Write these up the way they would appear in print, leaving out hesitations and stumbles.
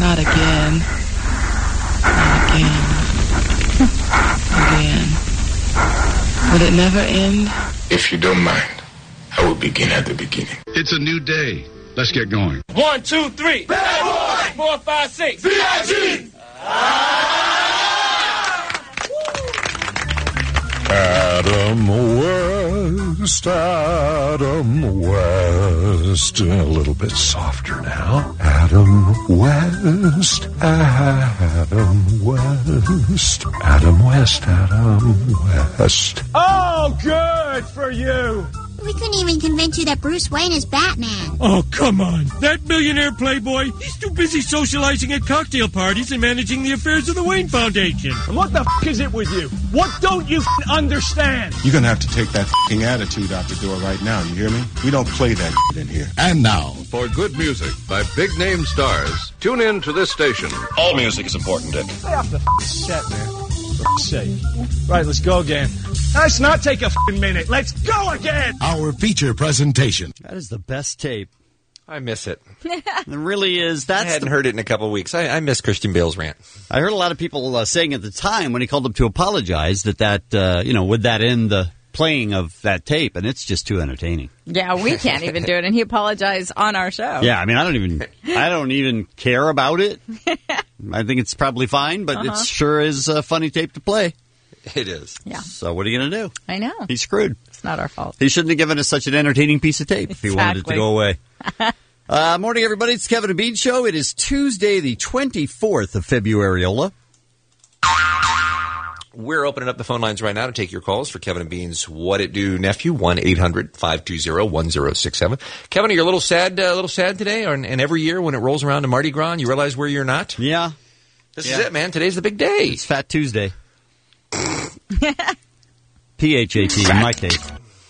Not again. Not again. Again. Will it never end? If you don't mind, I will begin at the beginning. It's a new day. Let's get going. 1, 2, 3. Bad boy. 4, 5, 6. B.I.G. Adam West, Adam West. A little bit softer now. Adam West, Adam West. Adam West, Adam West. Oh, good for you. We couldn't even convince you that Bruce Wayne is Batman. Oh, come on. That millionaire playboy, he's too busy socializing at cocktail parties and managing the affairs of the Wayne Foundation. And what the is it with you? What don't you understand? You're going to have to take that attitude out the door right now. You hear me? We don't play that in here. And now, for good music by big-name stars, tune in to this station. All music is important, Dick. Stay off the set, man. For sake. Right, let's go again. Let's not take a minute. Let's go again. Our feature presentation. That is the best tape. I miss it. It really is. I hadn't heard it in a couple of weeks. I miss Christian Bale's rant. I heard a lot of people saying at the time when he called up to apologize that would that end the playing of that tape, and it's just too entertaining. Yeah, we can't even do it, and he apologized on our show. Yeah, I mean, I don't even care about it. I think it's probably fine, but it sure is a funny tape to play. It is. Yeah. So what are you going to do? I know. He's screwed. It's not our fault. He shouldn't have given us such an entertaining piece of tape if he wanted it to go away. Morning, everybody. It's Kevin and Bean Show. It is Tuesday, the 24th of February, Ola. We're opening up the phone lines right now to take your calls for Kevin and Bean's What It Do Nephew, 1-800-520-1067. Kevin, are you a little sad today? And every year when it rolls around to Mardi Gras and you realize where you're not? Yeah. This is it, man. Today's the big day. It's Fat Tuesday. P-H-A-T in my case.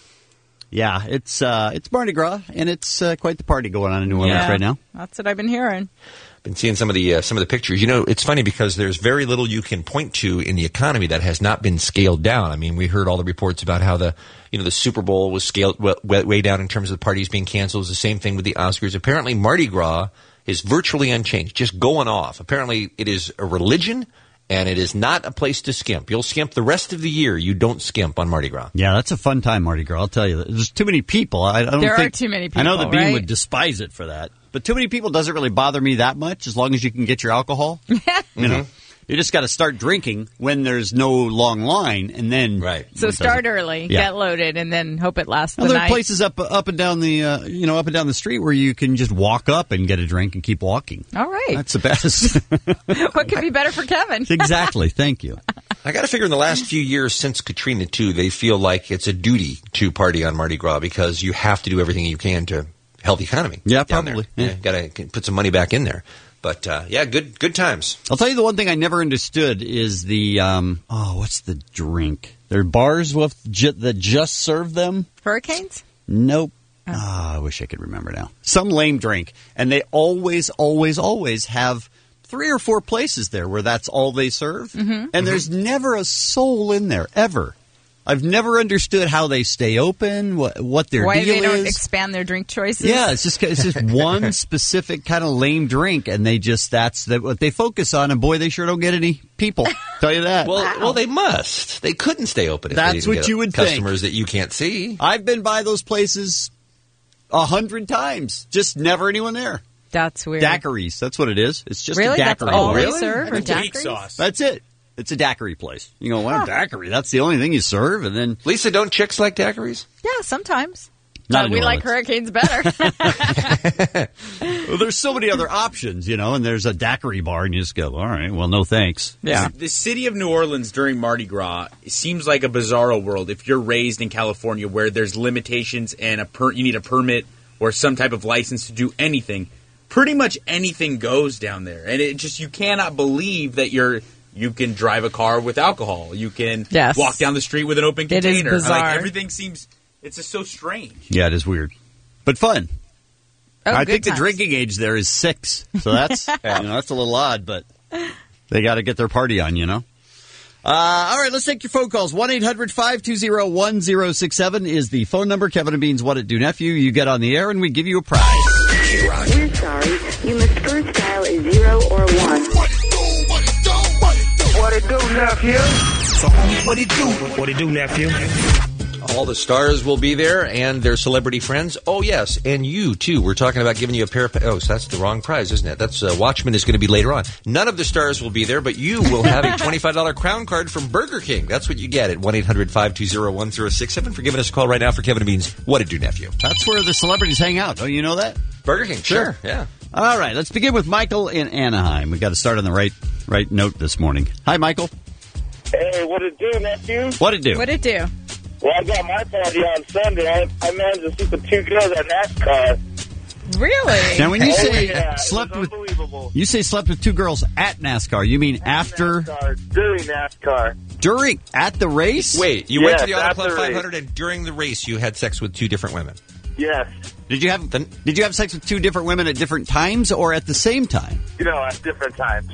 Yeah, it's Mardi Gras, and it's quite the party going on in New Orleans right now. That's what I've been hearing. Been seeing some of the pictures. You know, it's funny because there's very little you can point to in the economy that has not been scaled down. I mean, we heard all the reports about how the Super Bowl was scaled way down in terms of the parties being canceled. It's the same thing with the Oscars. Apparently, Mardi Gras is virtually unchanged, just going off. Apparently, it is a religion. And it is not a place to skimp. You'll skimp the rest of the year. You don't skimp on Mardi Gras. Yeah, that's a fun time, Mardi Gras. I'll tell you. There's too many people. There are too many people, I know the Bean right? would despise it for that. But too many people doesn't really bother me that much as long as you can get your alcohol. You know, you just got to start drinking when there's no long line, and then So start early, get loaded, and then hope it lasts the night. There are places up and down the street where you can just walk up and get a drink and keep walking. All right, that's the best. What could be better for Kevin? Exactly. Thank you. I got to figure in the last few years since Katrina too, they feel like it's a duty to party on Mardi Gras because you have to do everything you can to help the economy. Yeah, probably. Yeah. Got to put some money back in there. But, good times. I'll tell you the one thing I never understood is the, what's the drink? There are bars that just serve them. Hurricanes? Nope. I wish I could remember now. Some lame drink. And they always, always, always have 3 or 4 places there where that's all they serve. Mm-hmm. And there's never a soul in there, ever. I've never understood how they stay open, what their deal is. Why they don't expand their drink choices. Yeah, it's just one specific kind of lame drink, and that's what they focus on. And boy, they sure don't get any people. Tell you that. Well, they must. They couldn't stay open. If that's they didn't what get you would think. Customers that you can't see. I've been by those places 100 times, just never anyone there. That's weird. Daiquiris, that's what it is. It's just really? a daiquiri. That's all they serve, or daiquiri sauce. That's it. It's a daiquiri place. You go, what a daiquiri? That's the only thing you serve, and then Lisa, don't chicks like daiquiris? Yeah, sometimes. Not we like hurricanes better. Well, there's so many other options, and there's a daiquiri bar, and you just go, all right, well, no thanks. Yeah. The city of New Orleans during Mardi Gras seems like a bizarro world if you're raised in California where there's limitations and you need a permit or some type of license to do anything. Pretty much anything goes down there. And you cannot believe that you can drive a car with alcohol. You can walk down the street with an open container. It is bizarre. Everything seems... It's just so strange. Yeah, it is weird. But fun. I think times. the drinking age there is 6. So that's that's a little odd, but they got to get their party on, All right, let's take your phone calls. 1-800-520-1067 is the phone number. Kevin and Bean's What It Do Nephew. You get on the air, and we give you a prize. We're sorry. You must first dial a 0 or nephew? So, homie, what it do? What it do, nephew? All the stars will be there and their celebrity friends. Oh, yes, and you, too. We're talking about giving you a pair of... Oh, so that's the wrong prize, isn't it? That's Watchmen is going to be later on. None of the stars will be there, but you will have a $25 crown card from Burger King. That's what you get at 1-800-520-1067 for giving us a call right now for Kevin and Bean's What It Do, Nephew. That's where the celebrities hang out. Don't you know that? Burger King, sure. Yeah. All right, let's begin with Michael in Anaheim. We got to start on the right note this morning. Hi, Michael. Hey, what it do, nephew? What it do? What it do? Well, I got my party on Sunday. I managed to sleep with 2 girls at NASCAR. Really? Now, when you say slept with, you say slept with 2 girls at NASCAR, you mean after? NASCAR, during NASCAR. At the race? Wait, you went to the Auto Club 500 and during the race you had sex with 2 different women? Yes. Did you have sex with 2 different women at different times or at the same time? At different times.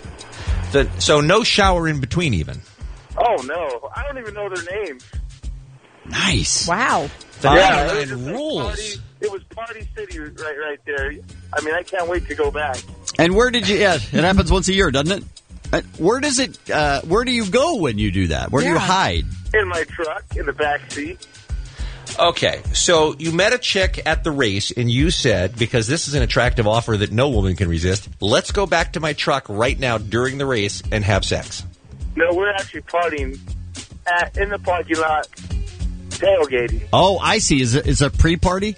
So no shower in between even? Oh, no. I don't even know their names. Nice. Wow. The Yeah, 99 rules. It was Party City right there. I mean, I can't wait to go back. And where did you? Yeah, it happens once a year, doesn't it? Where does it? Where do you go when you do that? Where do you hide? In my truck, in the back seat. Okay, so you met a chick at the race, and you said, because this is an attractive offer that no woman can resist, let's go back to my truck right now during the race and have sex. No, we're actually partying in the parking lot, tailgating. Oh, I see. Is it a pre-party?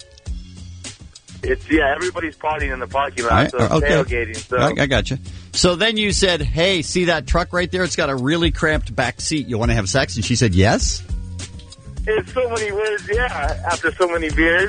Everybody's partying in the parking lot, so it's tailgating. So. I got you. So then you said, hey, see that truck right there? It's got a really cramped back seat. You want to have sex? And she said, yes? In so many words, after so many beers.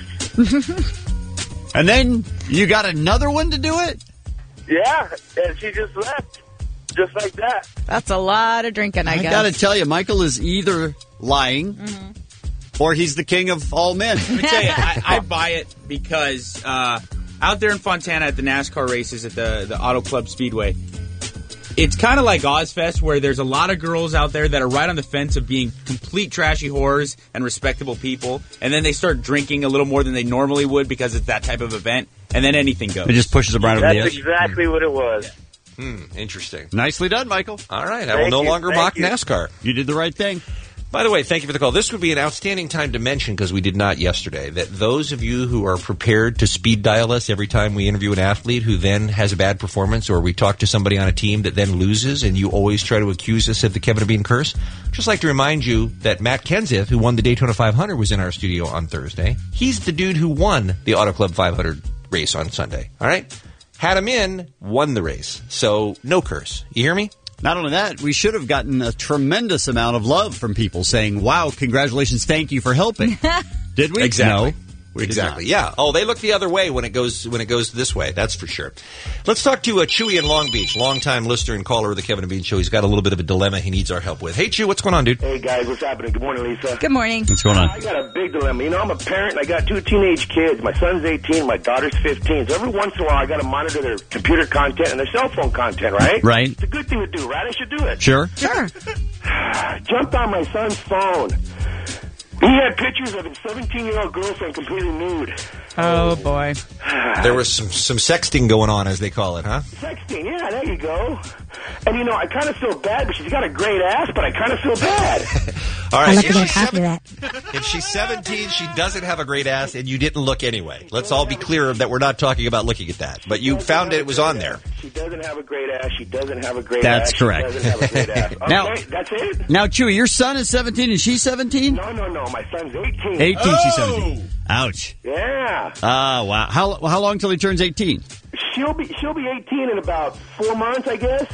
And then you got another one to do it? Yeah, and she just left. Just like that. That's a lot of drinking, I guess. I got to tell you, Michael is either lying or he's the king of all men. Let me tell you, I buy it because out there in Fontana at the NASCAR races at the Auto Club Speedway, it's kind of like Ozfest where there's a lot of girls out there that are right on the fence of being complete trashy whores and respectable people, and then they start drinking a little more than they normally would because it's that type of event, and then anything goes. It just pushes them right over the edge. That's exactly what it was. Interesting. Nicely done, Michael. All right, I will no longer mock NASCAR. You did the right thing. By the way, thank you for the call. This would be an outstanding time to mention, because we did not yesterday, that those of you who are prepared to speed dial us every time we interview an athlete who then has a bad performance, or we talk to somebody on a team that then loses, and you always try to accuse us of the Kevin and Bean curse, just like to remind you that Matt Kenseth, who won the Daytona 500, was in our studio on Thursday. He's the dude who won the Auto Club 500 race on Sunday. All right? Had him in, won the race. So, no curse. You hear me? Not only that, we should have gotten a tremendous amount of love from people saying, wow, congratulations, thank you for helping. Did we? Exactly. No. Exactly. Yeah. Oh, they look the other way when it goes this way. That's for sure. Let's talk to Chewy in Long Beach, longtime listener and caller of the Kevin and Bean Show. He's got a little bit of a dilemma he needs our help with. Hey, Chew, what's going on, dude? Hey, guys, what's happening? Good morning, Lisa. Good morning. What's going on? I got a big dilemma. I'm a parent. I got 2 teenage kids. My son's 18. My daughter's 15. So every once in a while, I got to monitor their computer content and their cell phone content, right? Right. It's a good thing to do, right? I should do it. Sure. Jumped on my son's phone. He had pictures of his 17-year-old girlfriend completely nude. Oh, boy. There was some sexting going on, as they call it, huh? Sexting, yeah, there you go. And, I kind of feel bad, but she's got a great ass, but I kind of feel bad. All right, If she's 17, she doesn't have a great ass, and you didn't look anyway. Let's all be clear that we're not talking about looking at that. But you found it was on there. She doesn't have a great ass. She doesn't have a great That's ass. correct. She doesn't have a great ass. Okay, Now- that's it? Now, Chewy, your son is 17 and she's 17? No. My son's 18. 18, she's 17. Ouch. Yeah. Wow. How long till he turns 18? She'll be 18 in about 4 months, I guess.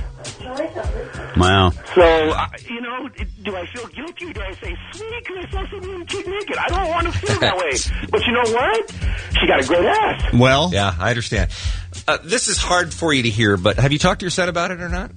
Wow. So, do I feel guilty or do I say, sweet, because I saw some chick naked? I don't want to feel that way. But you know what? She got a great ass. Well. Yeah, I understand. This is hard for you to hear, but have you talked to your son about it or not?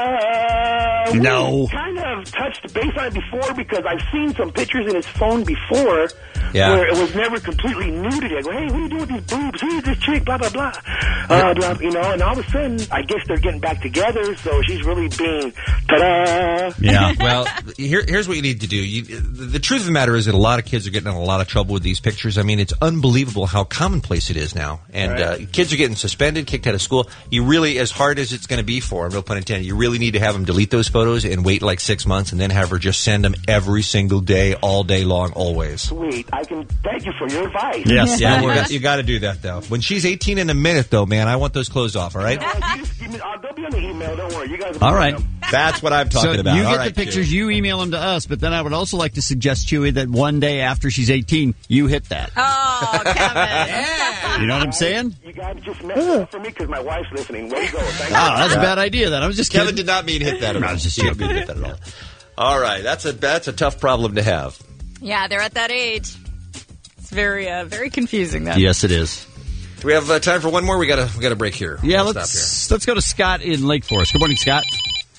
No. We kind of touched base on it before because I've seen some pictures in his phone before Yeah. where it was never completely nudity. I go, hey, what are you doing with these boobs? Who is this chick? Blah, blah, blah. You know, and all of a sudden, I guess they're getting back together, so she's really being, ta-da! Yeah. Well, here's what you need to do. The truth of the matter is that a lot of kids are getting in a lot of trouble with these pictures. I mean, it's unbelievable how commonplace it is now. And kids are getting suspended, kicked out of school. You really, as hard as it's going to be for them, no pun intended, you really need to have them delete those photos and wait like 6 months and then have her just send them every single day, all day long, always. Sweet. I can thank you for your advice. Yes. Yeah, you got to do that, though. When she's 18 in a minute, though, man, I want those clothes off, all right? They'll be on the email. Don't worry. You guys all right. That's what I'm talking about. You get all the pictures, you email them to us, but then I would also like to suggest, Chewy, that one day after she's 18, you hit that. Oh, Kevin. You know what I'm saying? You guys just messed it up for me because my wife's listening. Way to go. Thank you. That's a bad idea. Then I was just Kevin kidding. did not mean hit that at all. I was just He didn't mean hit that at all. All right. That's a tough problem to have. Yeah, they're at that age. It's very confusing, though. Yes, it is. Do we have time for one more? We got a break here. Yeah, let's go to Scott in Lake Forest. Good morning, Scott.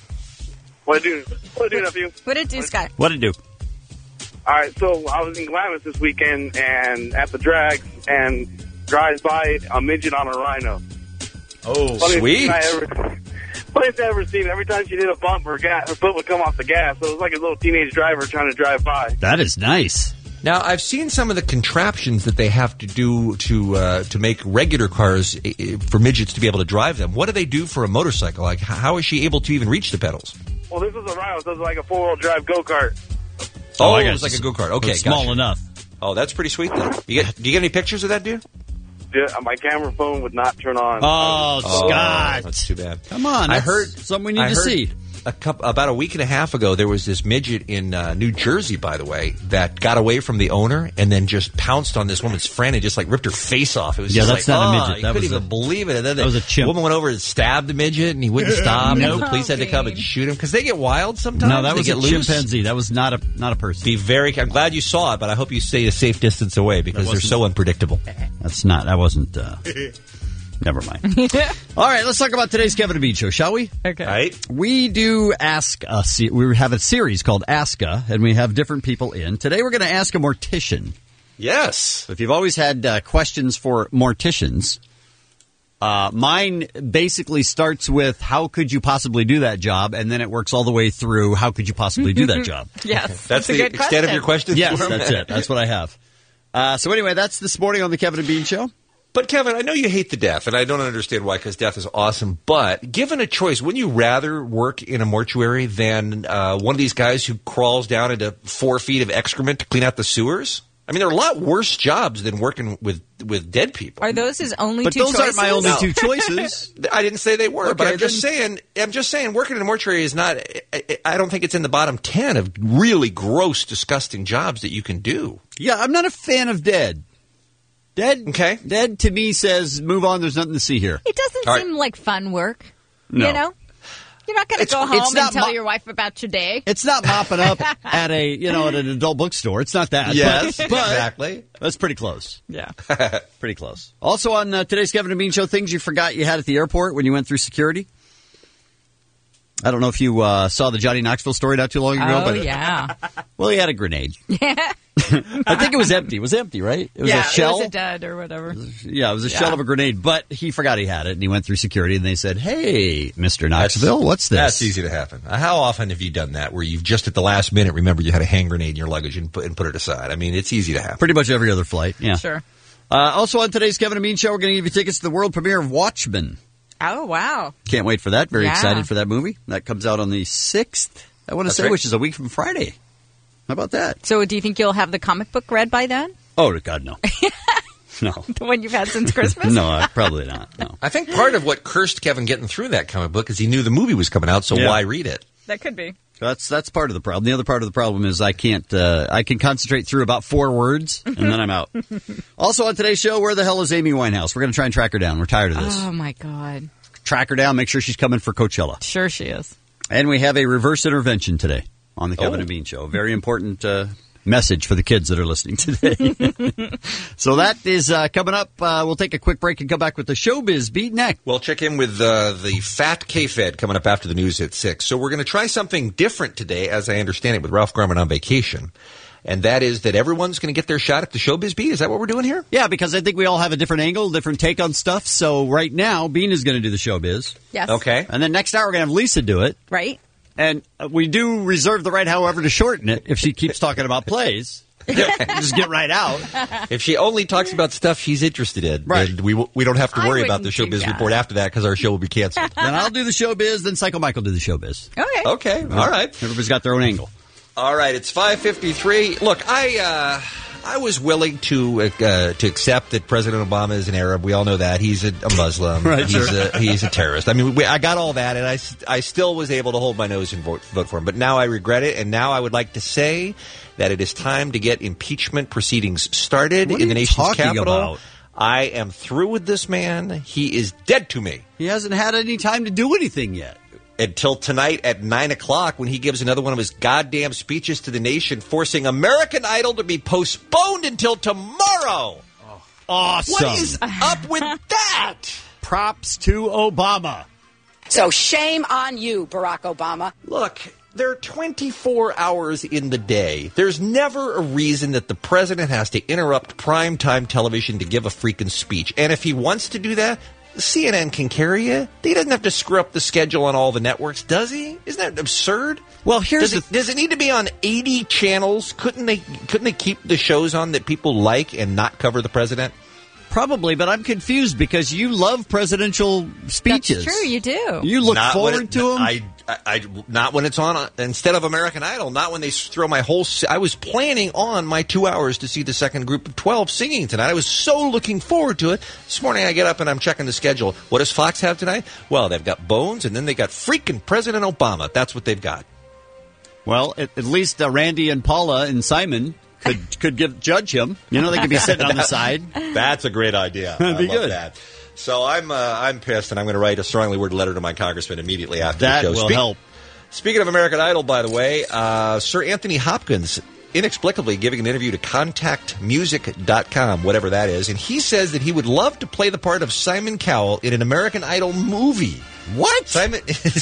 What it do, nephew? What it do, Scott? What it do? All right, so I was in Glamis this weekend and at the drags and drives by a midget on a rhino. Oh, Funniest sweet. Funniest I ever seen. Every time she did a bump, her foot would come off the gas. So it was like a little teenage driver trying to drive by. That is nice. Now, I've seen some of the contraptions that they have to do to make regular cars for midgets to be able to drive them. What do they do for a motorcycle? Like, how is she able to even reach the pedals? Well, this was a rhino, so it was like a four-wheel drive go-kart. Oh, it was like a go-kart. Okay, small enough. Oh, that's pretty sweet, then. Do you get any pictures of that, dude? Yeah, my camera phone would not turn on. Oh, Scott. That's too bad. Come on. I heard something we need to see. About a week and a half ago, there was this midget in New Jersey, by the way, that got away from the owner and then just pounced on this woman's friend and just like ripped her face off. It was just that's like, not a midget. You couldn't even believe it. And then that was a chimp. The woman went over and stabbed the midget, and he wouldn't stop. And the police had to come and shoot him because they get wild sometimes. No, that was a chimpanzee. That was not a person. I'm glad you saw it, but I hope you stay a safe distance away because they're so unpredictable. That wasn't. Never mind. All right, let's talk about today's Kevin and Bean Show, shall we? Okay. Right. We do Ask Us. We have a series called Ask A, and we have different people in. Today we're going to ask a mortician. Yes. So if you've always had questions for morticians, mine basically starts with how could you possibly do that job, and then it works all the way through how could you possibly do that job. Yes. That's the extent of your question? Yes, that's it. That's what I have. So anyway, that's this morning on the Kevin and Bean Show. But, Kevin, I know you hate the death, and I don't understand why, because death is awesome. But given a choice, wouldn't you rather work in a mortuary than one of these guys who crawls down into 4 feet of excrement to clean out the sewers? I mean, there are a lot worse jobs than working with dead people. Are those his only but two those choices? aren't my only two choices. I didn't say they were, Okay, but I'm just saying working in a mortuary is not, I don't think it's in the bottom 10 of really gross, disgusting jobs that you can do. Yeah, I'm not a fan of dead. Okay. Dead to me says, move on, there's nothing to see here. It doesn't seem like fun work. No. You know? You're not going to go home and tell your wife about your day. It's not mopping up at at an adult bookstore. It's not that. Yes, but exactly. That's pretty close. Yeah. Pretty close. Also on today's Kevin and Bean Show, things you forgot you had at the airport when you went through security. I don't know if you saw the Johnny Knoxville story not too long ago. Oh, yeah. Well, he had a grenade. Yeah. I think it was empty. It was empty, right? It was a shell. It was a dud or whatever. It was a shell of a grenade, but he forgot he had it, and he went through security, and they said, hey, Mr. Knoxville, what's this? That's easy to happen. How often have you done that, where you've just at the last minute remembered you had a hand grenade in your luggage and put it aside? I mean, it's easy to happen. Pretty much every other flight, yeah. Sure. Also on today's Kevin and Bean Show, we're going to give you tickets to the world premiere of Watchmen. Oh, wow. Can't wait for that. Very excited for that movie. That comes out on the 6th, I want to say, which is a week from Friday. How about that? So do you think you'll have the comic book read by then? Oh, God, no. No. The one you've had since Christmas? No, probably not. No. I think part of what cursed Kevin getting through that comic book is he knew the movie was coming out, so why read it? That could be. That's part of the problem. The other part of the problem is I can concentrate through about 4 words, and then I'm out. Also on today's show, where the hell is Amy Winehouse? We're going to try and track her down. We're tired of this. Oh, my God. Track her down, make sure she's coming for Coachella. Sure she is. And we have a reverse intervention today on the Kevin and Bean Show. A very important message for the kids that are listening today. So that is coming up. We'll take a quick break and come back with the Showbiz Beat next. We'll check in with the Fat K-Fed coming up after the news at 6. So we're going to try something different today, as I understand it, with Ralph Garman on vacation. and that is that everyone's going to get their shot at the Showbiz Beat. Is that what we're doing here? Yeah, because I think we all have a different angle, different take on stuff. So right now, Bean is going to do the Showbiz. Yes. Okay. And then next hour, we're going to have Lisa do it. Right. And we do reserve the right, however, to shorten it if she keeps talking about plays. Just get right out. If she only talks about stuff she's interested in, then we don't have to worry about the Showbiz report after that because our show will be canceled. Then I'll do the Showbiz, then Psycho Mike will do the Showbiz. Okay. All right. Everybody's got their own angle. All right. It's 5:53. Look, I was willing to accept that President Obama is an Arab. We all know that. He's a Muslim. Right, he's a terrorist. I mean, I got all that, and I still was able to hold my nose and vote for him. But now I regret it, and now I would like to say that it is time to get impeachment proceedings started in the nation's capital. About? I am through with this man. He is dead to me. He hasn't had any time to do anything yet. Until tonight at 9 o'clock when he gives another one of his goddamn speeches to the nation, forcing American Idol to be postponed until tomorrow. Awesome. What is up with that? Props to Obama. So shame on you, Barack Obama. Look, there are 24 hours in the day. There's never a reason that the president has to interrupt primetime television to give a freaking speech. And if he wants to do that, CNN can carry it. He doesn't have to screw up the schedule on all the networks, does he? Isn't that absurd? Well, does it need to be on 80 channels? Couldn't they keep the shows on that people like and not cover the president? Probably, but I'm confused because you love presidential speeches. That's true, you do. You look forward to them? I not when it's on instead of American Idol, not when they throw my whole... I was planning on my 2 hours to see the second group of 12 singing tonight. I was so looking forward to it. This morning I get up and I'm checking the schedule. What does Fox have tonight? Well, they've got Bones and then they got freaking President Obama. That's what they've got. Well, at least Randy and Paula and Simon could judge him. You know, they could be sitting on the side. That's a great idea. That'd be I love good. that. So I'm pissed, and I'm going to write a strongly worded letter to my congressman immediately after that the show. Will help. Speaking of American Idol, by the way, Sir Anthony Hopkins inexplicably giving an interview to ContactMusic.com, whatever that is, and he says that he would love to play the part of Simon Cowell in an American Idol movie. What? Simon?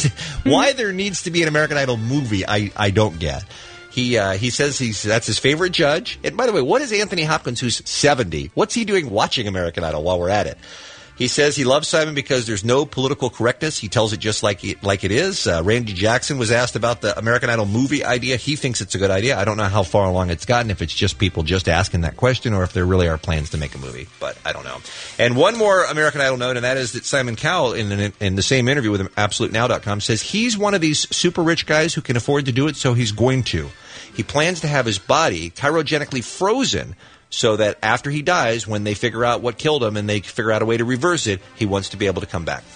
Why there needs to be an American Idol movie, I don't get. He says that's his favorite judge. And by the way, what is Anthony Hopkins, who's 70? What's he doing watching American Idol while we're at it? He says he loves Simon because there's no political correctness. He tells it just like it is. Randy Jackson was asked about the American Idol movie idea. He thinks it's a good idea. I don't know how far along it's gotten, if it's just people just asking that question or if there really are plans to make a movie. But I don't know. And one more American Idol note, and that is that Simon Cowell, in the same interview with AbsoluteNow.com, says he's one of these super rich guys who can afford to do it, so he's going to. He plans to have his body cryogenically frozen so that after he dies, when they figure out what killed him and they figure out a way to reverse it, he wants to be able to come back.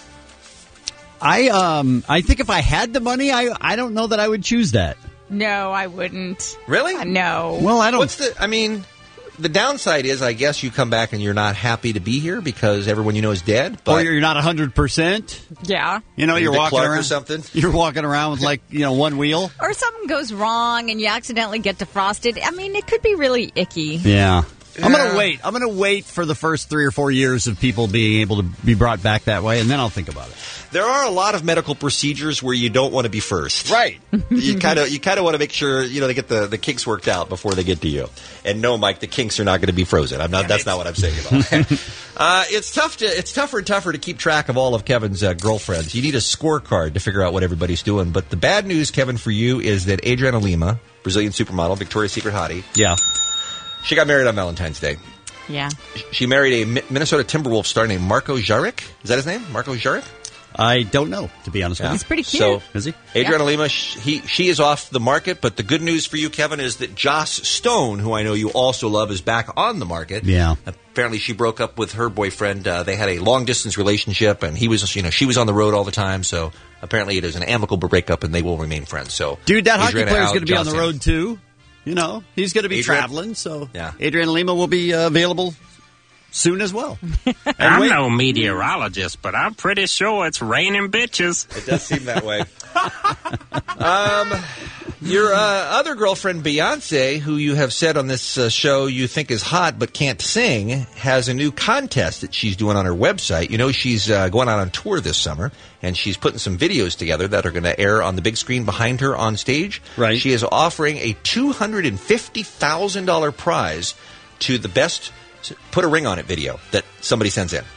I think if I had the money, I don't know that I would choose that. No, I wouldn't. Really? No. Well, I don't. The downside is, I guess you come back and you're not happy to be here because everyone you know is dead. But or you're not 100%. Yeah. You know, you're walking Clark around or something. You're walking around with one wheel. Or something goes wrong and you accidentally get defrosted. I mean, it could be really icky. Yeah. I'm going to wait. I'm going to wait for the first 3 or 4 years of people being able to be brought back that way, and then I'll think about it. There are a lot of medical procedures where you don't want to be first. Right. You kind of want to make sure they get the kinks worked out before they get to you. And no, Mike, the kinks are not going to be frozen. That's not what I'm saying about it. It's tougher and tougher to keep track of all of Kevin's girlfriends. You need a scorecard to figure out what everybody's doing. But the bad news, Kevin, for you is that Adriana Lima, Brazilian supermodel, Victoria's Secret hottie. Yeah. She got married on Valentine's Day. Yeah. She married a Minnesota Timberwolves star named Marco Jaric. Is that his name? Marco Jaric? I don't know, to be honest with you. He's pretty cute. So, is he? Adriana Lima, she is off the market, but the good news for you, Kevin, is that Joss Stone, who I know you also love, is back on the market. Yeah. Apparently she broke up with her boyfriend. They had a long-distance relationship, and he was, she was on the road all the time, so apparently it is an amicable breakup, and they will remain friends. So, dude, that hockey player is going to be Joss on the road, too. You know, he's going to be traveling, so yeah. Adriana Lima will be available soon as well. I'm no meteorologist, but I'm pretty sure it's raining bitches. It does seem that way. Your other girlfriend, Beyonce, who you have said on this show you think is hot but can't sing, has a new contest that she's doing on her website. You know, she's going out on tour this summer, and she's putting some videos together that are going to air on the big screen behind her on stage. Right. She is offering a $250,000 prize to the best Put a Ring on It video that somebody sends in.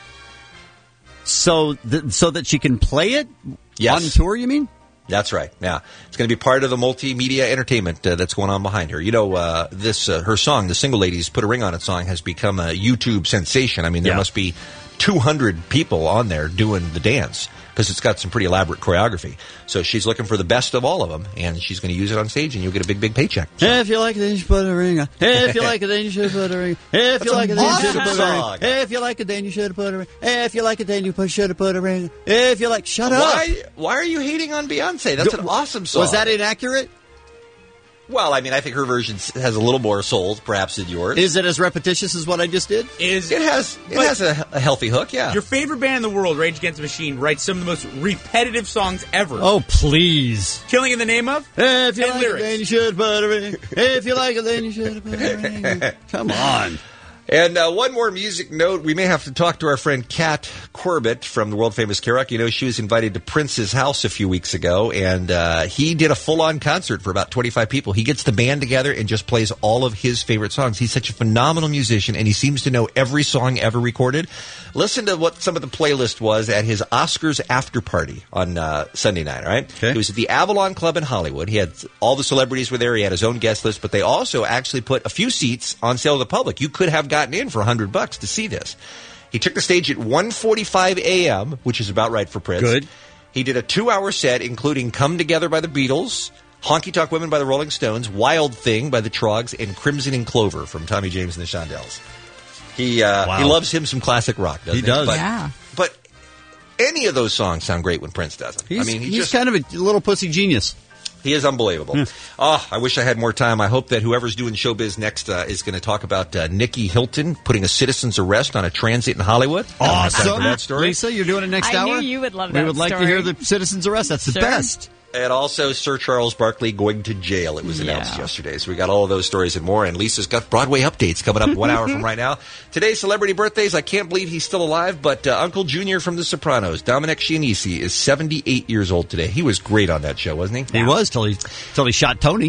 So that she can play it on tour, you mean? That's right. Yeah, it's going to be part of the multimedia entertainment that's going on behind her. You know, this her song, the Single Ladies Put a Ring on It song, has become a YouTube sensation. I mean, there must be 200 people on there doing the dance because it's got some pretty elaborate choreography. So she's looking for the best of all of them, and she's going to use it on stage, and you'll get a big, big paycheck. So. Hey, if you like it, then you should put a ring on. Hey, if you like it, then you should put a ring. Hey, if you like it, then you should put a ring. Hey, if you like it, then you should put a ring. Hey, if you like it, then you should have put a ring. Hey, if you like, shut up. Why are you hating on Beyonce? That's an awesome song. Was that inaccurate? Well, I mean, I think her version has a little more soul, perhaps, than yours. Is it as repetitious as what I just did? It has a healthy hook, yeah. Your favorite band in the world, Rage Against the Machine, writes some of the most repetitive songs ever. Oh, please. Killing in the Name of? Hey, if you and like lyrics. it, then you should put a ring. Hey, if you like it, then you should put a ring. Come on. And one more music note. We may have to talk to our friend Kat Corbett from the world-famous K-Rock. You know, she was invited to Prince's house a few weeks ago, and he did a full-on concert for about 25 people. He gets the band together and just plays all of his favorite songs. He's such a phenomenal musician, and he seems to know every song ever recorded. Listen to what some of the playlist was at his Oscars after party on Sunday night, all right? Okay. It was at the Avalon Club in Hollywood. He had all the celebrities were there. He had his own guest list, but they also actually put a few seats on sale to the public. You could have gotten in for $100 to see this. He took the stage at 1:45 a.m., which is about right for Prince. Good. He did a 2-hour set, including Come Together by the Beatles, Honky Tonk Women by the Rolling Stones, Wild Thing by the Troggs, and Crimson and Clover from Tommy James and the Shondells. He loves him some classic rock, doesn't he? He does. But any of those songs sound great when Prince does them. He's kind of a little pussy genius. He is unbelievable. I wish I had more time. I hope that whoever's doing showbiz next is going to talk about Nikki Hilton putting a citizen's arrest on a transit in Hollywood. Awesome. That story. Lisa, you're doing it next hour? I knew you would love that We would like to hear the citizen's arrest. That's the best. And also Sir Charles Barkley going to jail. It was announced yesterday. So we got all of those stories and more. And Lisa's got Broadway updates coming up 1 hour from right now. Today's celebrity birthdays. I can't believe he's still alive, but Uncle Junior from The Sopranos, Dominic Chianese, is 78 years old today. He was great on that show, wasn't he? He was till he shot Tony.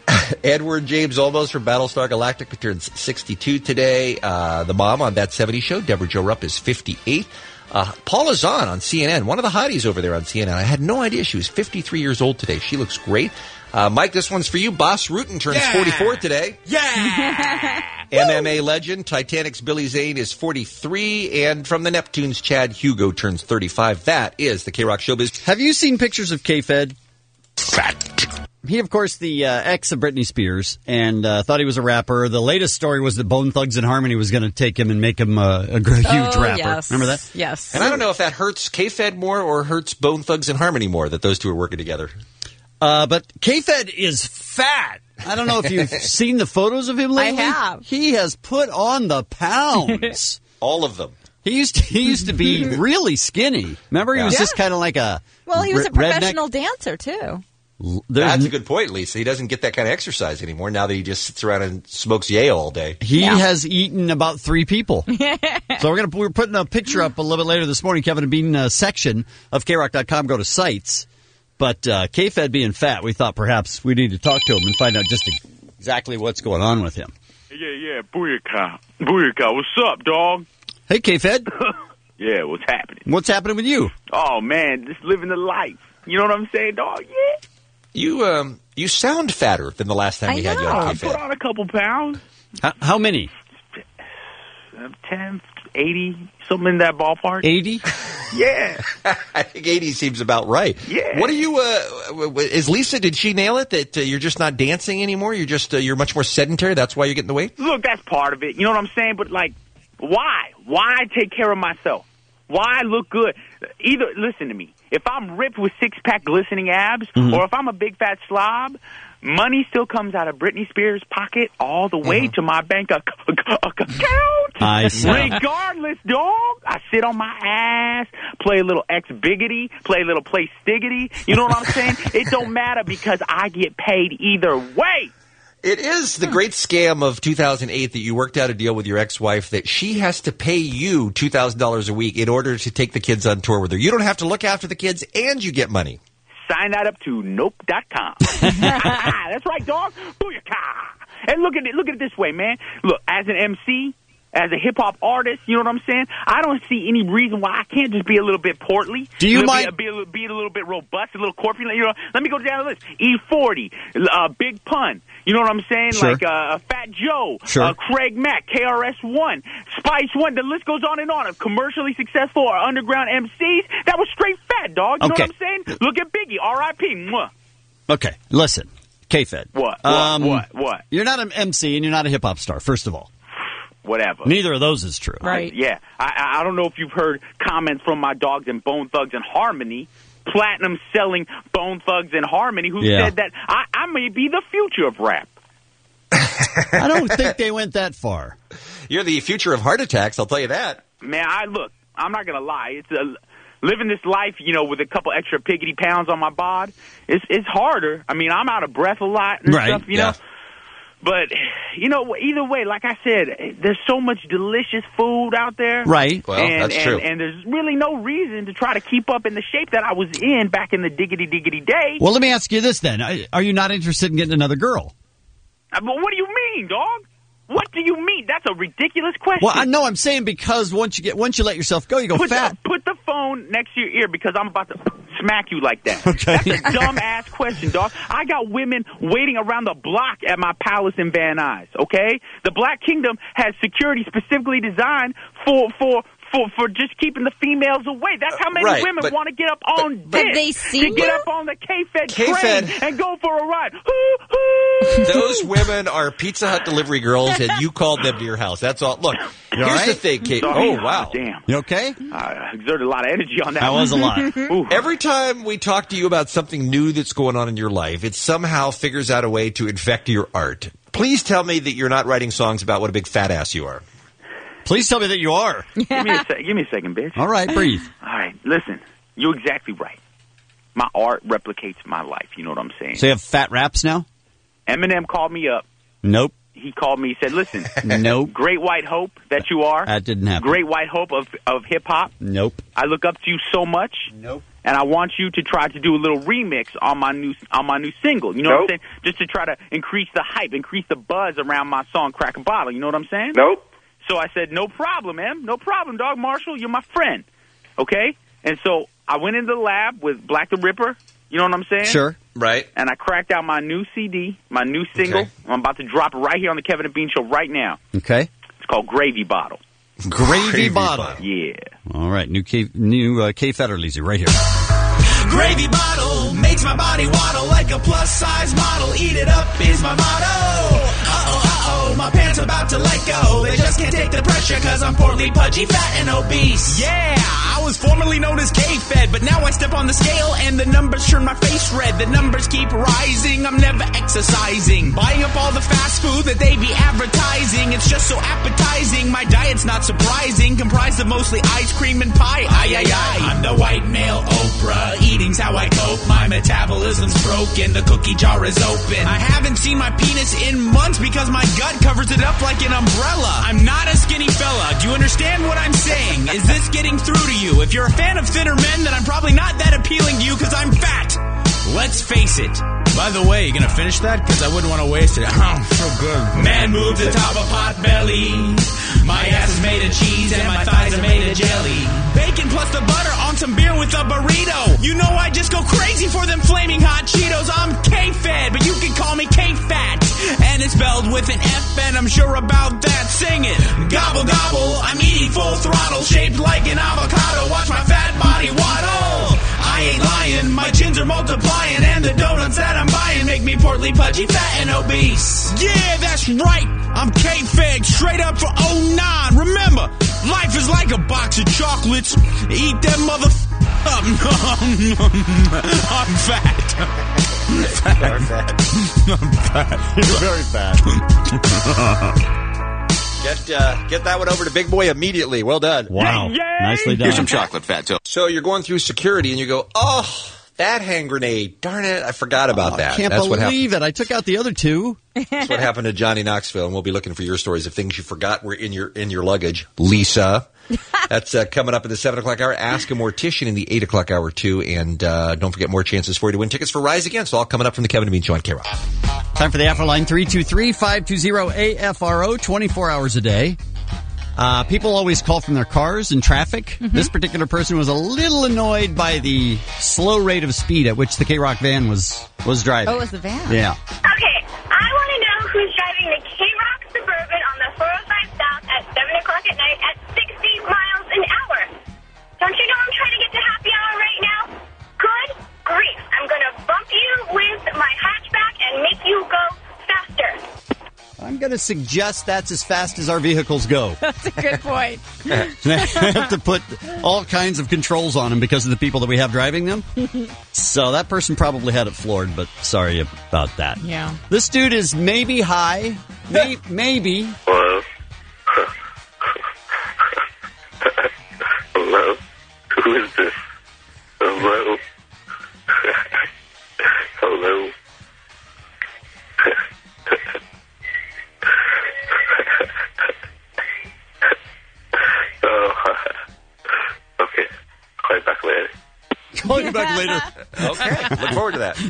Edward James Olmos from Battlestar Galactica turns 62 today. The mom on That 70s Show, Deborah Jo Rupp, is 58. Paula Zahn on CNN, one of the hotties over there on CNN. I had no idea she was 53 years old today. She looks great. Mike, this one's for you. Boss Rutan turns 44 today. Yeah! MMA legend, Titanic's Billy Zane is 43. And from the Neptunes, Chad Hugo turns 35. That is the K-Rock Showbiz. Have you seen pictures of K-Fed? Fat. He, of course, the ex of Britney Spears, and thought he was a rapper. The latest story was that Bone Thugs and Harmony was going to take him and make him a huge rapper. Yes. Remember that? Yes. And I don't know if that hurts K-Fed more or hurts Bone Thugs and Harmony more, that those two are working together. But K-Fed is fat. I don't know if you've seen the photos of him lately. I have. He has put on the pounds. All of them. He used to be really skinny. Remember, he was just kind of like a Well, he was a redneck. professional dancer, too. That's a good point, Lisa. He doesn't get that kind of exercise anymore now that he just sits around and smokes Yale all day. He has eaten about 3 people. So we're putting a picture up a little bit later this morning, Kevin and Bean section of KRock.com. Go to sites. But K-Fed being fat, we thought perhaps we need to talk to him and find out just exactly what's going on with him. Yeah, Booyaka. Booyaka, what's up, dog? Hey, K-Fed. Yeah, what's happening? What's happening with you? Oh, man, just living the life. You know what I'm saying, dog? Yeah. You sound fatter than the last time we had you on I K-Fed. put on a couple pounds. How many? 10, 80, something in that ballpark. 80? Yeah. I think 80 seems about right. Yeah. What are you, is Lisa, did she nail it that you're just not dancing anymore? You're just, you're much more sedentary? That's why you're getting the weight? Look, that's part of it. You know what I'm saying? But, like, why? Why take care of myself? Why look good? Either, listen to me. If I'm ripped with six-pack glistening abs, or if I'm a big fat slob, money still comes out of Britney Spears' pocket all the way to my bank account. I see. Regardless, dog, I sit on my ass, play a little X-Biggity, play a little Play Stiggity. You know what I'm saying? It don't matter because I get paid either way. It is the great scam of 2008 that you worked out a deal with your ex-wife that she has to pay you $2,000 a week in order to take the kids on tour with her. You don't have to look after the kids, and you get money. Sign that up to nope.com. That's right, dog. Booyakah. And look at it this way, man. Look, as an MC, as a hip-hop artist, you know what I'm saying? I don't see any reason why I can't just be a little bit portly. Do you mind? Be a little bit robust, a little corpulent. You know, let me go down the list. E40, Big Pun. You know what I'm saying? Sure. Like Fat Joe, sure. Craig Mack, KRS-One, Spice One. The list goes on and on of commercially successful or underground MCs. That was straight fat, dog. You know what I'm saying? Look at Biggie, R.I.P. Mwah. Okay, listen, K-Fed. What? You're not an MC and you're not a hip-hop star, first of all. Whatever. Neither of those is true. Right. Yeah. I don't know if you've heard comments from my dogs and Bone Thugs and Harmony, platinum selling Bone Thugs and Harmony, who said that I may be the future of rap. I don't think they went that far. You're the future of heart attacks, I'll tell you that. Man, I'm not going to lie. It's living this life, you know, with a couple extra piggity pounds on my bod, it's harder. I mean, I'm out of breath a lot and stuff, you know. But, you know, either way, like I said, there's so much delicious food out there. Right. Well, that's true. And there's really no reason to try to keep up in the shape that I was in back in the diggity day. Well, let me ask you this then. Are you not interested in getting another girl? But what do you mean, dog? What do you mean? That's a ridiculous question. Well, I know I'm saying because once you let yourself go, you go fat. Put the phone next to your ear because I'm about to smack you like that. Okay. That's a dumb-ass question, dog. I got women waiting around the block at my palace in Van Nuys, okay? The Black Kingdom has security specifically designed for just keeping the females away. That's how many women want to get up on dick to get up on the K-Fed train and go for a ride. Those women are Pizza Hut delivery girls, and you called them to your house. That's all. Look, here's the thing, Kate. Oh, wow. Damn. You okay? I exerted a lot of energy on that. That was a lot. Every time we talk to you about something new that's going on in your life, it somehow figures out a way to infect your art. Please tell me that you're not writing songs about what a big fat ass you are. Please tell me that you are. Give me a second, bitch. All right, breathe. All right, listen. You're exactly right. My art replicates my life. You know what I'm saying? So you have fat raps now? Eminem called me up. Nope. He called me. He said, listen. Nope. Great white hope that you are. That didn't happen. Great white hope of hip-hop. Nope. I look up to you so much. Nope. And I want you to try to do a little remix on my new single. You know what I'm saying? Just to try to increase the hype, increase the buzz around my song Crack a Bottle. You know what I'm saying? Nope. So I said, no problem, man. No problem, dog. Marshall, you're my friend. Okay? And so I went into the lab with Black the Ripper. You know what I'm saying? Sure. Right. And I cracked out my new CD, my new single. Okay. I'm about to drop it right here on the Kevin and Bean Show right now. Okay. It's called Gravy Bottle. Gravy Bottle. Yeah. All right. New K Federlese right here. Gravy bottle makes my body waddle like a plus-size model. Eat it up is my motto. Uh-oh, my pants about to let go. They just can't take the pressure cause I'm portly, pudgy, fat, and obese. Yeah, I was formerly known as K-Fed, but now I step on the scale and the numbers turn my face red. The numbers keep rising, I'm never exercising. Buying up all the fast food that they be advertising. It's just so appetizing, my diet's not surprising. Comprised of mostly ice cream and pie. I'm the white male Oprah, eating's how I cope. My metabolism's broken, the cookie jar is open. I haven't seen my penis in months because my gut covers it up like an umbrella. I'm not a skinny fella. Do you understand what I'm saying? Is this getting through to you? If you're a fan of thinner men, then I'm probably not that appealing to you because I'm fat. Let's face it. By the way, you gonna finish that? Because I wouldn't want to waste it. Oh, so good. Man moved atop a pot belly. My ass is made of cheese and my thighs are made of jelly. Bacon plus the butter on some beer with a burrito. You know I just go crazy for them flaming hot Cheetos. I'm K-Fed, but you can call me K-Fat. And it's spelled with an F, and I'm sure about that. Sing it. Gobble, gobble. I'm eating full throttle, shaped like an avocado. Watch my fat body waddle. I ain't lying. My chins are multiplying, and the donuts that I'm buying make me portly, pudgy, fat, and obese. Yeah, that's right. I'm K-Fed, straight up for 09. Remember, life is like a box of chocolates. Eat them up. I'm fat. You're fat. I'm fat. You're very fat. Get that one over to Big Boy immediately. Well done. Wow. Nicely done. Here's some chocolate, Fatso. So you're going through security and you go, oh, that hand grenade. Darn it, I forgot about that. I can't That's believe it. I took out the other two. That's what happened to Johnny Knoxville, and we'll be looking for your stories of things you forgot were in your luggage. Lisa. That's coming up in the 7 o'clock hour. Ask a Mortician in the 8 o'clock hour, too. And don't forget more chances for you to win tickets for Rise Against. All coming up from the Kevin and Bean Show on K-Rock. Time for the Afro line, 323-520-AFRO, 24 hours a day. People always call from their cars in traffic. Mm-hmm. This particular person was a little annoyed by the slow rate of speed at which the K-Rock van was driving. Oh, it was the van? Yeah. Okay, I want to know who's driving the K-Rock Suburban on the 405 South at 7 o'clock at night at 60 miles an hour. Don't you know I'm trying to get to happy hour right now? Good grief. I'm going to bump you with my hatchback and make you go faster. I'm going to suggest that's as fast as our vehicles go. That's a good point. They have to put all kinds of controls on them because of the people that we have driving them. So that person probably had it floored, but sorry about that. Yeah. This dude is maybe high. Maybe. Hello? Hello? Who is this? Hello? Hello? Okay. Call you back later. Call you back later. Okay. Look forward to that.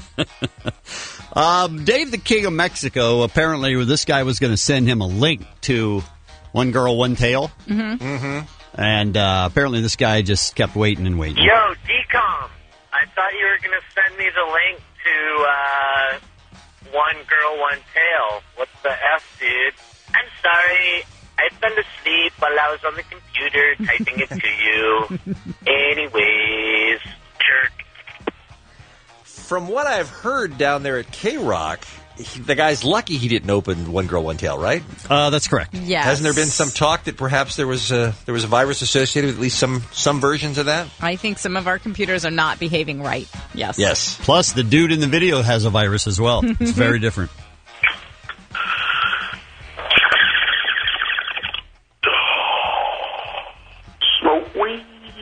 Dave the King of Mexico, apparently this guy was going to send him a link to One Girl, One Tale. Mm-hmm. Mm-hmm. And apparently this guy just kept waiting and waiting. Yo, DCOM, I thought you were going to send me the link to One Girl, One Tale. What the F, dude? I'm sorry. I've been asleep while I was on the computer typing it to you. Anyways, jerk. From what I've heard down there at K-Rock, the guy's lucky he didn't open One Girl, One Tale, right? That's correct. Yes. Hasn't there been some talk that perhaps there was a virus associated with at least some versions of that? I think some of our computers are not behaving right. Yes. Yes. Plus, the dude in the video has a virus as well. It's very different. Smoke weed.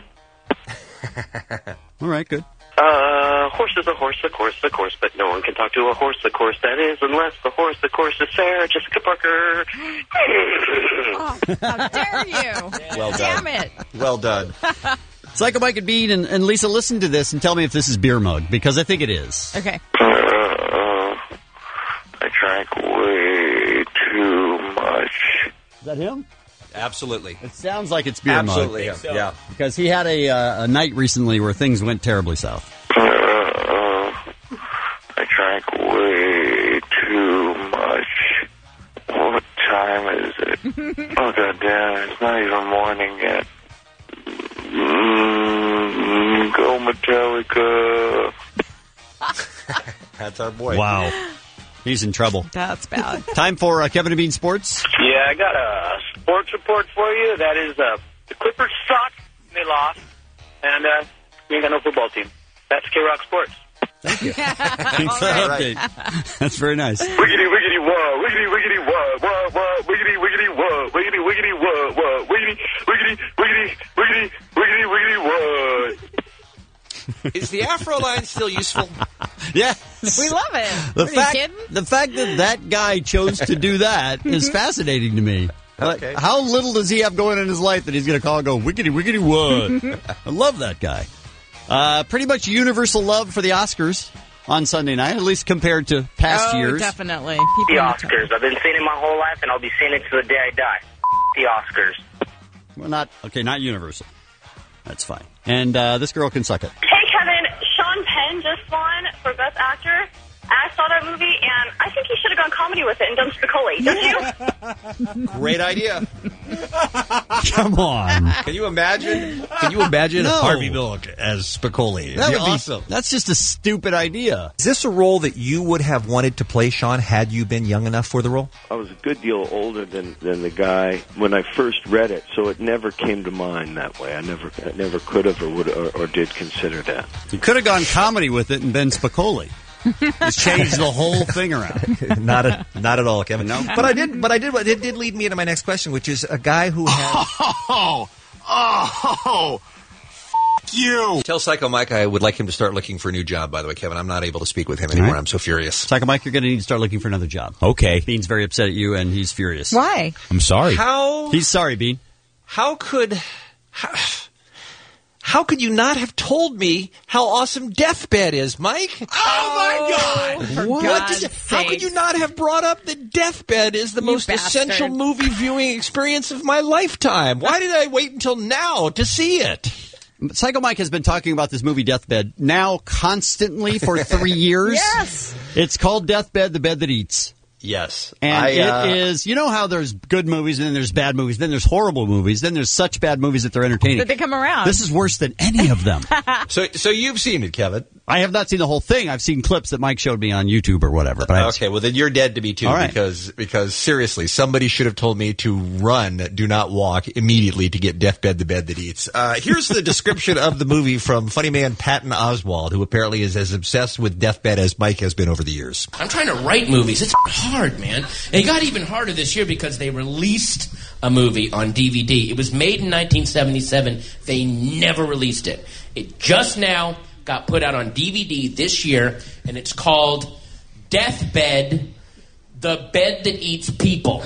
All right, good. Horse is a horse, of course, but no one can talk to a horse, of course, that is, unless the horse, of course, is Sarah Jessica Parker. Oh, how dare you? Well done. Damn it. Well done. Psycho Mike and Bean and Lisa, listen to this and tell me if this is beer mug, because I think it is. Okay. I drank way too much. Is that him? Absolutely. It sounds like it's beer mug. Absolutely. Yeah. Because he had a night recently where things went terribly south. I drank way too much. What time is it? Oh, goddamn, it's not even morning yet. Go Metallica. That's our boy. Wow. He's in trouble. That's bad. Time for Kevin and Bean Sports. Yeah, I got a sports report for you. That is, the Clippers suck. They lost. And we ain't got no football team. That's K-Rock Sports. Thank you. Thanks for that update. That's very nice. Wiggity, wiggity, whoa. Wiggity, wiggity, whoa. Whoa, whoa. Wiggity, wiggity, whoa. Wiggity, wiggity, whoa. Whoa. Wiggity, wiggity, wiggity, wiggity, wiggity, wiggity, whoa. Is the Afro line still useful? Yeah. We love it. The fact that guy chose to do that is fascinating to me. Okay. Like, how little does he have going in his life that he's going to call and go, wiggity, wiggity, what? I love that guy. Pretty much universal love for the Oscars on Sunday night, at least compared to past years. Definitely. The Oscars. I've been saying it my whole life, and I'll be saying it to the day I die. The Oscars. Well, not universal. That's fine. And this girl can suck it. Hey, Kevin, Sean Penn just won for Best Actor. I saw that movie, and I think he should have gone comedy with it and done Spicoli. Don't you? Great idea. Come on. Can you imagine No. Harvey Milk as Spicoli? That would be awesome. That's just a stupid idea. Is this a role that you would have wanted to play, Sean, had you been young enough for the role? I was a good deal older than the guy when I first read it, so it never came to mind that way. I never could have or would or did consider that. You could have gone comedy with it and been Spicoli. Just changed the whole thing around. Not at all, Kevin. No. But it did lead me into my next question, which is a guy who has you. Tell Psycho Mike I would like him to start looking for a new job, by the way, Kevin. I'm not able to speak with him anymore. Right. I'm so furious. Psycho Mike, you're going to need to start looking for another job. Okay. Bean's very upset at you, and he's furious. Why? I'm sorry. He's sorry, Bean. How could you not have told me how awesome Deathbed is, Mike? Oh, my God! How could you not have brought up that Deathbed is the most essential movie viewing experience of my lifetime? Why did I wait until now to see it? Psycho Mike has been talking about this movie Deathbed now constantly for 3 years. Yes. It's called Deathbed, the Bed That Eats. Yes. And it is, you know how there's good movies, and then there's bad movies, then there's horrible movies, then there's such bad movies that they're entertaining. That they come around. This is worse than any of them. So you've seen it, Kevin. I have not seen the whole thing. I've seen clips that Mike showed me on YouTube or whatever. But okay, well then you're dead to me too, right. because seriously, somebody should have told me to run, do not walk, immediately to get Deathbed, the Bed That Eats. Here's the description of the movie from funny man Patton Oswalt, who apparently is as obsessed with Deathbed as Mike has been over the years. I'm trying to write movies. It's hard, man. And it got even harder this year because they released a movie on DVD. It was made in 1977. They never released it. It just now got put out on DVD this year, and it's called Deathbed, the Bed That Eats People.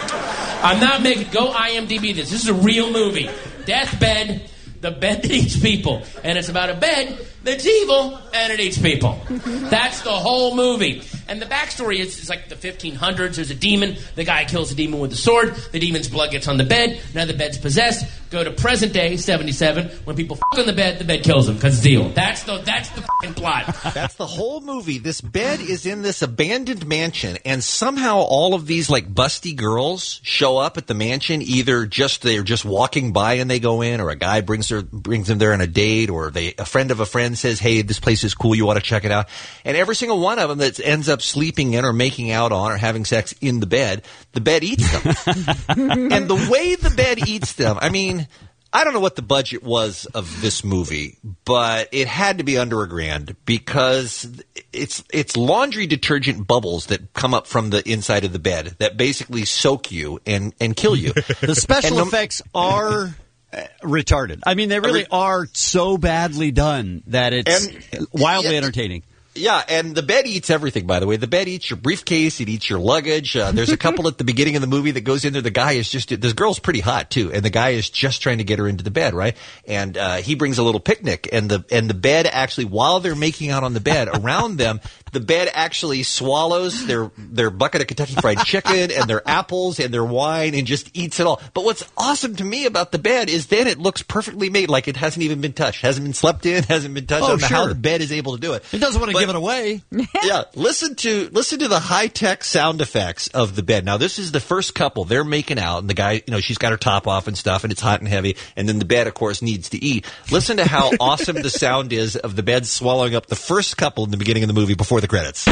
I'm not making... Go IMDb this. This is a real movie. Deathbed, the Bed That Eats People. And it's about a bed that's evil, and it eats people. That's the whole movie. And the backstory is like the 1500s. There's a demon. The guy kills the demon with a sword. The demon's blood gets on the bed. Now the bed's possessed. Go to present day, 77. When people fuck on the bed kills them because it's evil. That's the fucking plot. That's the whole movie. This bed is in this abandoned mansion, and somehow all of these like busty girls show up at the mansion. Either they're just walking by and they go in, or a guy brings them there on a date, or a friend of a friend says, "Hey, this place is cool. You ought to check it out." And every single one of them that ends up sleeping in or making out on or having sex in the bed eats them. And the way the bed eats them, I mean, I don't know what the budget was of this movie, but it had to be under $1,000 because it's laundry detergent bubbles that come up from the inside of the bed that basically soak you and kill you. The special effects are retarded. I mean, they really are so badly done that it's wildly entertaining. Yeah, and the bed eats everything, by the way. The bed eats your briefcase. It eats your luggage. There's a couple at the beginning of the movie that goes in there. The guy is this girl's pretty hot, too, and the guy is just trying to get her into the bed, right? And he brings a little picnic, and the bed actually, while they're making out on the bed, around them, the bed actually swallows their bucket of Kentucky Fried Chicken and their apples and their wine and just eats it all. But what's awesome to me about the bed is then it looks perfectly made, like it hasn't even been touched, hasn't been slept in, hasn't been touched. I don't know how the bed is able to do it. It doesn't want to give it away. Yeah, listen to the high-tech sound effects of the bed. Now, this is the first couple. They're making out, and the guy, she's got her top off and stuff, and it's hot and heavy, and then the bed, of course, needs to eat. Listen to how awesome the sound is of the bed swallowing up the first couple in the beginning of the movie before the credits.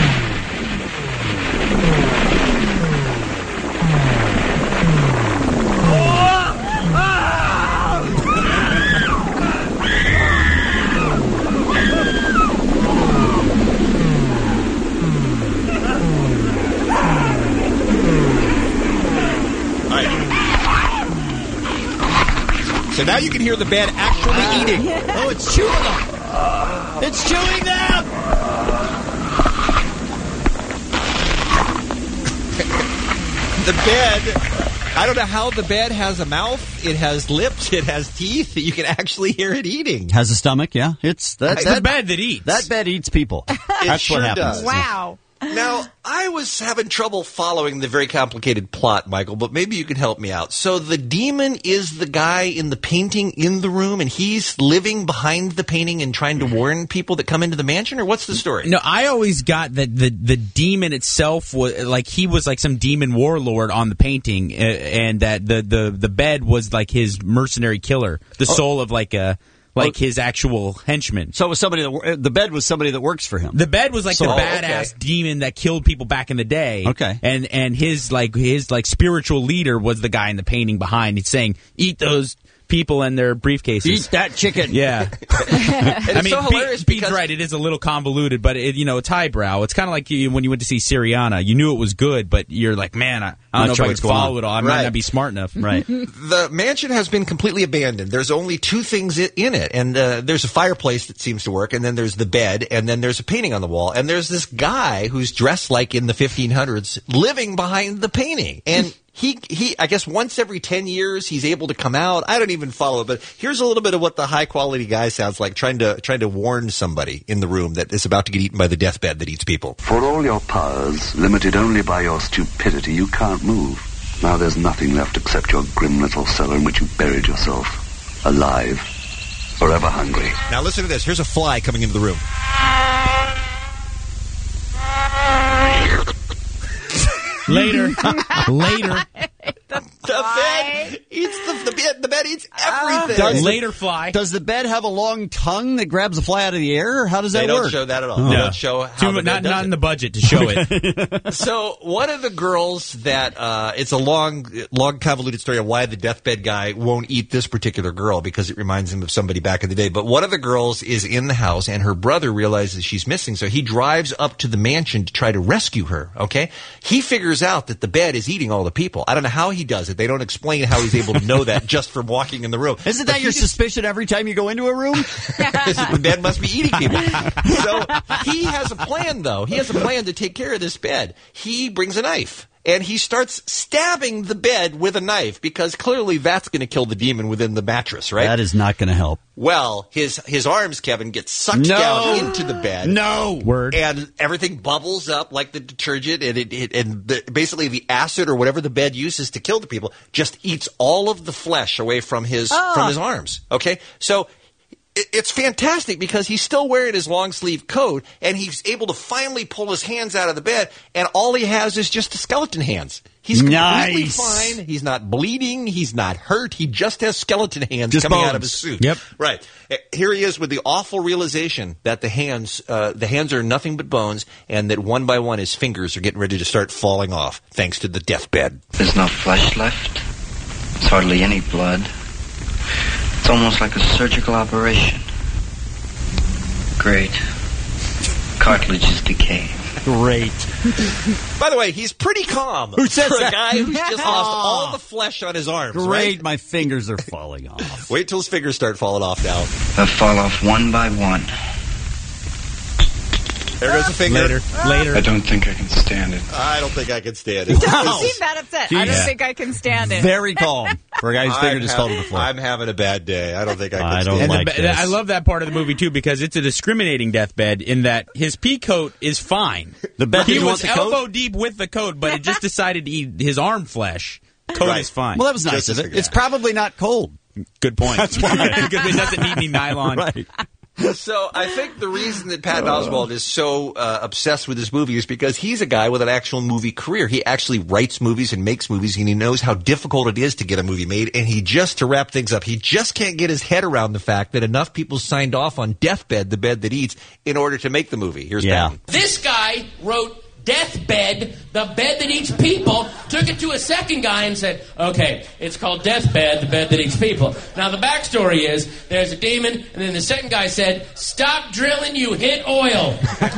So now you can hear the bed actually eating. Oh, it's chewing them. It's chewing them. The bed, I don't know how the bed has a mouth. It has lips. It has teeth. You can actually hear it eating. Has a stomach, yeah. It's the bed that eats. That bed eats people. That's sure what happens. does. Wow. Now, I was having trouble following the very complicated plot, Michael, but maybe you can help me out. So the demon is the guy in the painting in the room, and he's living behind the painting and trying to warn people that come into the mansion, or what's the story? No, I always got that the demon itself was like he was like some demon warlord on the painting, and that the bed was like his mercenary killer, the soul of like a. Like his actual henchman. So it was somebody the bed was somebody that works for him. The bed was like the badass demon that killed people back in the day. Okay. And his spiritual leader was the guy in the painting behind. He's saying, eat those people and their briefcases. Eat that chicken. Yeah. I mean, so hilarious Bede's right. It is a little convoluted, but it's highbrow. It's kind of like when you went to see Syriana. You knew it was good, but you're like, man, I don't know if I can follow it all. I might not be smart enough. Right. The mansion has been completely abandoned. There's only two things in it, and there's a fireplace that seems to work, and then there's the bed, and then there's a painting on the wall, and there's this guy who's dressed like in the 1500s living behind the painting. And he I guess once every 10 years he's able to come out. I don't even follow it, but here's a little bit of what the high quality guy sounds like trying to warn somebody in the room that is about to get eaten by the deathbed that eats people. For all your powers, limited only by your stupidity, you can't move. Now there's nothing left except your grim little cellar in which you buried yourself, alive, forever hungry. Now listen to this. Here's a fly coming into the room. Later. The bed eats the bed eats everything. Later fly. Does the bed have a long tongue that grabs the fly out of the air? Or how does that work? They don't show that at all. No. They don't show how the bed does not in the budget to show it. So one of the girls that it's a long convoluted story of why the deathbed guy won't eat this particular girl because it reminds him of somebody back in the day. But one of the girls is in the house and her brother realizes she's missing, so he drives up to the mansion to try to rescue her. Okay, he figures out that the bed is eating all the people. I don't know how he does it. They don't explain how he's able to know that just from walking in the room. Isn't that your suspicion every time you go into a room? The bed must be eating people. So he has a plan, though. He has a plan to take care of this bed. He brings a knife. And he starts stabbing the bed with a knife because clearly that's going to kill the demon within the mattress, right? That is not going to help. Well, his arms, Kevin, get sucked down into the bed. No. Word. And everything bubbles up like the detergent, and basically the acid or whatever the bed uses to kill the people just eats all of the flesh away from his arms. Okay? So it's fantastic because he's still wearing his long sleeve coat and he's able to finally pull his hands out of the bed, and all he has is just the skeleton hands. He's completely fine. He's not bleeding. He's not hurt. He just has skeleton hands just coming out of his suit. Yep. Right. Here he is with the awful realization that the hands are nothing but bones, and that one by one his fingers are getting ready to start falling off thanks to the deathbed. There's no flesh left. There's hardly any blood. It's almost like a surgical operation. Great. Cartilage is decaying. Great. By the way, he's pretty calm. Who says for a that? guy who's just lost all the flesh on his arms. Great. Right? My fingers are falling off. Wait till his fingers start falling off now. They'll fall off one by one. There goes the finger. Later. I don't think I can stand it. I don't think I can stand it. You seem that upset. I don't think I can stand it. Very calm for a guy whose finger just fell to the floor. I'm having a bad day. I don't think I can stand don't it. like this. I love that part of the movie too because it's a discriminating deathbed in that his pea coat is fine. The bed he didn't was want the coat? elbow deep with the coat, but it just decided to eat his arm flesh. Coat is fine. Well, that was nice of it. It's probably not cold. Good point. That's why. Because it doesn't need any nylon. Right. So I think the reason that Patton Oswalt is so obsessed with this movie is because he's a guy with an actual movie career. He actually writes movies and makes movies, and he knows how difficult it is to get a movie made. And to wrap things up, he just can't get his head around the fact that enough people signed off on Deathbed, the bed that eats, in order to make the movie. Here's Patton. This guy wrote Deathbed, the bed that eats people, took it to a second guy and said, okay, it's called Deathbed, the bed that eats people. Now, the backstory is there's a demon, and then the second guy said, stop drilling, you hit oil.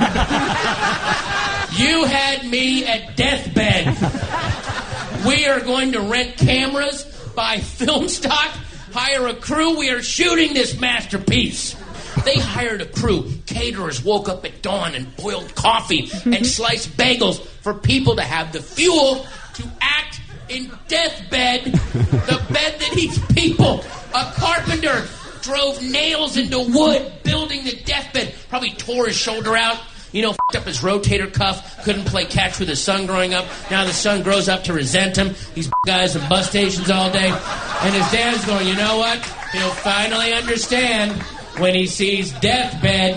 You had me at Deathbed. We are going to rent cameras, buy film stock, hire a crew. We are shooting this masterpiece. They hired a crew. Caterers woke up at dawn and boiled coffee and sliced bagels for people to have the fuel to act in Deathbed, the bed that eats people. A carpenter drove nails into wood building the deathbed. Probably tore his shoulder out. F***ed up his rotator cuff. Couldn't play catch with his son growing up. Now the son grows up to resent him. These guys in bus stations all day. And his dad's going, you know what? He'll finally understand when he sees Deathbed,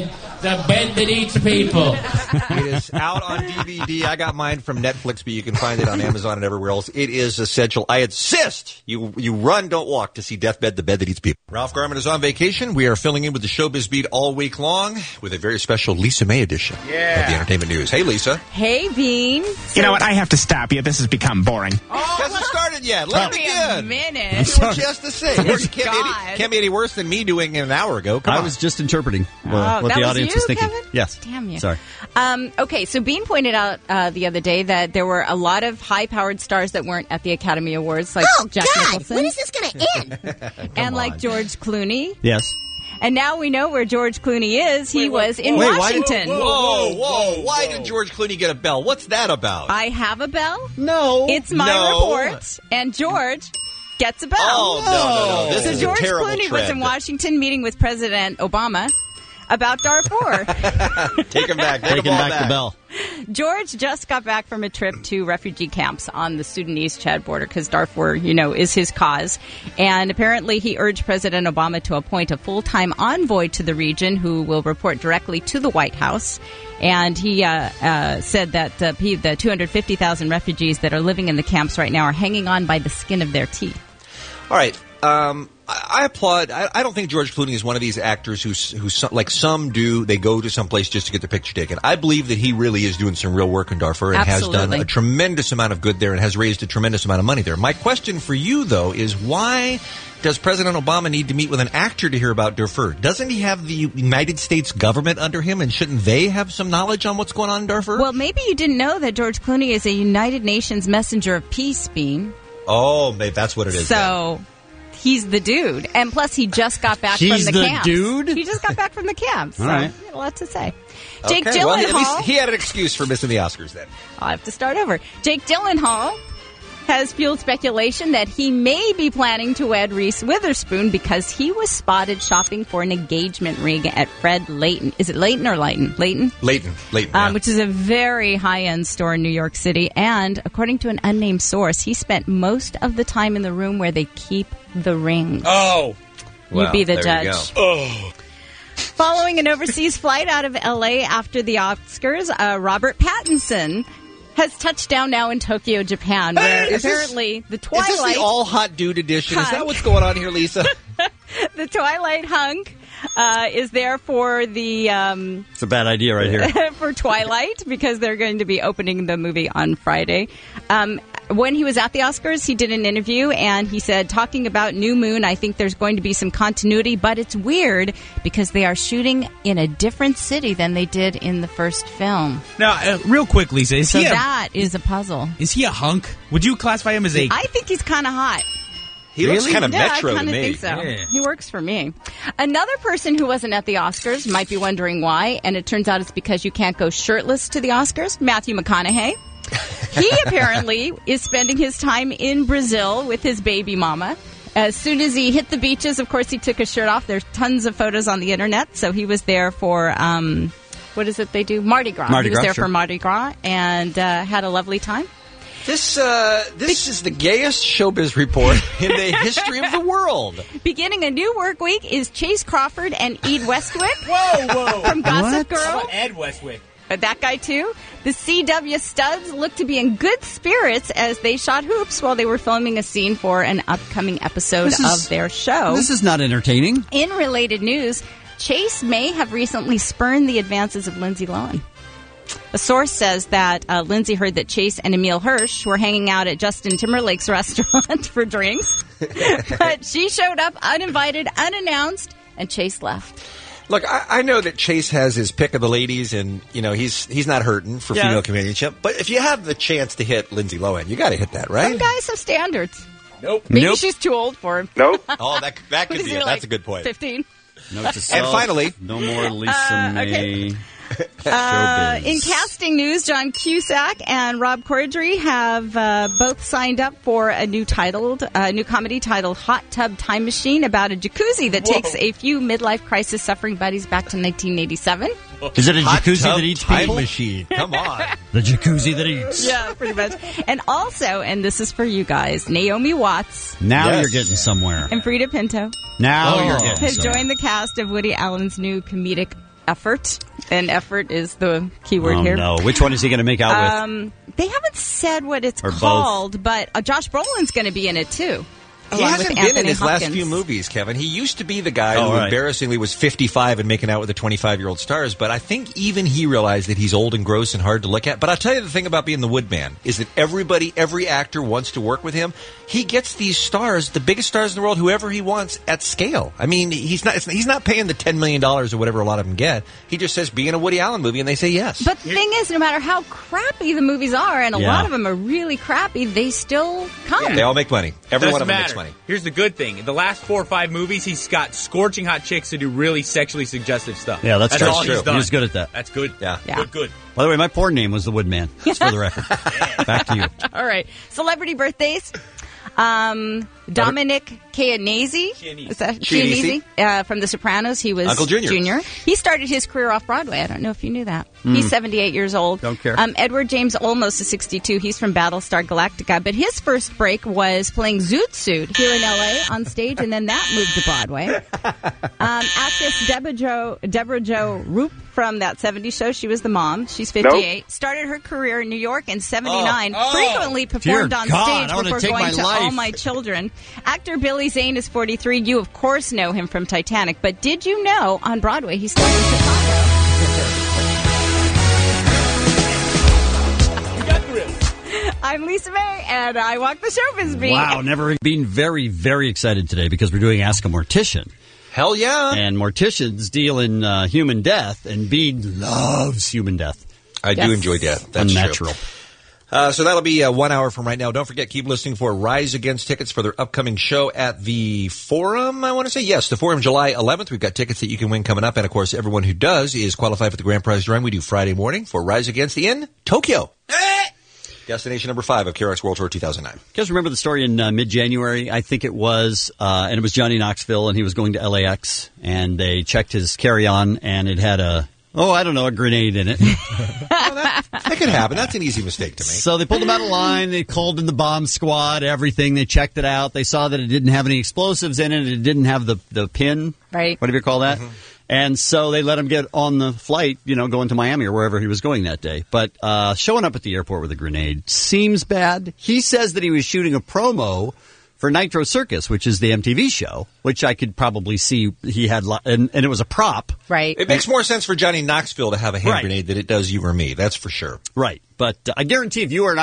The Bed That Eats People. It is out on DVD. I got mine from Netflix, but you can find it on Amazon and everywhere else. It is essential. I insist you run, don't walk to see Deathbed, the Bed That Eats People. Ralph Garman is on vacation. We are filling in with the Showbiz Beat all week long with a very special Lisa May edition of the Entertainment News. Hey, Lisa. Hey, Bean. You know what? I have to stop you. This has become boring. Hasn't started yet. Let me a in. minute. See what she has to say. Can't be any worse than me doing it an hour ago. Come I on. was just interpreting what that the was audience you, was thinking. Kevin? Yes. Damn you. Sorry. Okay, so Bean pointed out the other day that there were a lot of high-powered stars that weren't at the Academy Awards, like Jack Nicholson. When is this going to end? and like George Clooney. Yes. And now we know where George Clooney is. He was in Washington. Whoa. Why did George Clooney get a bell? What's that about? I have a bell. No. It's my report. And George gets a bell. Oh, no. This is George a terrible Clooney trend. was in Washington meeting with President Obama about Darfur. Take him back. Taking back the bell. George just got back from a trip to refugee camps on the Sudanese-Chad border because Darfur, is his cause. And apparently he urged President Obama to appoint a full-time envoy to the region who will report directly to the White House. And he said that the 250,000 refugees that are living in the camps right now are hanging on by the skin of their teeth. All right. I applaud. I don't think George Clooney is one of these actors who like some do. They go to some place just to get their picture taken. I believe that he really is doing some real work in Darfur and has done a tremendous amount of good there and has raised a tremendous amount of money there. My question for you, though, is why does President Obama need to meet with an actor to hear about Darfur? Doesn't he have the United States government under him, and shouldn't they have some knowledge on what's going on in Darfur? Well, maybe you didn't know that George Clooney is a United Nations messenger of peace, Bean. Oh, maybe that's what it is. So... he's the dude. And plus, he just got back from the camps. He's the dude? He just got back from the camps. So, all right. a lot to say. Jake Okay, Gyllenhaal. well, at least he had an excuse for missing the Oscars then. I'll have to start over. Jake Gyllenhaal has fueled speculation that he may be planning to wed Reese Witherspoon because he was spotted shopping for an engagement ring at Fred Leighton. Is it Leighton or Leighton? Leighton? Leighton, yeah. Which is a very high-end store in New York City. And according to an unnamed source, he spent most of the time in the room where they keep the rings. Oh! You be the there you judge. go. Oh! Following an overseas flight out of L.A. after the Oscars, Robert Pattinson has touched down now in Tokyo, Japan, where apparently the Twilight... Is this the all-hot dude edition? Is that what's going on here, Lisa? The Twilight hunk is there for the... it's a bad idea right here. for Twilight, because they're going to be opening the movie on Friday. When he was at the Oscars, he did an interview, and he said, talking about New Moon, I think there's going to be some continuity, but it's weird because they are shooting in a different city than they did in the first film. Now, real quick, Lisa, is that is a puzzle. Is he a hunk? Would you classify him as a... I think he's kind of hot. He looks kind of metro I to me. think so. Yeah. He works for me. Another person who wasn't at the Oscars might be wondering why, and it turns out it's because you can't go shirtless to the Oscars. Matthew McConaughey. He apparently is spending his time in Brazil with his baby mama. As soon as he hit the beaches, of course, he took his shirt off. There's tons of photos on the internet. So he was there for, what is it they do? Mardi Gras. He was there for Mardi Gras and had a lovely time. This is the gayest showbiz report in the history of the world. Beginning a new work week is Chase Crawford and Ed Westwick. Whoa! From Gossip How Girl. about Ed Westwick? That guy, too. The CW studs look to be in good spirits as they shot hoops while they were filming a scene for an upcoming episode of their show. This is not entertaining. In related news, Chase may have recently spurned the advances of Lindsay Lohan. A source says that Lindsay heard that Chase and Emile Hirsch were hanging out at Justin Timberlake's restaurant for drinks. But she showed up uninvited, unannounced, and Chase left. Look, I know that Chase has his pick of the ladies, and he's not hurting for female companionship. But if you have the chance to hit Lindsay Lohan, you got to hit that, right? Some guys have standards. Nope. Maybe she's too old for him. Nope. Oh, that could be it. That's a good point. 15. Note to self, and finally, no more Lisa May. In casting news, John Cusack and Rob Corddry have both signed up for a new comedy titled Hot Tub Time Machine about a jacuzzi that takes a few midlife crisis suffering buddies back to 1987. Is it a jacuzzi that eats people? Machine. Come on. The jacuzzi that eats. Yeah, pretty much. And also, and this is for you guys, Naomi Watts. Now you're getting somewhere. And Frida Pinto. Now you're getting has somewhere. joined the cast of Woody Allen's new comedic effort, and effort is the key word Oh, here. no. Which one is he going to make out with? They haven't said what it's Or both. called, but Josh Brolin's going to be in it too. He along hasn't with been in Anthony his last Hopkins. few movies, Kevin. He used to be the guy Oh, who right. embarrassingly was 55 and making out with the 25-year-old stars, but I think even he realized that he's old and gross and hard to look at. But I'll tell you the thing about being the Woodman is that every actor wants to work with him. He gets these stars, the biggest stars in the world, whoever he wants, at scale. I mean, he's not paying the $10 million or whatever a lot of them get. He just says, be in a Woody Allen movie, and they say yes. But the thing is, no matter how crappy the movies are, and a Yeah. lot of them are really crappy, they still come. They all make money. Every one Doesn't of them matter. makes money. Here's the good thing. The last 4 or 5 movies, he's got scorching hot chicks to do really sexually suggestive stuff. Yeah, that's true. all he's done. He's good at that. That's good. Yeah. Good. By the way, my porn name was the Woodman. Just for the record. Back to you. All right. Celebrity birthdays. Dominic Chianese. Is that Chianese. Chianese? From The Sopranos. He was Uncle Junior. Junior. He started his career off Broadway. I don't know if you knew that. He's 78 years old. Don't care. Edward James Olmos is 62. He's from Battlestar Galactica. But his first break was playing Zoot Suit here in L.A. on stage, and then that moved to Broadway. Actress Deborah Jo Rupp from that 70s show. She was the mom. She's 58. Started her career in New York in 79. Frequently performed Dear on God, stage I wanna before take going my to life. All My Children. Actor Billy Zane is 43. You, of course, know him from Titanic. But did you know on Broadway he started in Chicago? I'm Lisa May, and I walk the showbiz beat. Wow, never been very, very excited today because we're doing Ask a Mortician. Hell yeah. And morticians deal in human death, and Bede loves human death. I do enjoy death. That's unnatural. True. So that'll be 1 hour from right now. Don't forget, keep listening for Rise Against tickets for their upcoming show at the Forum, I want to say. Yes, the Forum, July 11th. We've got tickets that you can win coming up. And, of course, everyone who does is qualified for the grand prize drawing we do Friday morning for Rise Against in Tokyo. Destination number 5 of KRX World Tour 2009. You guys remember the story in mid-January? I think it was, and it was Johnny Knoxville, and he was going to LAX, and they checked his carry-on, and it had a grenade in it. That could happen. That's an easy mistake to make. So they pulled him out of line. They called in the bomb squad, everything. They checked it out. They saw that it didn't have any explosives in it. It didn't have the pin. Right. Whatever you call that. Mm-hmm. And so they let him get on the flight, going to Miami or wherever he was going that day. But showing up at the airport with a grenade seems bad. He says that he was shooting a promo for Nitro Circus, which is the MTV show, which I could probably see he had, and it was a prop. Right. It makes more sense for Johnny Knoxville to have a hand Right. grenade than it does you or me. That's for sure. Right. But I guarantee if you or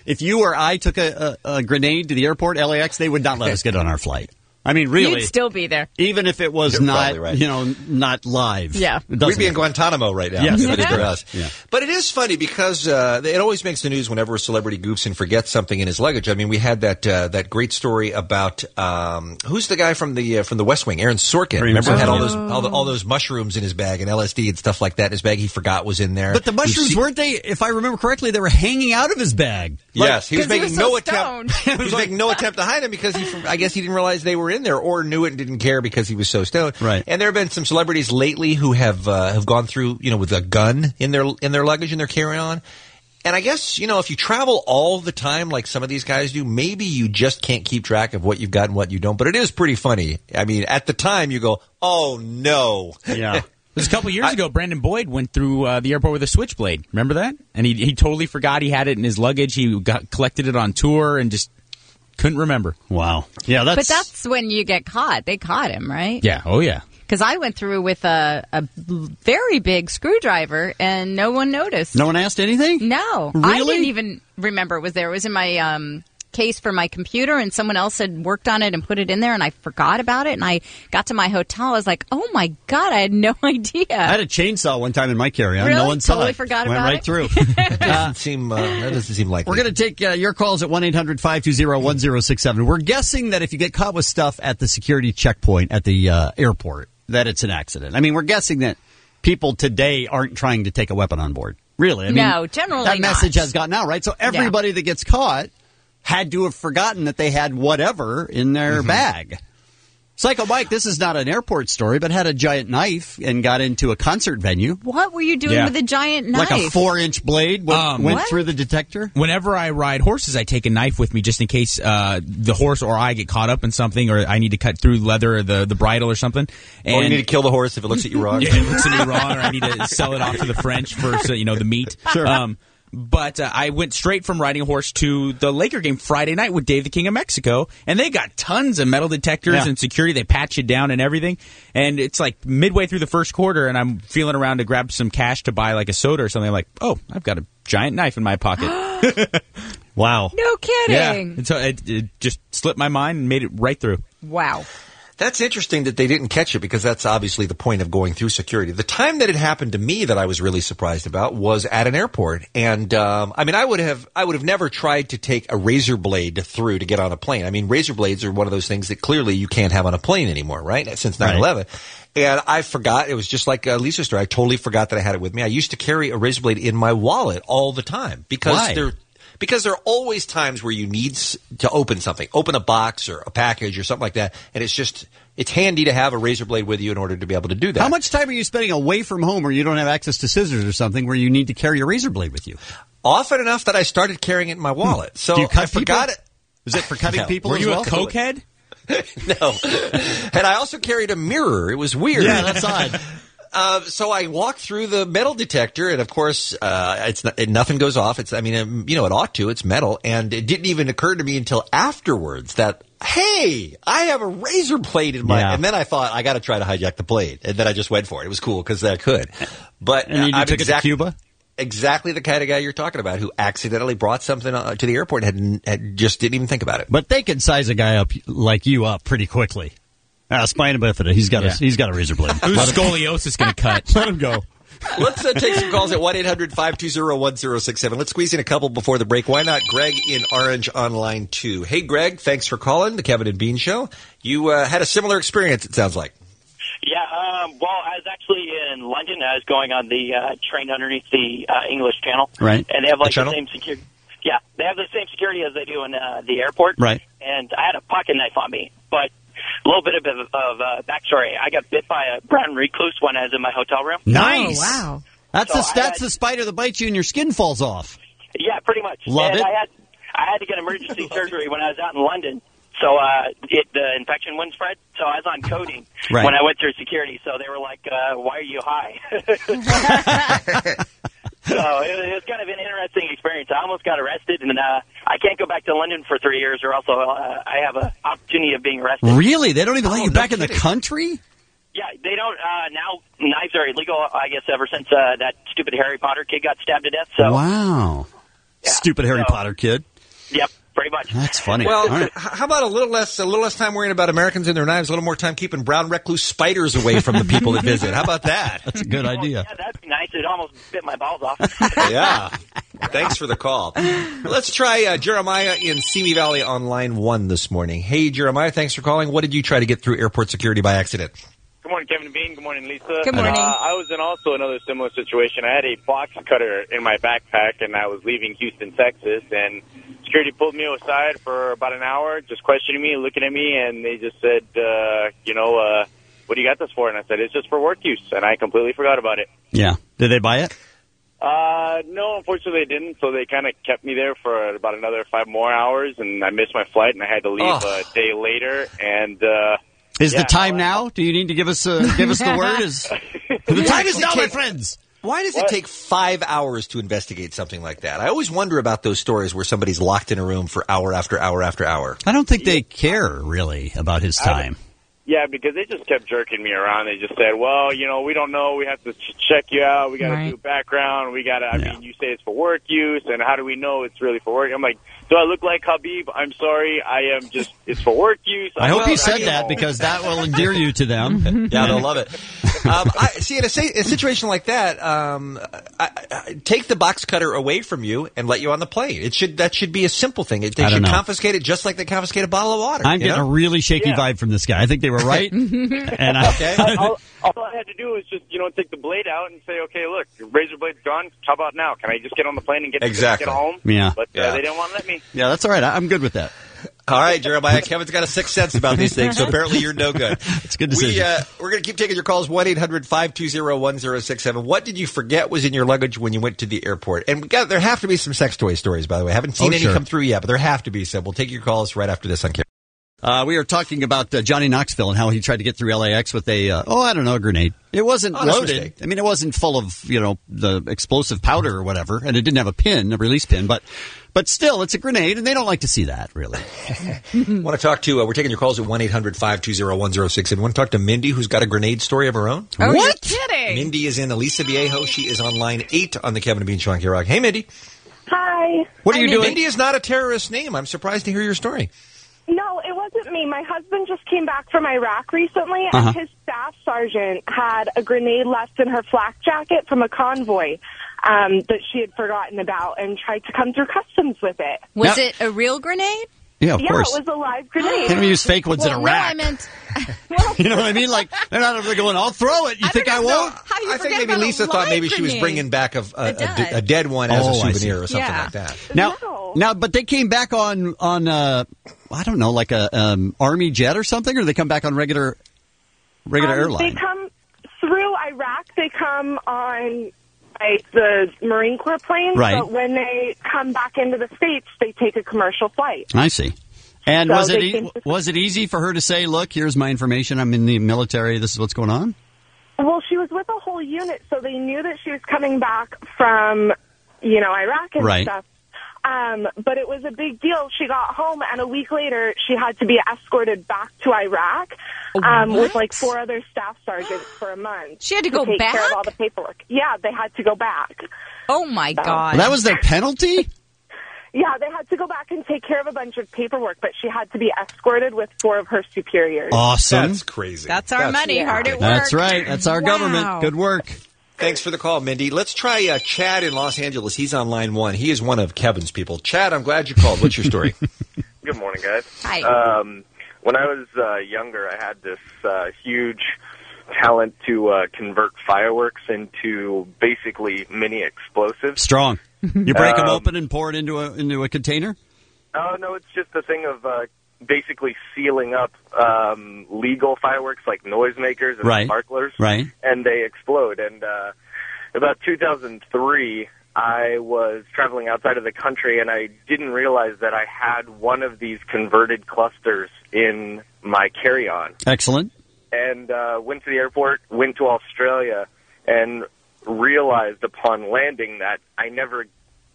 I took a grenade to the airport, LAX, they would not let us get on our flight. I mean, really. You'd still be there. Even if it was You're not, probably right. not live. Yeah. It doesn't We'd be in matter. Guantanamo right now. Yes. if it for us. Yeah. But it is funny because it always makes the news whenever a celebrity goofs and forgets something in his luggage. I mean, we had that great story about who's the guy from the West Wing, Aaron Sorkin. Remember, had all those mushrooms in his bag and LSD and stuff like that in his bag. He forgot was in there. But the mushrooms weren't they? If I remember correctly, they were hanging out of his bag. Yes, he was 'cause he making was so no attempt. He was making no attempt to hide them because I guess he didn't realize they were in there or knew it and didn't care because he was so stoned. Right. And there have been some celebrities lately who have gone through, with a gun in their luggage and their carry-on. And I guess, if you travel all the time like some of these guys do, maybe you just can't keep track of what you've got and what you don't. But it is pretty funny. I mean, at the time you go, oh no. Yeah. It was a couple years ago. Brandon Boyd went through the airport with a switchblade. Remember that? And he totally forgot he had it in his luggage. He collected it on tour and just couldn't remember. Wow. Yeah, But that's when you get caught. They caught him, right? Yeah. Oh, yeah. Because I went through with a very big screwdriver, and no one noticed. No one asked anything? No. Really? I didn't even remember it was there. It was in my case for my computer, and someone else had worked on it and put it in there, and I forgot about it. And I got to my hotel. I was like, oh, my God, I had no idea. I had a chainsaw one time in my carry-on. Really? No one saw Totally it. forgot Went about right it? through. That doesn't seem likely. We're going to take your calls at 1-800-520-1067. We're guessing that if you get caught with stuff at the security checkpoint at the airport, that it's an accident. I mean, we're guessing that people today aren't trying to take a weapon on board. Really? I mean, No, generally that message not. has gotten out, right? So everybody that gets caught had to have forgotten that they had whatever in their bag. Psycho Mike, this is not an airport story, but had a giant knife and got into a concert venue. What were you doing with a giant knife? Like a 4-inch blade went what? through the detector? Whenever I ride horses, I take a knife with me just in case the horse or I get caught up in something, or I need to cut through leather or the bridle or something. And Or you need to kill the horse if it looks at you wrong. Yeah, it looks at me wrong, or I need to sell it off to the French for the meat. Sure. But I went straight from riding a horse to the Laker game Friday night with Dave the King of Mexico, and they got tons of metal detectors and security. They patch it down and everything. And it's like midway through the first quarter, and I'm feeling around to grab some cash to buy like a soda or something. I'm like, oh, I've got a giant knife in my pocket. Wow. No kidding. Yeah. And so it just slipped my mind and made it right through. Wow. That's interesting that they didn't catch it, because that's obviously the point of going through security. The time that it happened to me that I was really surprised about was at an airport. And, I would have never tried to take a razor blade through to get on a plane. I mean, razor blades are one of those things that clearly you can't have on a plane anymore, right? Since 9/11. And I forgot. It was just like Lisa's story. I totally forgot that I had it with me. I used to carry a razor blade in my wallet all the time because Because there are always times where you need to open something, open a box or a package or something like that, and it's handy to have a razor blade with you in order to be able to do that. How much time are you spending away from home, or you don't have access to scissors or something, where you need to carry a razor blade with you? Often enough that I started carrying it in my wallet. So do you cut I forgot people? Is it for cutting people Were as you well? a cokehead? No. And I also carried a mirror. It was weird. Yeah, that's odd. So I walked through the metal detector, and of course, nothing goes off. It ought to. It's metal, and it didn't even occur to me until afterwards that, hey, I have a razor blade in my. Yeah. And then I thought, I got to try to hijack the blade, and then I just went for it. It was cool because I could. But and you took it to Cuba. Exactly the kind of guy you're talking about, who accidentally brought something to the airport and had just didn't even think about it. But they can size a guy up like you up pretty quickly. Spina bifida. He's got a razor blade. Who's scoliosis going to cut? Let him go. Let's take some calls at 1-800-520-1067. Let's squeeze in a couple before the break. Why not Greg in Orange on line 2? Hey, Greg, thanks for calling the Kevin and Bean Show. You had a similar experience, it sounds like. Yeah, well, I was actually in London. I was going on the train underneath the English Channel. Right. And they have like the the same security. Yeah, they have the same security as they do in the airport. Right. And I had a pocket knife on me, but a little bit of backstory. I got bit by a brown recluse when I was in my hotel room. Nice. Oh, wow. That's the spider that bites you and your skin falls off. Yeah, pretty much. Love and it. I had to get emergency surgery when I was out in London. So the infection wouldn't spread. So I was on codeine when I went through security. So they were like, why are you high? So it was kind of an interesting experience. I almost got arrested, and I can't go back to London for 3 years, or else I have an opportunity of being arrested. Really? They don't even let you back in the country? Yeah, they don't. Now knives are illegal, I guess, ever since that stupid Harry Potter kid got stabbed to death. So Wow. Yeah, Stupid Harry Potter kid. Yep, pretty much. That's funny. Well, All right. how about a little less time worrying about Americans and their knives, a little more time keeping brown recluse spiders away from the people that visit? How about that? That's a good idea. Yeah, that'd be nice. It almost bit my balls off. Yeah. Thanks for the call. Let's try Jeremiah in Simi Valley on line 1 this morning. Hey, Jeremiah, thanks for calling. What did you try to get through airport security by accident? Good morning, Kevin and Bean. Good morning, Lisa. Good morning. I was in also another similar situation. I had a box cutter in my backpack, and I was leaving Houston, Texas, and security pulled me aside for about an hour, just questioning me, looking at me, and they just said, what do you got this for? And I said, it's just for work use, and I completely forgot about it. Yeah. Did they buy it? No, unfortunately they didn't, so they kind of kept me there for about another 5 more hours, and I missed my flight, and I had to leave a day later, and... Is the time now? Do you need to give us the word? The time is now, my friends. Why does it take 5 hours to investigate something like that? I always wonder about those stories where somebody's locked in a room for hour after hour after hour. I don't think they care, really, about his time. Yeah, because they just kept jerking me around. They just said, well, we don't know. We have to check you out. We got to do background. We got to, I mean, you say it's for work use, and how do we know it's really for work? I'm like, do I look like Habib? I'm sorry. I am just, it's for work use. I hope you said that because that will endear you to them. Yeah, they'll love it. See, in a situation like that, take the box cutter away from you and let you on the plane. That should be a simple thing. They should confiscate it just like they confiscate a bottle of water. I'm getting a really shaky vibe from this guy. I think they were right. And all I had to do was just, take the blade out and say, okay, look, your razor blade's gone. How about now? Can I just get on the plane and get home? Yeah. But they didn't want to let me. Yeah, that's all right. I'm good with that. All right, Jeremiah. Kevin's got a sixth sense about these things, so apparently you're no good. It's a good decision. We're going to keep taking your calls, 1-800-520-1067. What did you forget was in your luggage when you went to the airport? And there have to be some sex toy stories, by the way. I haven't seen any come through yet, but there have to be some. We'll take your calls right after this on camera. We are talking about Johnny Knoxville and how he tried to get through LAX with a grenade. It wasn't loaded. I mean, it wasn't full of, the explosive powder or whatever, and it didn't have a release pin, but still, it's a grenade, and they don't like to see that, really. Want to talk to, we're taking your calls at 1-800-520-1067. Want to talk to Mindy, who's got a grenade story of her own? Oh, what? You're kidding. Mindy is in Aliso Viejo. She is on line 8 on the Kevin and Bean Show on K-Rock. Hey, Mindy. Hi. What are you doing? Mindy is not a terrorist name. I'm surprised to hear your story. No, it wasn't me. My husband just came back from Iraq recently, and his staff sergeant had a grenade left in her flak jacket from a convoy that she had forgotten about and tried to come through customs with it. Was it a real grenade? Yeah, of course. Yeah, it was a live grenade. Can't we use fake ones in Iraq? No, I meant... You know what I mean? Like, they're not over there going, I'll throw it. You think I won't? How do you I think forget maybe about Lisa a thought maybe live she was grenade? bringing back a dead one as a souvenir or something like that. Now, but they came back on I don't know, like a Army jet or something, or they come back on regular airline? They come through Iraq. They come on the Marine Corps planes, right. But when they come back into the States, they take a commercial flight. I see. And So was it easy for her to say, look, here's my information, I'm in the military, this is what's going on? Well, she was with a whole unit, so they knew that she was coming back from, Iraq and stuff. But it was a big deal. She got home, and a week later, she had to be escorted back to Iraq with like 4 other staff sergeants for a month. She had to go take back? care of all the paperwork. Yeah, they had to go back. Oh, my God. Well, that was their penalty? Yeah, they had to go back and take care of a bunch of paperwork, but she had to be escorted with 4 of her superiors. Awesome. That's crazy. That's our money. Hard at work. That's right. That's our government. Good work. Thanks for the call, Mindy. Let's try Chad in Los Angeles. He's on line 1. He is one of Kevin's people. Chad, I'm glad you called. What's your story? Good morning, guys. Hi. When I was younger, I had this huge talent to convert fireworks into basically mini explosives. Strong. You break them open and pour it into a container? Oh, no, it's just a thing of basically sealing up legal fireworks like noisemakers and sparklers. Right. And they explode. And about 2003, I was traveling outside of the country, and I didn't realize that I had one of these converted clusters in my carry-on. Excellent. And went to the airport, went to Australia, and realized upon landing that I never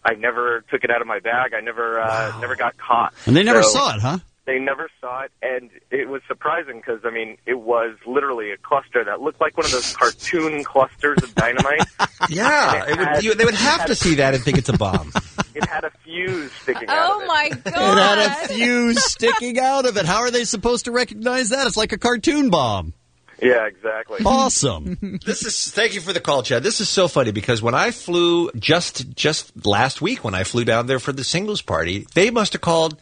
took it out of my bag. I never got caught. And they never saw it, huh? They never saw it, and it was surprising because, it was literally a cluster that looked like one of those cartoon clusters of dynamite. Yeah, they would have to see that and think it's a bomb. It had a fuse sticking out of it. Oh, my God. It had a fuse sticking out of it. How are they supposed to recognize that? It's like a cartoon bomb. Yeah, exactly. Awesome. Thank you for the call, Chad. This is so funny because when I flew just last week, when I flew down there for the singles party, they must have called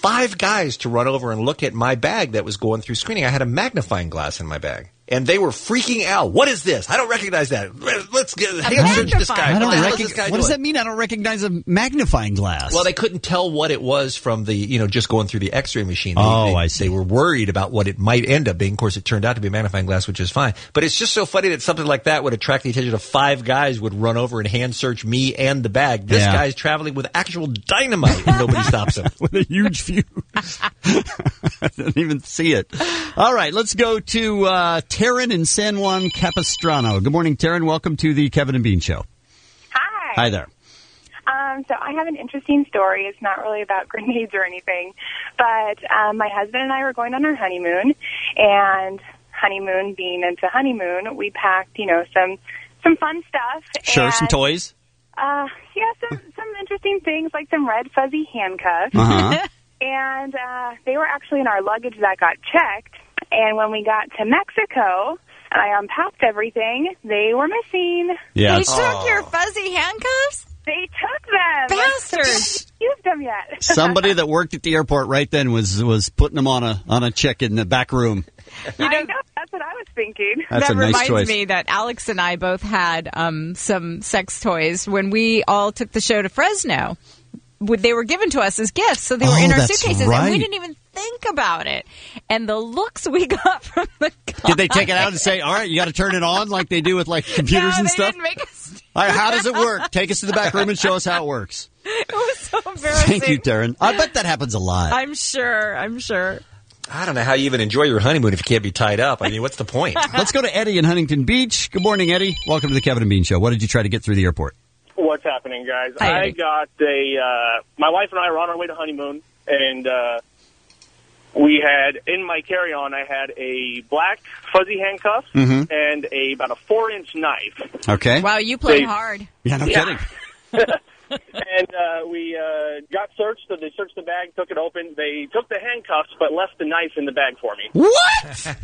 5 guys to run over and look at my bag that was going through screening. I had a magnifying glass in my bag. And they were freaking out. What is this? I don't recognize that. Let's search this guy. What does that mean? I don't recognize a magnifying glass. Well, they couldn't tell what it was from the, just going through the X-ray machine. I see. They were worried about what it might end up being. Of course, it turned out to be a magnifying glass, which is fine. But it's just so funny that something like that would attract the attention of 5 guys would run over and hand search me and the bag. This guy's traveling with actual dynamite and nobody stops him. With a huge fuse. I didn't even see it. All right, let's go to Taryn in San Juan Capistrano. Good morning, Taryn. Welcome to the Kevin and Bean Show. Hi. Hi there. So I have an interesting story. It's not really about grenades or anything, but my husband and I were going on our honeymoon, and honeymoon being into honeymoon, we packed, some fun stuff. Sure, some toys. Yeah, some interesting things like some red fuzzy handcuffs. Uh-huh. And they were actually in our luggage that got checked. And when we got to Mexico and I unpacked everything, they were missing. Yeah. They took your fuzzy handcuffs? They took them. Bastards. I haven't used them yet. Somebody that worked at the airport right then was putting them on a check in the back room. I know, that's what I was thinking. That's that a nice reminds choice. me that Alex and I both had some sex toys when we all took the show to Fresno. they were given to us as gifts, so they were in our that's suitcases, right. and we didn't even think about it. And the looks we got from the guy. Did they take it out and say, all right, you got to turn it on like they do with like computers No, and they stuff? didn't make us. All right, how does it work? Take us to the back room and show us how it works. It was so embarrassing. Thank you, Darren. I bet that happens a lot. I'm sure. I don't know how you even enjoy your honeymoon if you can't be tied up. I mean, what's the point? Let's go to Eddie in Huntington Beach. Good morning, Eddie. Welcome to the Kevin and Bean Show. What did you try to get through the airport? What's happening, guys? Hi, I got my wife and I were on our way to honeymoon, and we had, in my carry-on, I had a black fuzzy handcuff Mhm. and about a 4-inch knife. Okay. Wow, you played hard. Yeah, no kidding. And we got searched, so they searched the bag, took it open. They took the handcuffs, but left the knife in the bag for me. What?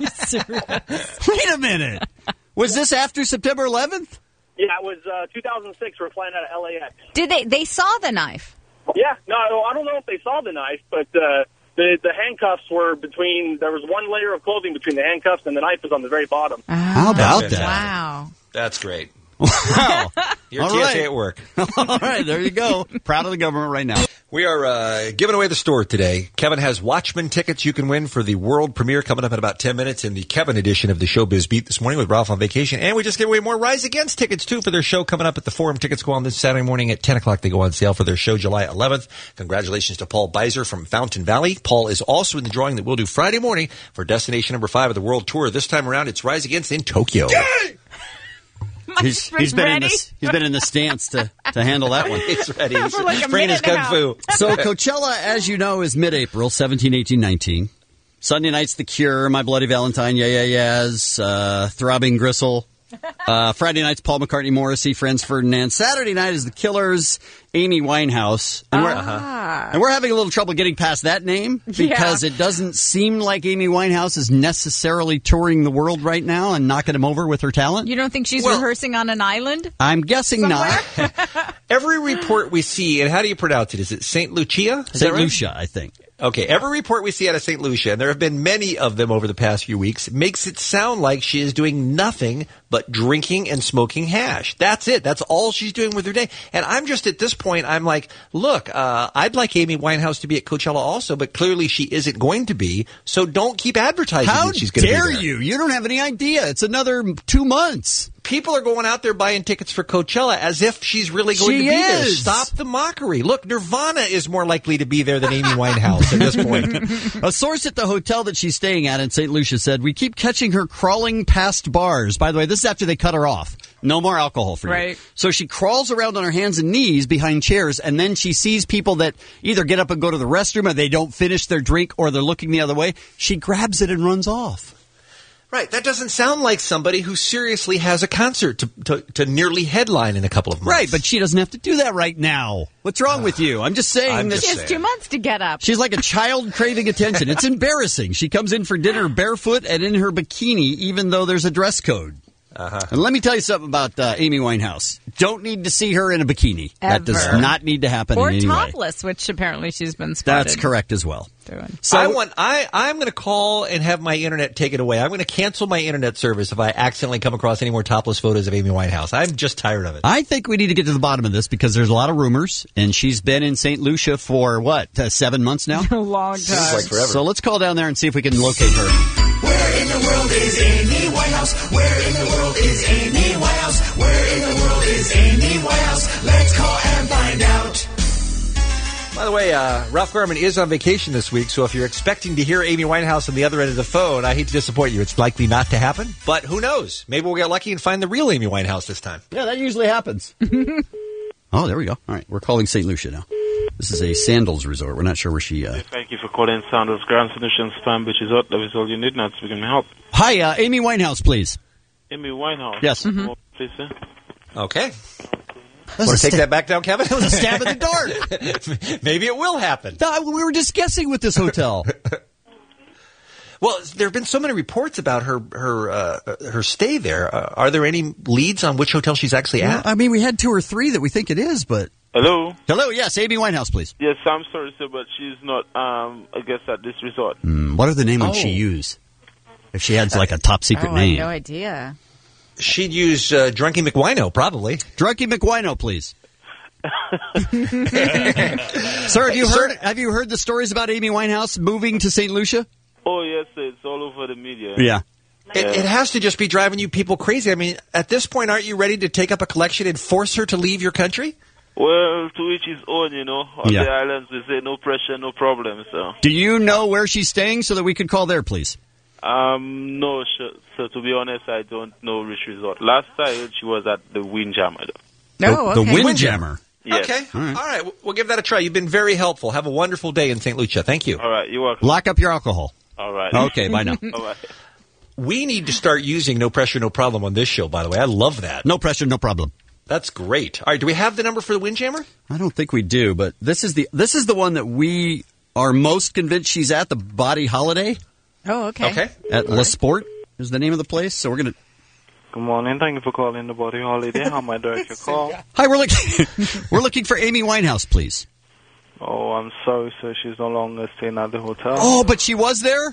Wait a minute. Was this after September 11th? Yeah, it was 2006. We were flying out of LAX. Did they saw the knife? Yeah, no, I don't know if they saw the knife, but the handcuffs were between. There was one layer of clothing between the handcuffs, and the knife was on the very bottom. How about that? Wow. That's great. Wow. Your All TSA right. at work. All right, there you go. Proud of the government right now. We are giving away the store today. Kevin has Watchmen tickets you can win for the world premiere coming up in about 10 minutes in the Kevin edition of the Showbiz Beat this morning with Ralph on vacation. And we just gave away more Rise Against tickets, too, for their show coming up at the Forum. Tickets go on this Saturday morning at 10 o'clock. They go on sale for their show July 11th. Congratulations to Paul Beiser from Fountain Valley. Paul is also in the drawing that we'll do Friday morning for destination number 5 of the world tour. This time around, it's Rise Against in Tokyo. He's been in this. He's been in the stance to handle that one. He's ready. He's For like a training his minute kung now. fu. So Coachella, as you know, is mid-April, 17, 18, 19. Sunday night's The Cure, My Bloody Valentine, Yeah Yeah Yeahs, Throbbing Gristle. Friday night's Paul McCartney, Morrissey, Franz Ferdinand. Saturday night is The Killers, Amy Winehouse. And we're having a little trouble getting past that name because it doesn't seem like Amy Winehouse is necessarily touring the world right now and knocking him over with her talent. You don't think she's rehearsing on an island? I'm guessing not. Every report we see, and how do you pronounce it? Is it St. Lucia? Is that St. right? Lucia, I think. Okay, every report we see out of St. Lucia, and there have been many of them over the past few weeks, makes it sound like she is doing nothing but drinking and smoking hash. That's it. That's all she's doing with her day. And I'm just at this point, I'm like, look, I'd like Amy Winehouse to be at Coachella also, but clearly she isn't going to be, so don't keep advertising How that she's going to be dare there. you? You don't have any idea. It's another 2 months. People are going out there buying tickets for Coachella as if she's really going to be there. is. Stop the mockery. Look, Nirvana is more likely to be there than Amy Winehouse at this point. A source at the hotel that she's staying at in St. Lucia said, we keep catching her crawling past bars. By the way, this is after they cut her off. No more alcohol for you. Right. So she crawls around on her hands and knees behind chairs, and then she sees people that either get up and go to the restroom or they don't finish their drink or they're looking the other way. She grabs it and runs off. Right, that doesn't sound like somebody who seriously has a concert to nearly headline in a couple of months. Right, but she doesn't have to do that right now. What's wrong with you? I'm just saying that She has 2 months to get up. she's like a child craving attention. It's embarrassing. She comes in for dinner barefoot and in her bikini, even though there's a dress code. And let me tell you something about Amy Winehouse. Don't need to see her in a bikini. That does Ever. not need to happen Or in any way. topless, which apparently she's been spotted That's correct as well. doing. So I'm going to call and have my internet taken away. I'm going to cancel my internet service if I accidentally come across any more topless photos of Amy Winehouse. I'm just tired of it. I think we need to get to the bottom of this because there's a lot of rumors, and she's been in St. Lucia for, 7 months now? A long time. Seems like forever. So let's call down there and see if we can locate her. Where in the world is Amy Winehouse? Where in the world is Amy Winehouse? Where in the world is Amy Winehouse? Let's call and find out. By the way, Ralph Garman is on vacation this week, so if you're expecting to hear Amy Winehouse on the other end of the phone, I hate to disappoint you. It's likely not to happen, but who knows? Maybe we'll get lucky and find the real Amy Winehouse this time. Yeah, that usually happens. Oh, there we go. All right, we're calling St. Lucia now. This is a Sandals resort. We're not sure where she... Thank you for calling Sandals Grand Solutions Spam Beach Resort. That is all you need now to begin my help. Hi, Amy Winehouse, please. Amy Winehouse. Yes. Please, sir. Okay. Want to take that back down, Kevin? It was a stab in the dark. Maybe it will happen. No, we were just guessing with this hotel. Well, there have been so many reports about her stay there. Are there any leads on which hotel she's actually at? I mean, we had 2 or 3 that we think it is, but... Hello? Hello, yes, Amy Winehouse, please. Yes, I'm sorry, sir, but she's not, I guess, at this resort. What other name would she use? If she had, like, a top-secret I name. have no idea. She'd use Drunky McWino, probably. Drunky McWino, please. Sir, have you heard the stories about Amy Winehouse moving to St. Lucia? Oh, yes, sir. It's all over the media. Yeah. It has to just be driving you people crazy. I mean, at this point, aren't you ready to take up a collection and force her to leave your country? Well, to each his own, you know. On Yeah. the islands, they say no pressure, no problem, so. Do you know where she's staying so that we could call there, please? No, so to be honest, I don't know which resort. Last I heard she was at the Windjammer, though. The Windjammer. Yes. Okay. All right. We'll give that a try. You've been very helpful. Have a wonderful day in St. Lucia. Thank you. All right. You're welcome. Lock up your alcohol. All right. Okay, bye now. All right. We need to start using No Pressure, No Problem on this show, by the way. I love that. No pressure, no problem. That's great. All right. Do we have the number for the Windjammer? I don't think we do, but this is the one that we are most convinced she's at, the Body Holiday. Oh, okay. Okay. At La Sport is the name of the place. So we're going to... Good morning. Thank you for calling the Body Holiday. How may I direct your call? Hi, we're looking for Amy Winehouse, please. Oh, I'm sorry, sir. She's no longer staying at the hotel. Oh, but she was there?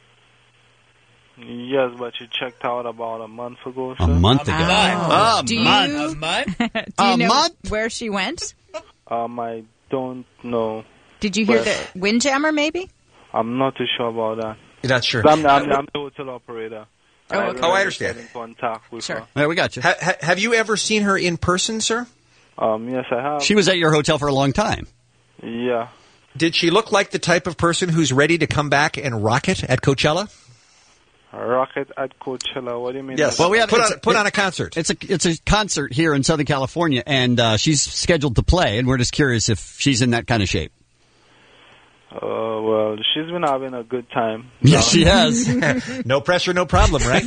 Yes, but she checked out about a month ago, sir. A month ago. Oh. A Do month. you A know month? where she went? I don't know. Did you hear But the Windjammer, maybe? I'm not too sure about that. You're not sure? I'm the hotel operator. Oh, okay. I understand. In contact with her. Yeah, we got you. Have you ever seen her in person, sir? Yes, I have. She was at your hotel for a long time. Yeah. Did she look like the type of person who's ready to come back and rock it at Coachella? Rocket at Coachella. What do you mean? Yes. Well, we have put on a concert. It's a concert here in Southern California, and she's scheduled to play, and we're just curious if she's in that kind of shape. Well, she's been having a good time. Yes, she has. No pressure, no problem, right?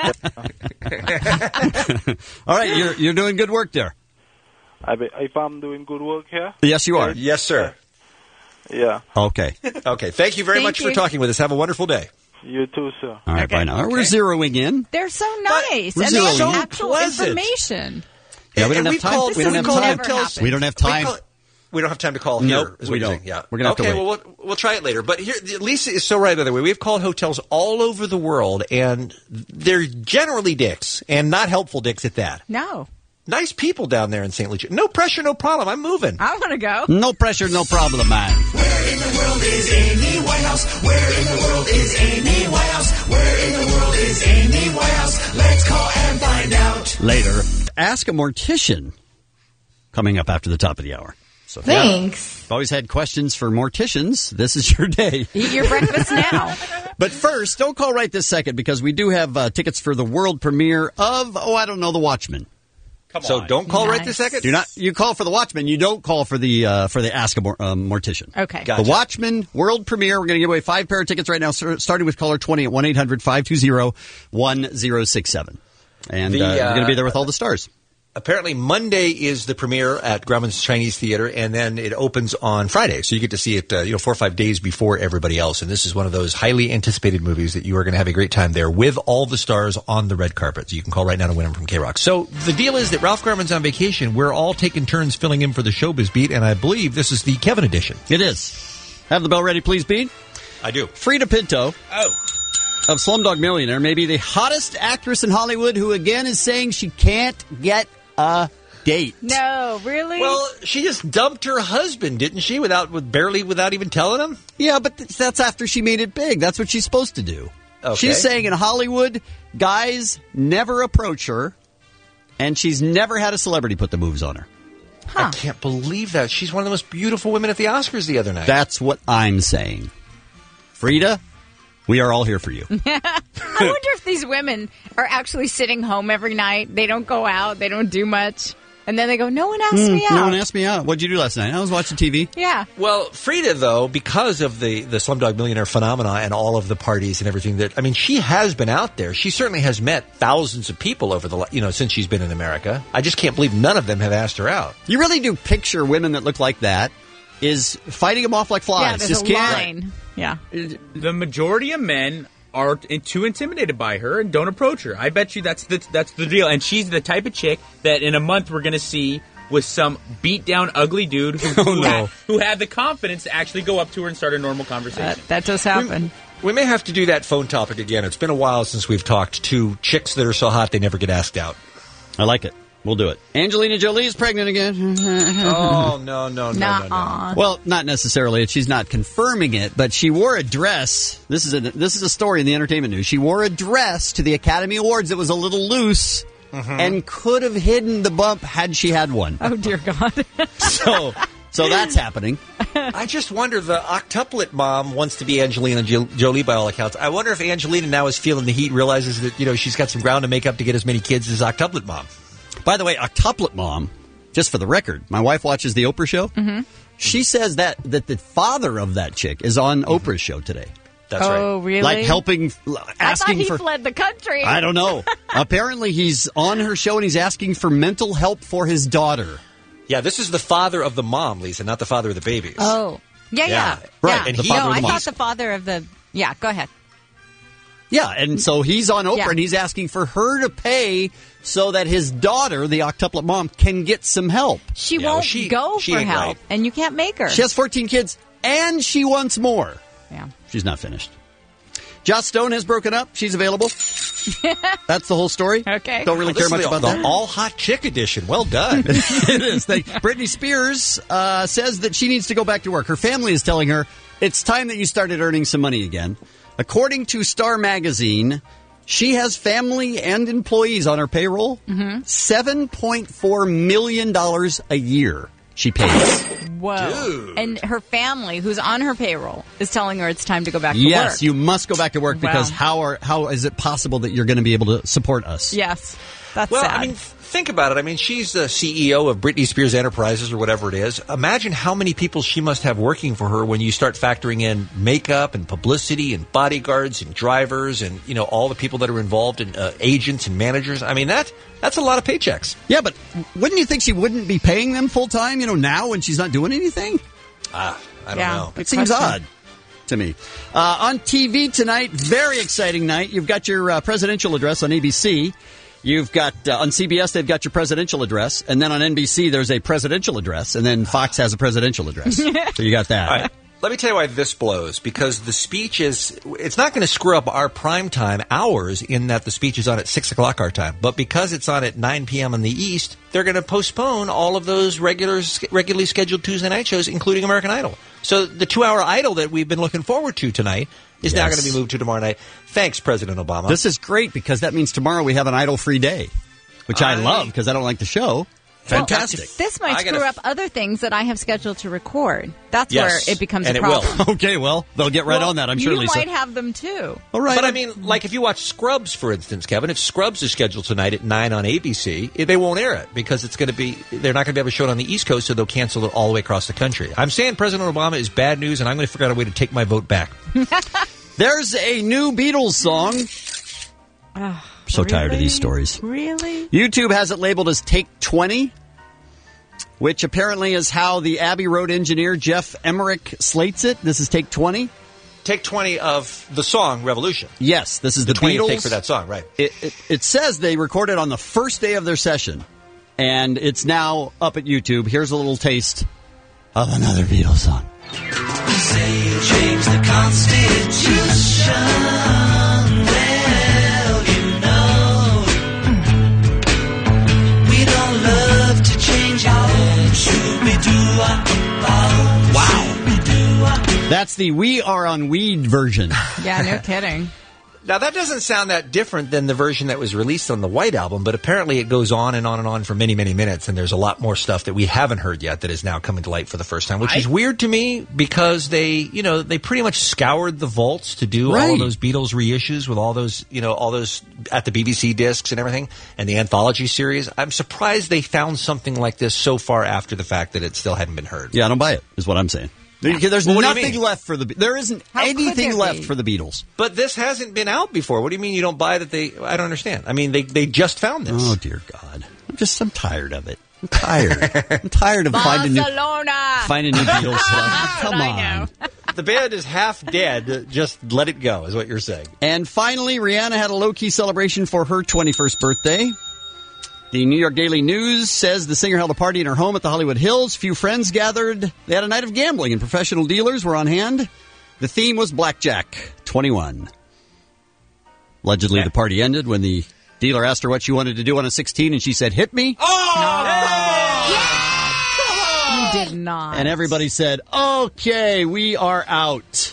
All right, you're doing good work there. If I'm doing good work here? Yes, you are. Yes, sir. Yeah. Okay. Okay. Thank you very much for talking with us. Have a wonderful day. You too, sir. All right, bye now. We're zeroing in. They're so nice. We're And they have zeroing in. actual Pleasant. information. Yeah, we don't And have we've time. called- We don't have we've called time. hotels- We don't have time. We don't have time to call Nope, here. Is we what you're don't. saying. Yeah. We're gonna have to okay, wait. well, we'll try it later. But here, Lisa is so right, by the way. We've called hotels all over the world, and they're generally dicks, and not helpful dicks at that. No. Nice people down there in St. Lucia. No pressure, no problem. I'm moving. I want to go. No pressure, no problem, man. Where in the world is Amy Winehouse? Where in the world is Amy Winehouse? Where in the world is Amy Winehouse? Let's call and find out. Later, Ask a Mortician coming up after the top of the hour. So Thanks. I've always had questions for morticians. This is your day. Eat your breakfast now. But first, don't call right this second because we do have tickets for the world premiere of, The Watchmen. So don't call right this second? You call for The Watchmen. You don't call for the Ask a Mortician. Okay. Gotcha. The Watchmen world premiere. We're going to give away 5 pair of tickets right now, starting with caller 20 at 1-800-520-1067. And you're going to be there with all the stars. Apparently Monday is the premiere at Grauman's Chinese Theater, and then it opens on Friday. So you get to see it 4 or 5 days before everybody else. And this is one of those highly anticipated movies that you are going to have a great time there with all the stars on the red carpet. So you can call right now to win them from K-Rock. So the deal is that Ralph Grauman's on vacation. We're all taking turns filling in for the Showbiz Beat, and I believe this is the Kevin edition. It is. Have the bell ready, please, Beat. I do. Frida Pinto of Slumdog Millionaire may be the hottest actress in Hollywood who again is saying she can't get a date. No, really? Well, she just dumped her husband, didn't she? Without even telling him? Yeah, but that's after she made it big. That's what she's supposed to do. Okay. She's saying in Hollywood, guys never approach her, and she's never had a celebrity put the moves on her. I can't believe that. She's one of the most beautiful women at the Oscars the other night. That's what I'm saying. Frida, we are all here for you. I wonder if these women are actually sitting home every night. They don't go out. They don't do much. And then they go, no one asked me out. No one asked me out. What'd you do last night? I was watching TV. Yeah. Well, Frida, though, because of the Slumdog Millionaire phenomena and all of the parties and everything she has been out there. She certainly has met thousands of people over since she's been in America. I just can't believe none of them have asked her out. You really do picture women that look like that is fighting them off like flies. Yeah, there's Just a can't. line. Yeah. The majority of men are too intimidated by her and don't approach her. I bet you that's the deal. And she's the type of chick that in a month we're going to see with some beat down ugly dude who had the confidence to actually go up to her and start a normal conversation. That does happen. We may have to do that phone topic again. It's been a while since we've talked to chicks that are so hot they never get asked out. I like it. We'll do it. Angelina Jolie is pregnant again. Oh, no. Well, not necessarily. She's not confirming it, but she wore a dress. This is a story in the entertainment news. She wore a dress to the Academy Awards that was a little loose and could have hidden the bump had she had one. Oh, dear God. So that's happening. I just wonder, the octuplet mom wants to be Angelina Jolie by all accounts. I wonder if Angelina now is feeling the heat, realizes that, she's got some ground to make up to get as many kids as octuplet mom. By the way, octuplet mom, just for the record, my wife watches the Oprah show. Mm-hmm. She says that the father of that chick is on Oprah's show today. That's right. Oh, really? Like asking I thought he for... fled the country. I don't know. Apparently he's on her show and he's asking for mental help for his daughter. Yeah, this is the father of the mom, Lisa, not the father of the babies. Oh. Yeah. Right. Yeah. And I thought the father of the... Yeah, go ahead. Yeah, and so he's on Oprah Yeah. and he's asking for her to pay so that his daughter, the octuplet mom, can get some help. She won't go for help, and you can't make her. She has 14 kids, and she wants more. Yeah. She's not finished. Joss Stone has broken up. She's available. That's the whole story. Okay. Don't really care much about that. All hot chick edition. Well done. It is. Britney Spears says that she needs to go back to work. Her family is telling her, it's time that you started earning some money again. According to Star Magazine, she has family and employees on her payroll. $7.4 million a year she pays. Whoa. Dude. And her family, who's on her payroll, is telling her it's time to go back to work. Yes, you must go back to work because how is it possible that you're going to be able to support us? Yes. That's well, sad. I mean, think about it. I mean, she's the CEO of Britney Spears Enterprises or whatever it is. Imagine how many people she must have working for her when you start factoring in makeup and publicity and bodyguards and drivers and, all the people that are involved in agents and managers. I mean, that's a lot of paychecks. Yeah, but wouldn't you think she wouldn't be paying them full time, now when she's not doing anything? I don't know. It seems odd to me. On TV tonight, very exciting night. You've got your presidential address on ABC. You've got, on CBS, they've got your presidential address. And then on NBC, there's a presidential address. And then Fox has a presidential address. So you got that. All right. Let me tell you why this blows. Because the speech it's not going to screw up our primetime hours in that the speech is on at 6 o'clock our time. But because it's on at 9 p.m. in the East, they're going to postpone all of those regularly scheduled Tuesday night shows, including American Idol. So the 2-hour Idol that we've been looking forward to tonight is now going to be moved to tomorrow night. Thanks, President Obama. This is great because that means tomorrow we have an Idol-free day, which I love because I don't like the show. Fantastic. Well, this might screw up other things that I have scheduled to record. That's where it becomes a problem. It will. Okay, well, they'll get right on that, I'm sure, Lisa. You might have them, too. All right. But, I mean, like if you watch Scrubs, for instance, Kevin, if Scrubs is scheduled tonight at 9 on ABC, they won't air it because they're not going to be able to show it on the East Coast, so they'll cancel it all the way across the country. I'm saying President Obama is bad news, and I'm going to figure out a way to take my vote back. There's a new Beatles song. So tired of these stories. Really? YouTube has it labeled as Take 20, which apparently is how the Abbey Road engineer Jeff Emmerich slates it. This is Take 20. Take 20 of the song Revolution. Yes, this is the 20 Beatles. take for that song, right. It says they recorded on the first day of their session, and it's now up at YouTube. Here's a little taste of another Beatles song. Say you change the Constitution. Well, you know we don't love to change it. Wow. That's the We Are on Weed version. Yeah, no kidding. Now, that doesn't sound that different than the version that was released on the White Album, but apparently it goes on and on and on for many, many minutes, and there's a lot more stuff that we haven't heard yet that is now coming to light for the first time, which is weird to me because they pretty much scoured the vaults to do all of those Beatles reissues with all those at the BBC discs and everything, and the anthology series. I'm surprised they found something like this so far after the fact that it still hadn't been heard. Yeah, I don't buy it, is what I'm saying. There's nothing left for there isn't anything left for the Beatles. But this hasn't been out before. What do you mean you don't buy that I don't understand. I mean, they just found this. Oh, dear God. I'm tired of it. I'm tired. I'm tired of finding new Beatles stuff. Come on. The band is half dead. Just let it go, is what you're saying. And finally, Rihanna had a low-key celebration for her 21st birthday. The New York Daily News says the singer held a party in her home at the Hollywood Hills. Few friends gathered. They had a night of gambling, and professional dealers were on hand. The theme was Blackjack 21. Allegedly, the party ended when the Dealer asked her what she wanted to do on a 16, and she said, "Hit me." You did not. And everybody said, "Okay, we are out."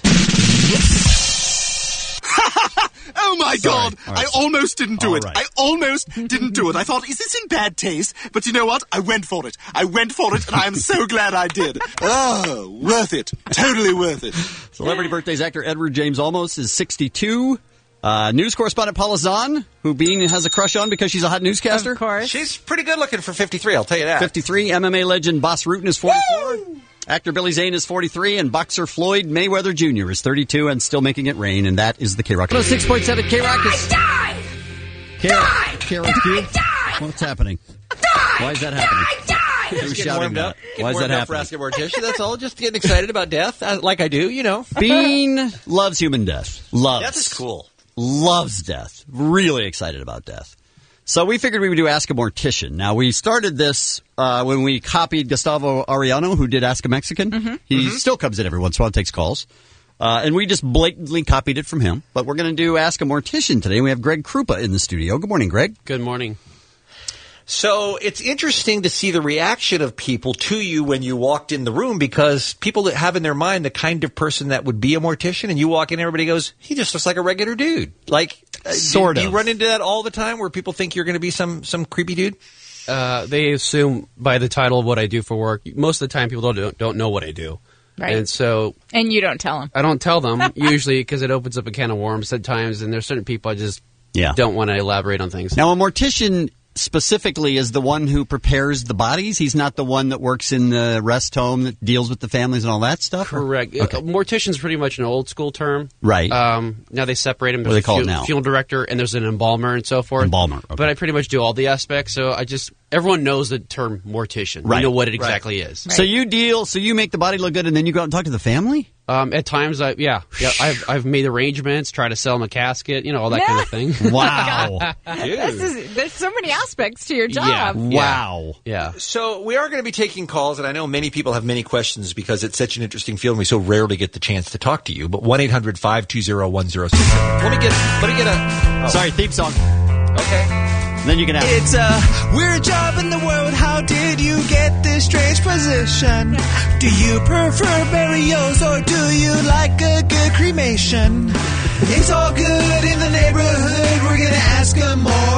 Oh, my God. All right. I almost didn't do it. All right. I almost didn't do it. I thought, is this in bad taste? But you know what? I went for it. And I am so glad I did. Oh, worth it. Totally worth it. Celebrity birthdays actor Edward James Olmos is 62. News correspondent Paula Zahn, who Bean has a crush on because she's a hot newscaster. Of course. She's pretty good looking for 53, I'll tell you that. 53. MMA legend Bas Rutten is 44. Woo! Actor Billy Zane is 43, and boxer Floyd Mayweather Jr. is 32 and still making it rain, and that is the K-Rock. 6.7 K-Rock is... K-Rock Q? What's happening? Why is that happening? Just getting warmed up. Why is that happening? For asking Morticia, that's all. Just getting excited about death, like I do, you know. Bean loves human death. Loves. Death is cool. Loves death. Really excited about death. So we figured we would do Ask a Mortician. Now, we started this when we copied Gustavo Arellano, who did Ask a Mexican. Mm-hmm. He still comes in every once in a while and takes calls. And we just blatantly copied it from him. But we're going to do Ask a Mortician today. We have Greg Krupa in the studio. Good morning, Greg. Good morning. So it's interesting to see the reaction of people to you when you walked in the room, because people that have in their mind the kind of person that would be a mortician, and you walk in, everybody goes, he just looks like a regular dude. Like, sort of. Do you run into that all the time where people think you're going to be some creepy dude? They assume by the title of what I do for work. Most of the time, people don't know what I do. Right. And so... And you don't tell them. I don't tell them, usually, because it opens up a can of worms at times, and there's certain people I just don't want to elaborate on things. Now, a mortician specifically is the one who prepares the bodies. He's not the one that works in the rest home that deals with the families and all that stuff? Correct. Okay. Mortician's pretty much an old school term. Right. Now they separate them. What do they call it now? Funeral director, and there's an embalmer and so forth. Embalmer. Okay. But I pretty much do all the aspects, so everyone knows the term mortician. Right. We know what it exactly is. So you make the body look good, and then you go out and talk to the family? At times, I've made arrangements, try to sell them a casket, all that kind of thing. Wow. There's so many aspects to your job. Yeah. Wow. Yeah. So we are going to be taking calls, and I know many people have many questions because it's such an interesting field, and we so rarely get the chance to talk to you. But 1-800-520-1067. Let me get a... Sorry, theme song. Okay. Then you can have It's a weird job in the world. How did you get this strange position? Do you prefer burials or do you like a good cremation? It's all good in the neighborhood. We're going to ask a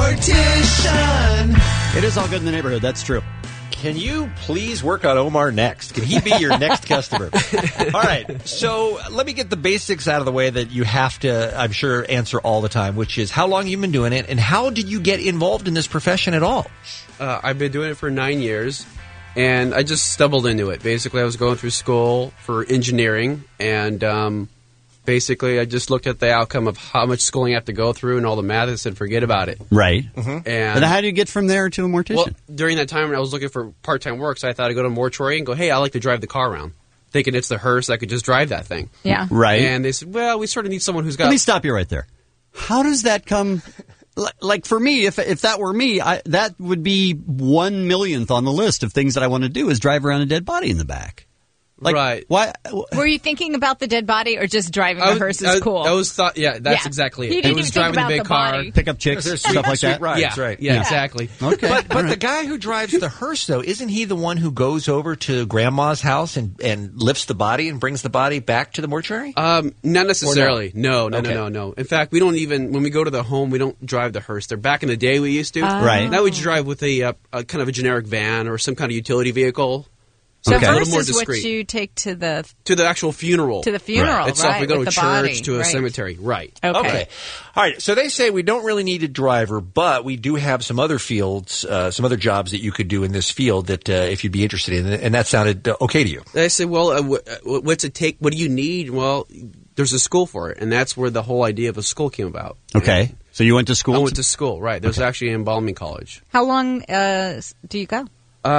mortician. It is all good in the neighborhood. That's true. Can you please work on Omar next? Can he be your next customer? All right. So let me get the basics out of the way that you have to, I'm sure, answer all the time, which is how long you've been doing it and how did you get involved in this profession at all? I've been doing it for 9 years, and I just stumbled into it. Basically, I was going through school for engineering, and basically I just looked at the outcome of how much schooling I have to go through and all the math and said, forget about it. Right. Mm-hmm. And how do you get from there to a mortician? Well, during that time when I was looking for part-time work, so I thought I'd go to a mortuary and go, hey, I like to drive the car around. Thinking it's the hearse, I could just drive that thing. Yeah. Right. And they said, well, we sort of need someone who's got... Let me stop you right there. How does that come... Like for me, if that were me, that would be 1 millionth on the list of things that I want to do is drive around a dead body in the back. Like, right. Why? Were you thinking about the dead body or just driving the hearse is cool? I was thought, that's exactly it. He didn't was even driving think the big about car. body. Pick up chicks, stuff like that. Rides, right. Yeah, exactly. Okay. But the guy who drives the hearse, though, isn't he the one who goes over to Grandma's house and lifts the body and brings the body back to the mortuary? Not necessarily. No. Okay. No. In fact, we don't even, when we go to the home, we don't drive the hearse. They're back in the day we used to. Right. Now we just drive with a kind of a generic van or some kind of utility vehicle. So Okay. hearse A little more is what discreet. you take to the actual funeral. To the funeral, itself. right, We go with to a the body, church, to a right. cemetery. Right. Okay. All right. So they say we don't really need a driver, but we do have some other fields, some other jobs that you could do in this field that if you'd be interested in. And that sounded okay to you. I said, well, what's it take? What do you need? Well, there's a school for it. And that's where the whole idea of a school came about. Okay. So you went to school? I went to school, right. There's actually an embalming college. How long do you go?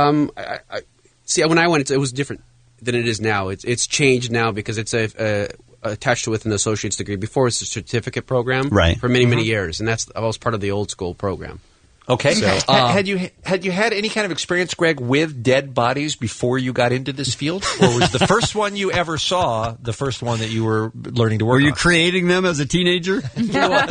See, when I went, it was different than it is now. It's changed now because it's attached with an associate's degree. Before, it's a certificate program Right. for many, many years, and I was part of the old school program. Okay. So, had you had any kind of experience, Greg, with dead bodies before you got into this field, or was the first one you ever saw the first one that you were learning to work on? Were you creating them as a teenager? and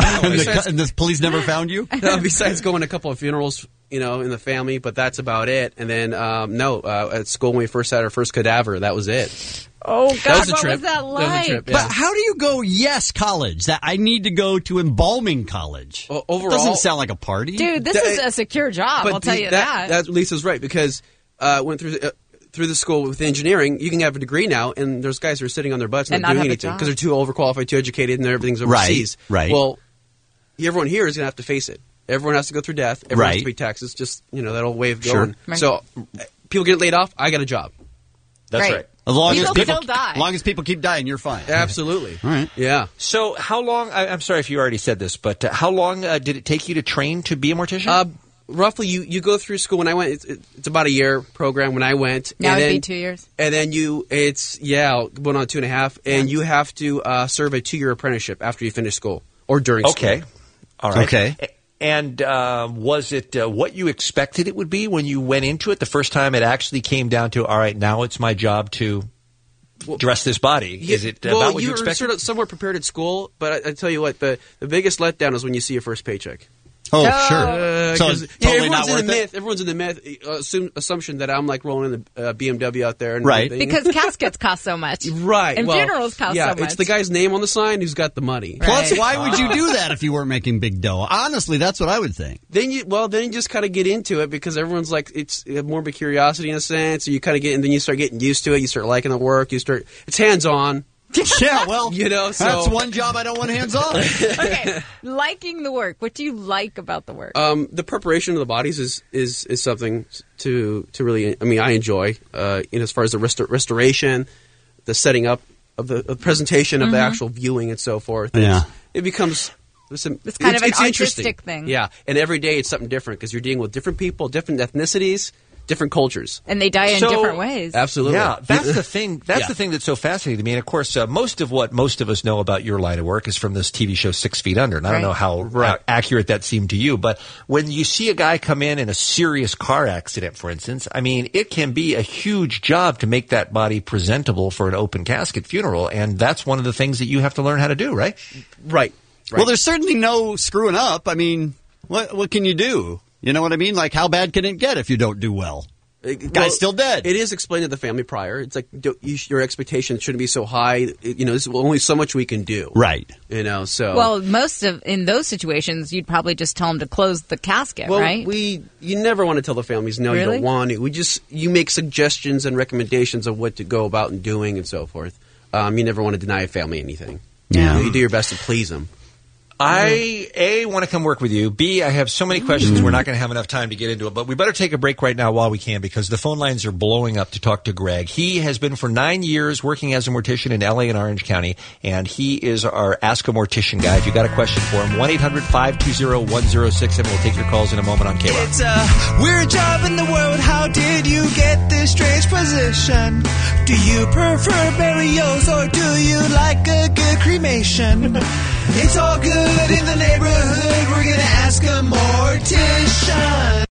the police never found you? No, besides going a couple of funerals, in the family, but that's about it. And then, at school when we first had our first cadaver, that was it. Oh, God, that was what was that like? That was a trip, yeah. But how do you go, yes, college? That I need to go to embalming college. Overall, it doesn't sound like a party. Dude, this is a secure job, I'll tell you that. That Lisa's right, because went through the school with engineering, you can have a degree now, and there's guys who are sitting on their butts and not doing anything because they're too overqualified, too educated, and everything's overseas. Right. Well, everyone here is going to have to face it. Everyone has to go through death. Everyone has to pay taxes. Just, that old way of going. Right. So people get laid off. I got a job. That's right. As long as people keep dying, you're fine. Absolutely. All right. Yeah. So how long, I'm sorry if you already said this, but how long did it take you to train to be a mortician? Roughly, you go through school. When I went, it's about a year program when I went. Now it'd be 2 years. And then went on 2.5. And you have to serve a 2-year apprenticeship after you finish school or during school. Okay. All right. Okay. And was it what you expected it would be when you went into it the first time it actually came down to, all right, now it's my job to dress this body? Is it about what you expected? Were sort of somewhat prepared at school, but I tell you what, the biggest letdown is when you see your first paycheck. Oh, sure. So it's totally not worth it? Everyone's in the myth assumption that I'm like rolling in the BMW out there. And right. everything. Because caskets cost so much. Right. And funerals cost so much. It's the guy's name on the sign who's got the money. Plus, why would you do that if you weren't making big dough? Honestly, that's what I would think. Then you just kind of get into it because everyone's like, it's more of a curiosity in a sense. So you kind of get, and then you start getting used to it. You start liking the work. It's hands-on. Yeah, well, so that's one job I don't want hands on. Okay, liking the work. What do you like about the work? The preparation of the bodies is something to really. I mean, I enjoy. As far as the restoration, the setting up of the presentation of the actual viewing and so forth. It becomes. It's kind of an artistic thing. Yeah, and every day it's something different because you're dealing with different people, different ethnicities. Different cultures, and they die in different ways. Absolutely, yeah. That's the thing. That's the thing that's so fascinating to me. And of course, most of what most of us know about your line of work is from this TV show 6 Feet Under. And I don't know how accurate that seemed to you, but when you see a guy come in a serious car accident, for instance, I mean, it can be a huge job to make that body presentable for an open casket funeral, and that's one of the things that you have to learn how to do, right? Right. Well, there's certainly no screwing up. I mean, what can you do? You know what I mean? Like, how bad can it get if you don't do well? Guy's still dead. It is explained to the family prior. It's like your expectations shouldn't be so high. There's only so much we can do. Right. So. Well, in those situations, you'd probably just tell them to close the casket, right? You never want to tell the families, no, you don't want to. You make suggestions and recommendations of what to go about and doing and so forth. You never want to deny a family anything. Yeah. You do your best to please them. I want to come work with you. B, I have so many questions. We're not going to have enough time to get into it, but we better take a break right now while we can because the phone lines are blowing up to talk to Greg. He has been for 9 years working as a mortician in LA and Orange County, and he is our Ask a Mortician guy. If you got a question for him, 1-800-520-1067. We'll take your calls in a moment on K-Rock. It's a weird job in the world. How did you get this strange position? Do you prefer burials or do you like a good cremation? It's all good in the neighborhood. We're gonna ask a mortician.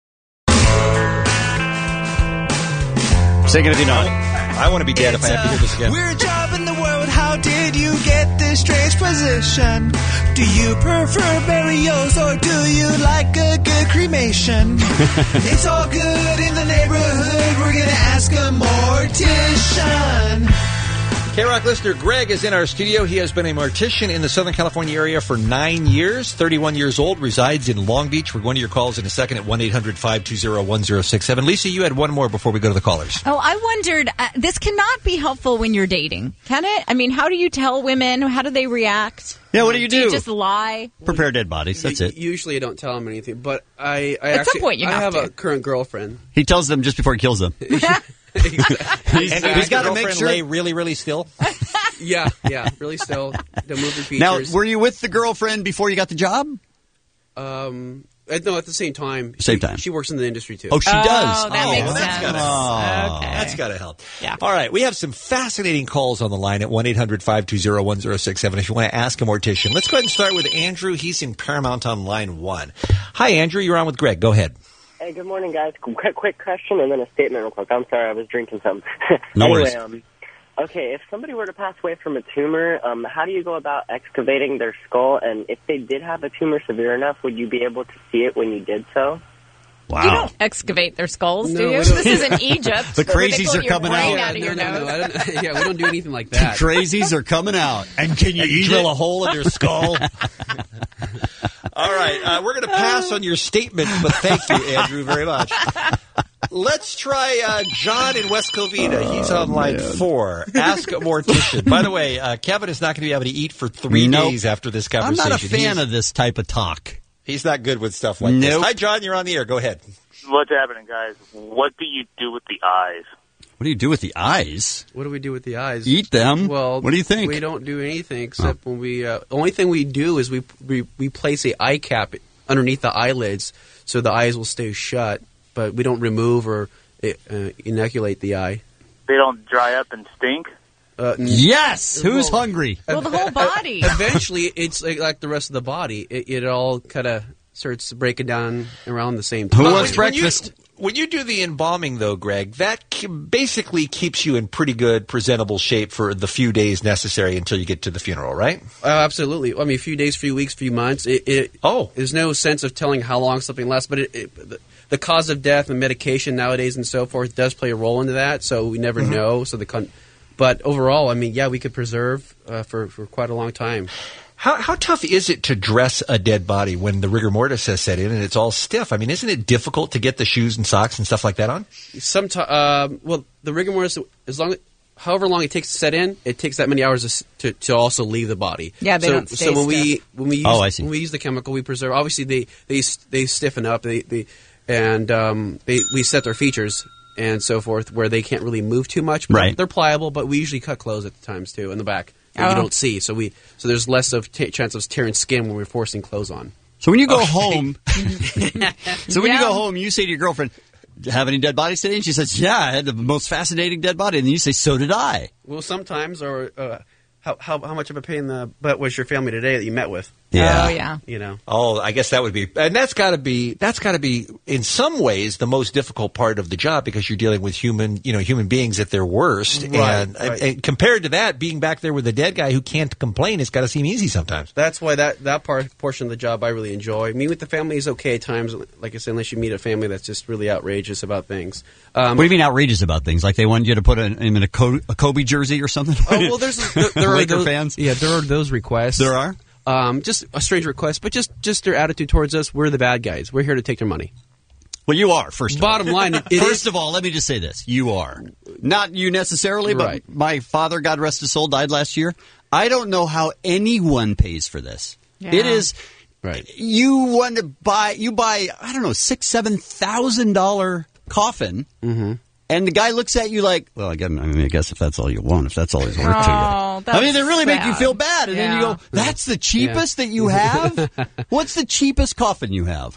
Sing it if you know it. I want to be dead if I have to hear this again. Weird job in the world. How did you get this strange position? Do you prefer burials or do you like a good cremation? It's all good in the neighborhood. We're gonna ask a mortician. K-Rock listener Greg is in our studio. He has been a mortician in the Southern California area for 9 years, 31 years old, resides in Long Beach. We're going to your calls in a second at 1-800-520-1067. Lisa, you had one more before we go to the callers. Oh, I wondered, this cannot be helpful when you're dating, can it? I mean, how do you tell women? How do they react? Yeah, what do you do? Do you just lie? Prepare dead bodies, that's it. Usually I don't tell them anything, but At some point you have to. a current girlfriend. He tells them just before he kills them. He's got to make sure lay really, really still. Yeah, really still. The moving features. Now, were you with the girlfriend before you got the job? No, at the same time. Same time. She works in the industry, too. Oh, she does? Oh, that makes sense. That's got to help. Yeah. All right. We have some fascinating calls on the line at 1-800-520-1067. If you want to ask a mortician, let's go ahead and start with Andrew. He's in Paramount on line 1. Hi, Andrew. You're on with Greg. Go ahead. Hey, good morning, guys. Quick question and then a statement real quick. I'm sorry, I was drinking something. No worries. Okay, if somebody were to pass away from a tumor, how do you go about excavating their skull? And if they did have a tumor severe enough, would you be able to see it when you did so? Wow. You don't excavate their skulls, do you? we don't. This is in Egypt. The crazies are coming out. We don't do anything like that. The crazies are coming out. And can you drill a hole in their skull? All right. We're going to pass on your statement, but thank you, Andrew, very much. Let's try John in West Covina. He's on line 4. Ask a mortician. By the way, Kevin is not going to be able to eat for 3 days after this conversation. I'm not a fan of this type of talk. He's not good with stuff like this. Hi, John. You're on the air. Go ahead. What's happening, guys? What do you do with the eyes? What do you do with the eyes? What do we do with the eyes? Eat them. Well, what do you think? We don't do anything except when we. Only thing we do is we place a eye cap underneath the eyelids so the eyes will stay shut. But we don't remove or inoculate the eye. They don't dry up and stink? Yes! Who's hungry? Well, the whole body. Eventually, it's like the rest of the body. It all kind of starts breaking down around the same time. Who wants breakfast? When you do the embalming, though, Greg, that basically keeps you in pretty good, presentable shape for the few days necessary until you get to the funeral, right? Absolutely. I mean, a few days, few weeks, few months. There's no sense of telling how long something lasts, but the cause of death and medication nowadays and so forth does play a role into that, so we never know. But overall, I mean, yeah, we could preserve for quite a long time. How tough is it to dress a dead body when the rigor mortis has set in and it's all stiff? I mean, isn't it difficult to get the shoes and socks and stuff like that on? Well, the rigor mortis, however long it takes to set in, it takes that many hours to also leave the body. Yeah, they don't stay when we stiff. when we use the chemical, we preserve. Obviously, they stiffen up. We set their features and so forth where they can't really move too much. But they're pliable, but we usually cut clothes at the times too in the back. You don't see, so there's less of chance of tearing skin when we're forcing clothes on. So when you go home, you go home, you say to your girlfriend, "Have any dead bodies today?" And she says, "Yeah, I had the most fascinating dead body." And then you say, "So did I." Well, sometimes, or how much of a pain in the butt was your family today that you met with? Yeah. Oh, yeah. You know. Oh, I guess that would be, and that's got to be in some ways the most difficult part of the job because you're dealing with human beings at their worst, and compared to that, being back there with a dead guy who can't complain, it's got to seem easy sometimes. That's why that portion of the job I really enjoy. Meeting with the family is okay at times, like I said, unless you meet a family that's just really outrageous about things. What do you mean outrageous about things? Like they wanted you to put him in a Kobe jersey or something? Oh well, there are Laker those, fans. Yeah, there are those requests. There are. Just a strange request, but just their attitude towards us. We're the bad guys. We're here to take their money. Well, you are, first of all. Bottom line, first of all, let me just say this. You are. Not you necessarily, but my father, God rest his soul, died last year. I don't know how anyone pays for this. Yeah. It is... Right. You buy, I don't know, $6,000-$7,000 coffin, and the guy looks at you like, well, I guess if that's all you want, if that's all he's worth to you. I mean, they really make you feel bad, and then you go, that's the cheapest that you have? What's the cheapest coffin you have?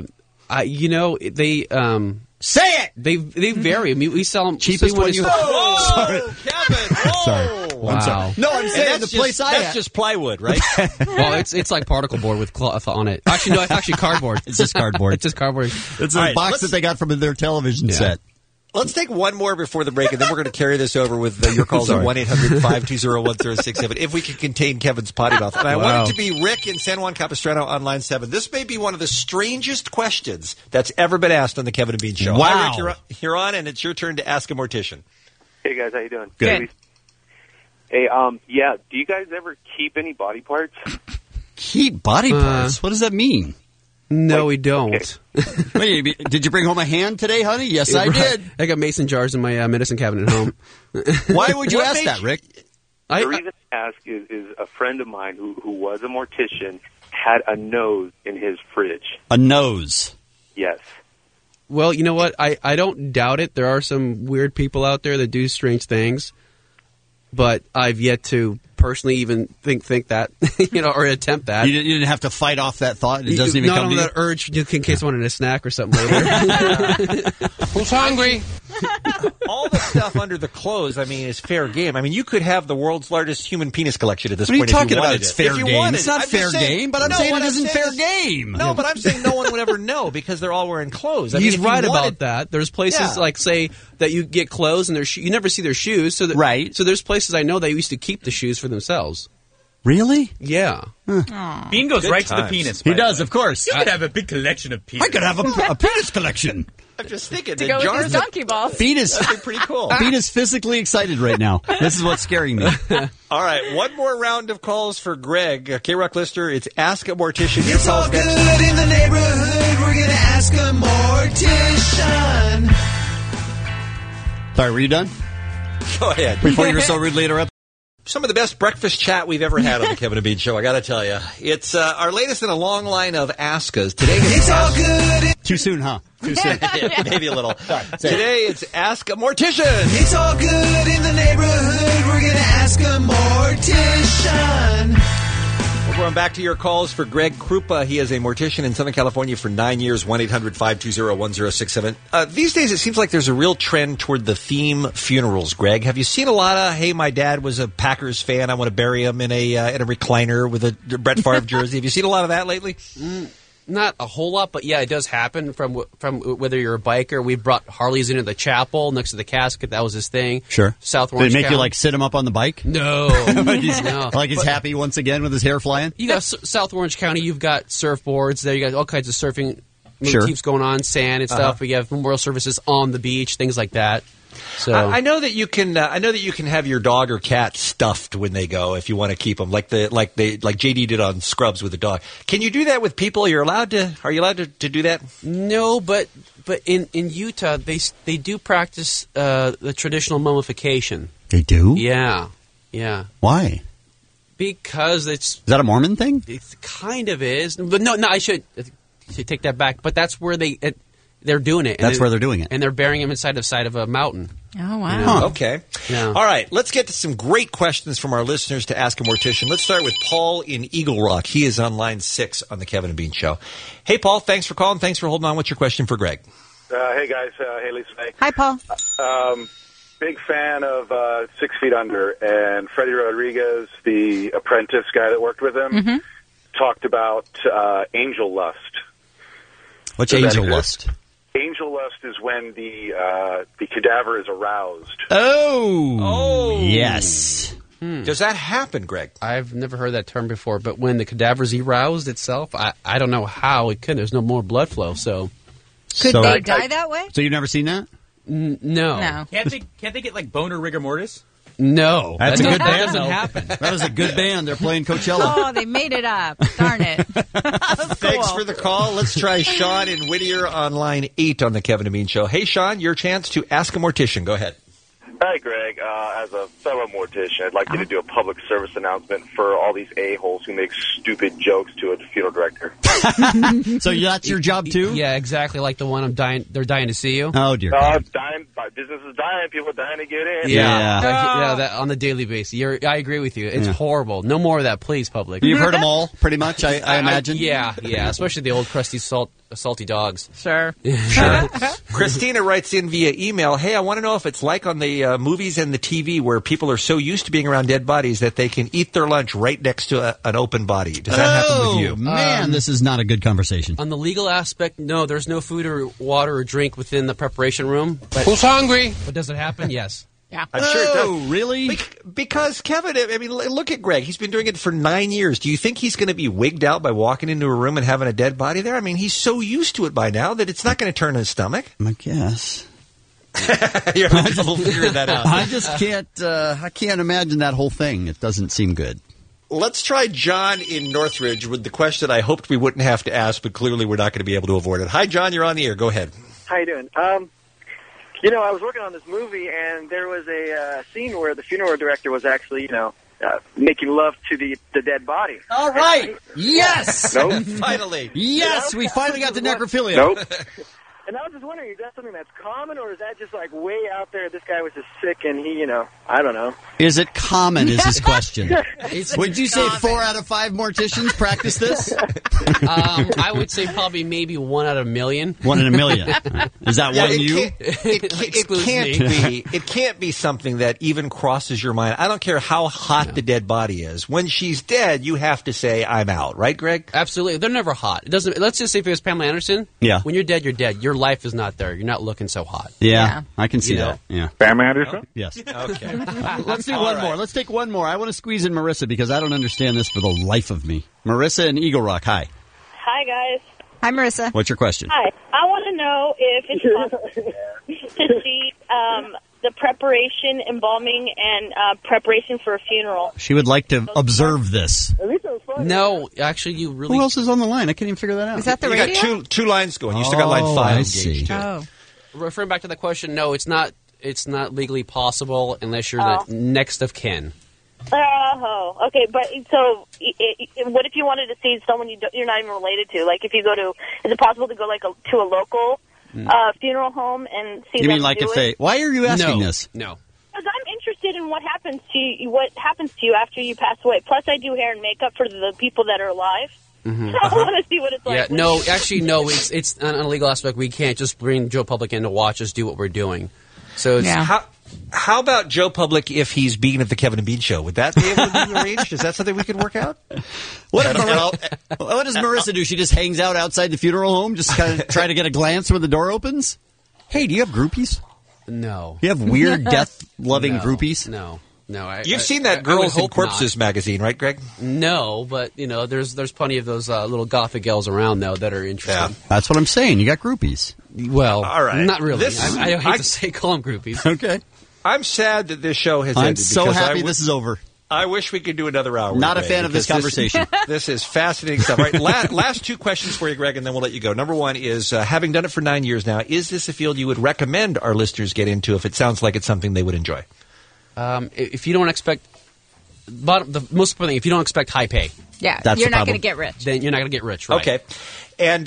They say it. They vary. I mean, we sell them cheapest one you have. Sorry, Kevin. Sorry. Wow. I'm sorry. No, I'm saying the place that's just plywood, right? Well, it's like particle board with cloth on it. Actually, no, it's actually cardboard. It's just cardboard. It's just cardboard. It's a box that they got from their television set. Let's take one more before the break, and then we're going to carry this over with your calls at 1-800-520-1067 if we can contain Kevin's potty mouth. And I want it to be Rick in San Juan Capistrano on line 7. This may be one of the strangest questions that's ever been asked on the Kevin and Bean Show. Wow. Hi, Rick, you're on, and it's your turn to ask a mortician. Hey, guys, how you doing? Good. Hey, do you guys ever keep any body parts? Keep body parts? What does that mean? No, we don't. Okay. Wait, did you bring home a hand today, honey? Yes, I did. I got mason jars in my medicine cabinet at home. Why would you ask that, Rick? The reason I ask is a friend of mine who was a mortician had a nose in his fridge. A nose? Yes. Well, you know what? I don't doubt it. There are some weird people out there that do strange things. but I've yet to personally even think that, or attempt that. You didn't have to fight off that thought? It doesn't even not come on to you? that urge, just in case I wanted a snack or something later. Who's hungry? All the stuff under the clothes, is fair game. You could have the world's largest human penis collection at this point. What are you talking about? Wanted It's it. fair If you game. wanted It's not I'm fair just saying- game, but I'm No, saying what it isn't saying fair is- game. No, but I'm saying no one would ever know because they're all wearing clothes. He's if you right wanted- about that. There's places Yeah. like, say, that you get clothes and you never see their shoes. So right. So there's places I know they used to keep the shoes for themselves. Really? Yeah. Bean goes Good right to the times. penis. He by the does, way. of course. You could have a big collection of penis. I could have a penis collection. I'm just thinking To the go with jars his donkey balls. Bean is That'd be pretty cool. Bean is physically excited right now. This is what's scaring me. All right, one more round of calls for Greg. K-Rock listener, it's Ask a Mortician. Your It's all call's good next. in the neighborhood. We're gonna ask a mortician. Sorry, were you done? Go ahead. Before you were so rudely interrupted? Some of the best breakfast chat we've ever had on the Kevin and Bean Show, I got to tell you. It's our latest in a long line of Askas. Today It's all good. Too soon, huh? Too soon. Yeah, maybe a little. Today it's Ask a Mortician. It's all good in the neighborhood. We're gonna ask a mortician. We're going back to your calls for Greg Krupa. He is a mortician in Southern California for 9 years, 1-800-520-1067. These days, it seems like there's a real trend toward the theme funerals, Greg. Have you seen a lot of, hey, my dad was a Packers fan, I want to bury him in a recliner with a Brett Favre jersey? Have you seen a lot of that lately? Not a whole lot, but yeah, it does happen from whether you're a biker. We brought Harleys into the chapel next to the casket. That was his thing. Sure. South Did Orange it make you County. sit him up on the bike? No. like he's, No. like he's happy once again with his hair flying? You got South Orange County. You've got surfboards there. You got all kinds of surfing Sure. motifs going on, sand and stuff. We have memorial services on the beach, things like that. So I know that you can. I know that you can have your dog or cat stuffed when they go if you want to keep them, like JD did on Scrubs with the dog. Can you do that with people? Are you allowed to do that? No, but in Utah they do practice the traditional mummification. They do? Yeah. Why? Because Is that a Mormon thing? it kind of is, but no, I should take that back. But that's where they're doing it. That's where they're doing it. And they're burying him inside of a mountain. Oh, wow. You know? Okay. Yeah. All right. Let's get to some great questions from our listeners to Ask a Mortician. Let's start with Paul in Eagle Rock. He is on line 6 on the Kevin and Bean Show. Hey, Paul. Thanks for calling. Thanks for holding on. What's your question for Greg? Hey, guys. Hey, Lisa. Hi, Paul. Big fan of 6 Feet Under, and Freddie Rodriguez, the apprentice guy that worked with him, talked about angel lust. What's Does that angel exist? lust? Angel lust is when the cadaver is aroused. Oh. Yes. Does that happen, Greg? I've never heard that term before, but when the cadaver's aroused itself, I don't know how it could. There's no more blood flow, so... Could So- they die that way? So you've never seen that? No. No. Can't they get like boner rigor mortis? No. That's a good that band. doesn't though. happen. That was a good band. They're playing Coachella. Oh, they made it up. Darn it. Thanks for the call. Let's try Sean in Whittier on line 8 on the Kevin and Bean Show. Hey, Sean, your chance to ask a mortician. Go ahead. Hi, Greg. As a fellow mortician, I'd like you to do a public service announcement for all these a-holes who make stupid jokes to a funeral director. So that's your job too? Yeah, exactly. Like the one they're dying to see you. Oh dear. Business is dying. People are dying to get in. Yeah. That on the daily basis. I agree with you. It's horrible. No more of that, please, public. You've heard them all, pretty much, I imagine? Yeah, especially the old crusty salty dogs. Sure. Christina writes in via email, hey, I want to know if it's like on the movies and the TV where people are so used to being around dead bodies that they can eat their lunch right next to an open body. Does that happen with you? Man, this is not a good conversation. On the legal aspect, no, there's no food or water or drink within the preparation room. But Who's hungry? But does it happen? Yes. Yeah. I'm sure it does. Oh, really? Because Kevin, I mean, look at Greg. He's been doing it for 9 years. Do you think he's going to be wigged out by walking into a room and having a dead body there? I mean, he's so used to it by now that it's not going to turn his stomach. I guess. You're having trouble figuring that out. I just can't. I can't imagine that whole thing. It doesn't seem good. Let's try John in Northridge with the question I hoped we wouldn't have to ask, but clearly we're not going to be able to avoid it. Hi, John. You're on the air. Go ahead. How you doing? I was working on this movie, and there was a scene where the funeral director was actually, making love to the dead body. All right. Yes. Nope. Finally. Yes, we finally got to necrophilia. Nope. And I was just wondering, is that something that's common, or is that just like way out there? This guy was just sick, and he, I don't know. Is it common? Is his question? Would you say common. 4 out of 5 morticians practice this? I would say probably maybe 1 out of a million. 1 in a million. Is that one you? It can't be something that even crosses your mind. I don't care how hot the dead body is. When she's dead, you have to say, "I'm out." Right, Greg? Absolutely. They're never hot. It doesn't. Let's just say if it was Pamela Anderson. Yeah. When you're dead, you're dead. Your life is not there. You're not looking so hot. Yeah, I can see that. Yeah. Pam Anderson? Yes. Okay. Let's do one more. Let's take one more. I want to squeeze in Marissa because I don't understand this for the life of me. Marissa in Eagle Rock. Hi. Hi, guys. Hi, Marissa. What's your question? Hi. I want to know if it's possible to see the preparation, embalming, and preparation for a funeral. She would like to observe this. At least it was fun. No, actually, you really. Who else is on the line? I can't even figure that out. Is that the You radio? got two lines going. You still got line 5 I engaged, see. too. Oh. Referring back to the question, no, it's not. It's not legally possible unless you're the next of kin. Oh, okay. But so, what if you wanted to see someone you're not even related to? Like, if you go to, is it possible to go to a local funeral home and see? You mean like if they? Why are you asking this? No. Because I'm interested in what happens to you after you pass away. Plus, I do hair and makeup for the people that are alive. Mm-hmm. So I want to see what it's like. Yeah, no, actually, no. It's on a legal aspect. We can't just bring Joe Public in to watch us do what we're doing. So it's, How about Joe Public if he's being at the Kevin and Bean show? Would that be able to be arranged? Is that something we could work out? What does Marissa do? She just hangs out outside the funeral home, just kind of try to get a glance when the door opens? Hey, do you have groupies? No. You have weird, death-loving groupies? No. You've seen that Girls and Corpses magazine, right, Greg? No, but there's plenty of those little gothic gals around though that are interesting. Yeah. That's what I'm saying. You got groupies. Well, all right. Not really. I hate to say call them groupies. Okay. I'm sad that this show has I'm ended. so because happy this is over. I wish we could do another hour. Not a Greg, fan of this because conversation. This is fascinating stuff. All right, last 2 questions for you, Greg, and then we'll let you go. Number one is, having done it for 9 years now, is this a field you would recommend our listeners get into if it sounds like it's something they would enjoy? If you don't expect, the most important thing, if you don't expect high pay, you're not going to get rich. Then you're not going to get rich, right? Okay. And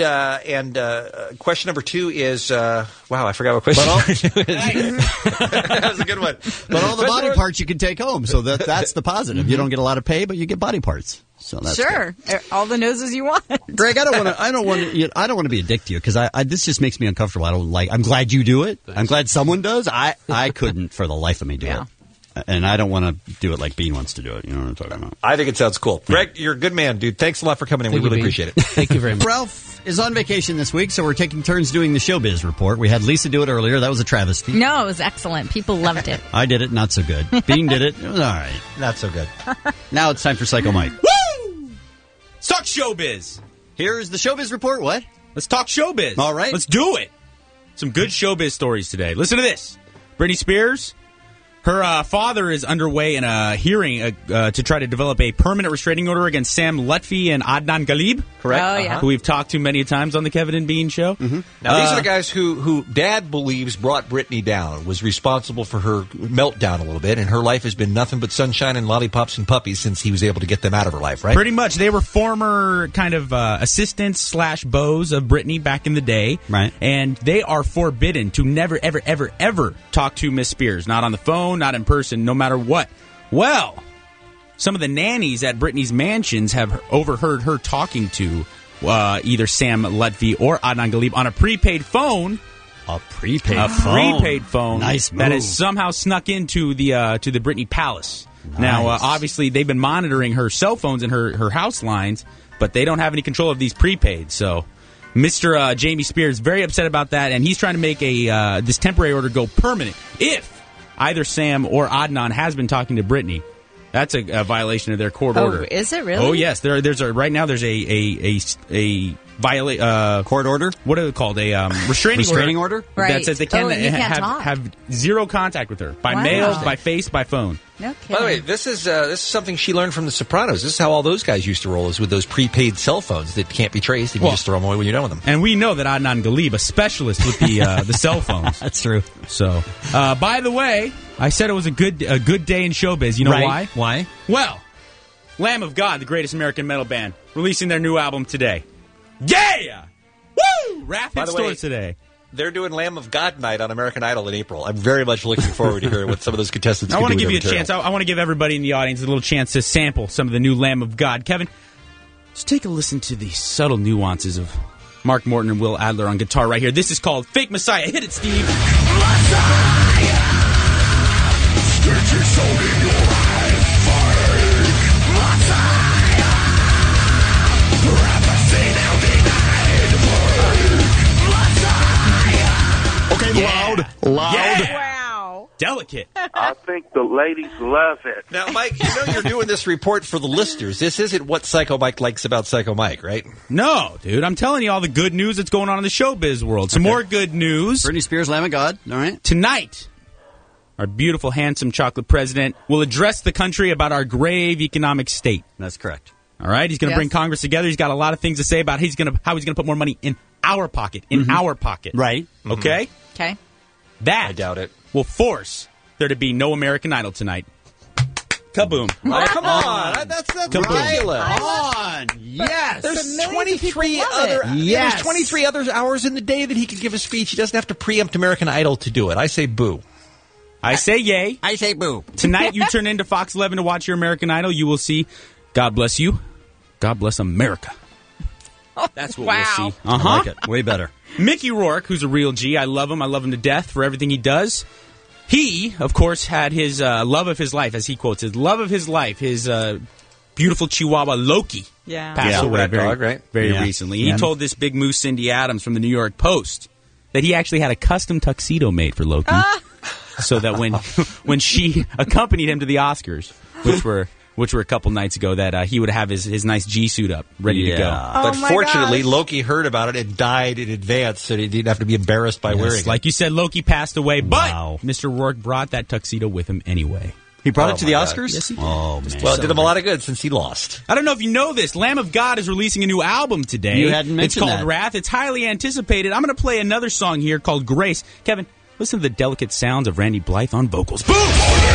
question number 2 is, wow, I forgot what question number 2 is. That was a good one. But all the body parts you can take home, so that's the positive. You don't get a lot of pay, but you get body parts. So that's sure, good. all the noses you want. Greg, I don't want to be a dick to you because this just makes me uncomfortable. I'm glad you do it. Thanks. I'm glad someone does. I couldn't for the life of me do it. And I don't want to do it like Bean wants to do it. You know what I'm talking about? I think it sounds cool. Greg, you're a good man, dude. Thanks a lot for coming in. We really appreciate it. Thank you very much. Ralph is on vacation this week, so we're taking turns doing the Showbiz Report. We had Lisa do it earlier. That was a travesty. No, it was excellent. People loved it. I did it. Not so good. Bean did it. It was all right. Not so good. Now it's time for Psycho Mike. Woo! Let's talk showbiz. Here's the Showbiz Report. What? Let's talk showbiz. All right. Let's do it. Some good showbiz stories today. Listen to this. Britney Spears. Her father is underway in a hearing to try to develop a permanent restraining order against Sam Lutfi and Adnan Galib, correct? Oh, yeah. Who we've talked to many times on the Kevin and Bean show. Mm-hmm. Now, these are the guys who Dad believes brought Britney down, was responsible for her meltdown a little bit, and her life has been nothing but sunshine and lollipops and puppies since he was able to get them out of her life, right? Pretty much. They were former kind of assistants / beaux of Britney back in the day. Right. And they are forbidden to never, ever, ever, ever talk to Miss Spears. Not on the phone, not in person, no matter what. Well, some of the nannies at Britney's mansions have overheard her talking to either Sam Lutfi or Adnan Galib on a prepaid phone. A prepaid phone. Nice move. That has somehow snuck into the Britney palace. Nice. Now, obviously, they've been monitoring her cell phones and her house lines, but they don't have any control of these prepaid. So, Mr. Jamie Spears very upset about that, and he's trying to make this temporary order go permanent if either Sam or Adnan has been talking to Britney. That's a violation of their court order. Is it really? Oh yes, right now there's a court order. What are they called? A restraining order. Right. That says they can't have zero contact with her by mail, by face, by phone. Okay. By the way, this is something she learned from The Sopranos. This is how all those guys used to roll, is with those prepaid cell phones that can't be traced, and you just throw them away when you're done with them. And we know that Adnan Galib, a specialist with the cell phones. That's true. So, by the way, I said it was a good day in showbiz. You know why? Why? Well, Lamb of God, the greatest American metal band, releasing their new album today. Yeah! Woo! Wrath hit stores today. They're doing Lamb of God night on American Idol in April. I'm very much looking forward to hearing what some of those contestants I can want do to give with you a their chance. material. I want to give everybody in the audience a little chance to sample some of the new Lamb of God. Kevin, just take a listen to the subtle nuances of Mark Morton and Will Adler on guitar right here. This is called Fake Messiah. Hit it, Steve. Okay, loud. Yeah. Wow. Delicate. I think the ladies love it. Now, Mike, you know you're doing this report for the listeners. This isn't what Psycho Mike likes about Psycho Mike, right? No, dude. I'm telling you all the good news that's going on in the showbiz world. Some more good news. Britney Spears, Lamb of God. All right. Tonight, our beautiful, handsome chocolate president will address the country about our grave economic state. That's correct. All right? He's going to bring Congress together. He's got a lot of things to say about how he's going to put more money in our pocket. Our pocket. Right. Okay? Okay. That I doubt it. will force there to be no American Idol tonight. Kaboom. Oh, come on. That's Kaboom. ridiculous. Come on. Yes. There's But millions of people 23 love other it. Yes. there's 23 other hours in the day that he could give a speech. He doesn't have to preempt American Idol to do it. I say boo. I say yay. I say boo. Tonight, you turn into Fox 11 to watch your American Idol. You will see God bless you. God bless America. That's what we'll see. I like it. Way better. Mickey Rourke, who's a real G. I love him. I love him to death for everything he does. He, of course, had his love of his life, as he quotes, his love of his life, his beautiful Chihuahua Loki. Yeah. Passed away Rat very, dog, right? very Yeah. recently. He told this big moose, Cindy Adams, from the New York Post, that he actually had a custom tuxedo made for Loki, so that when she accompanied him to the Oscars, which were a couple nights ago, that he would have his nice G suit up, ready to go. But fortunately, Loki heard about it and died in advance, so he didn't have to be embarrassed by wearing it. Like you said, Loki passed away, but Mr. Rourke brought that tuxedo with him anyway. He brought it to the my God. Oscars? Yes, he did. Oh, man. Well, it did him a lot of good since he lost. I don't know if you know this. Lamb of God is releasing a new album today. You hadn't mentioned It's called that. Wrath. It's highly anticipated. I'm going to play another song here called Grace. Kevin, listen to the delicate sounds of Randy Blythe on vocals. Boom!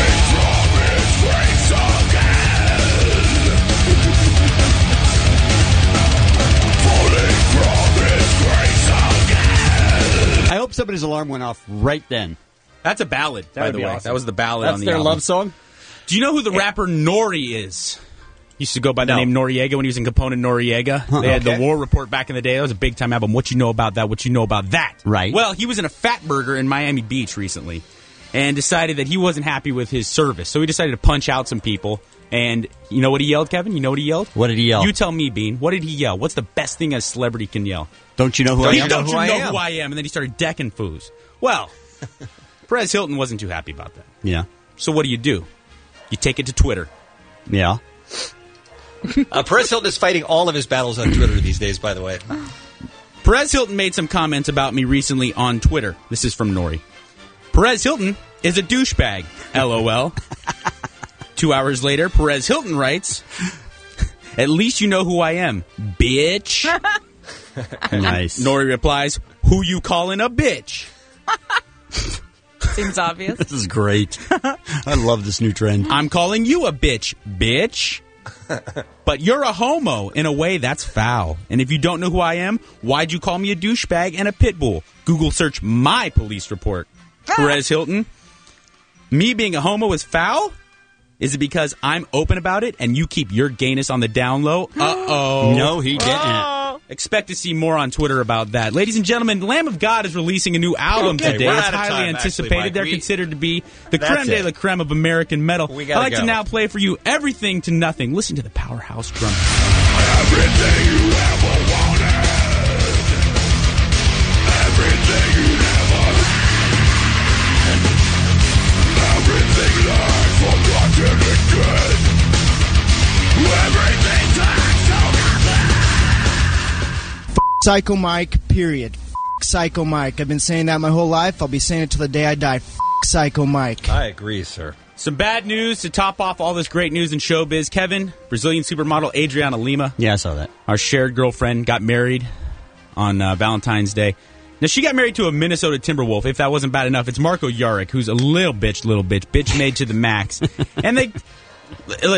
I hope somebody's alarm went off right then. That's a ballad, by would the be way. awesome. That was the ballad That's on the their album. love song? Do you know who the rapper Nori is? He used to go by the name Noriega when he was in Capone and Noriega. They had the War Report back in the day. That was a big-time album. What you know about that? What you know about that? Right. Well, he was in a Fat Burger in Miami Beach recently and decided that he wasn't happy with his service. So he decided to punch out some people. And you know what he yelled, Kevin? You know what he yelled? What did he yell? You tell me, Bean. What did he yell? What's the best thing a celebrity can yell? Don't you know who I am? Don't you know who I am? And then he started decking foos. Well, Perez Hilton wasn't too happy about that. Yeah. So what do? You take it to Twitter. Yeah. Perez Hilton is fighting all of his battles on Twitter these days, by the way. Perez Hilton made some comments about me recently on Twitter. This is from Nori. Perez Hilton is a douchebag. LOL. 2 hours later, Perez Hilton writes, "At least you know who I am, bitch." Nice. Nori replies, "Who you calling a bitch?" Seems obvious. This is great. I love this new trend. "I'm calling you a bitch, bitch. But you're a homo. In a way, that's foul. And if you don't know who I am, why'd you call me a douchebag and a pit bull? Google search my police report." Perez Hilton, "Me being a homo is foul? Is it because I'm open about it and you keep your gayness on the down low?" Uh-oh. No, he didn't. Expect to see more on Twitter about that. Ladies and gentlemen, Lamb of God is releasing a new album Okay, today. we're It's out of highly time, anticipated. actually, Mike. They're considered to be the That's creme de it. la creme of American metal. We I'd gotta like to go. now play for you Everything to Nothing. Listen to the powerhouse drum. Everything you ever wanted. Everything you never had. Everything life forgotten again. Everything turns to nothing. Psycho Mike, period. Psycho Mike. I've been saying that my whole life. I'll be saying it till the day I die. Psycho Mike. I agree, sir. Some bad news to top off all this great news in showbiz. Kevin, Brazilian supermodel Adriana Lima. Yeah, I saw that. Our shared girlfriend got married on Valentine's Day. Now, she got married to a Minnesota Timberwolf. If that wasn't bad enough, it's Marco Jaric, who's a little bitch made to the max. And listen,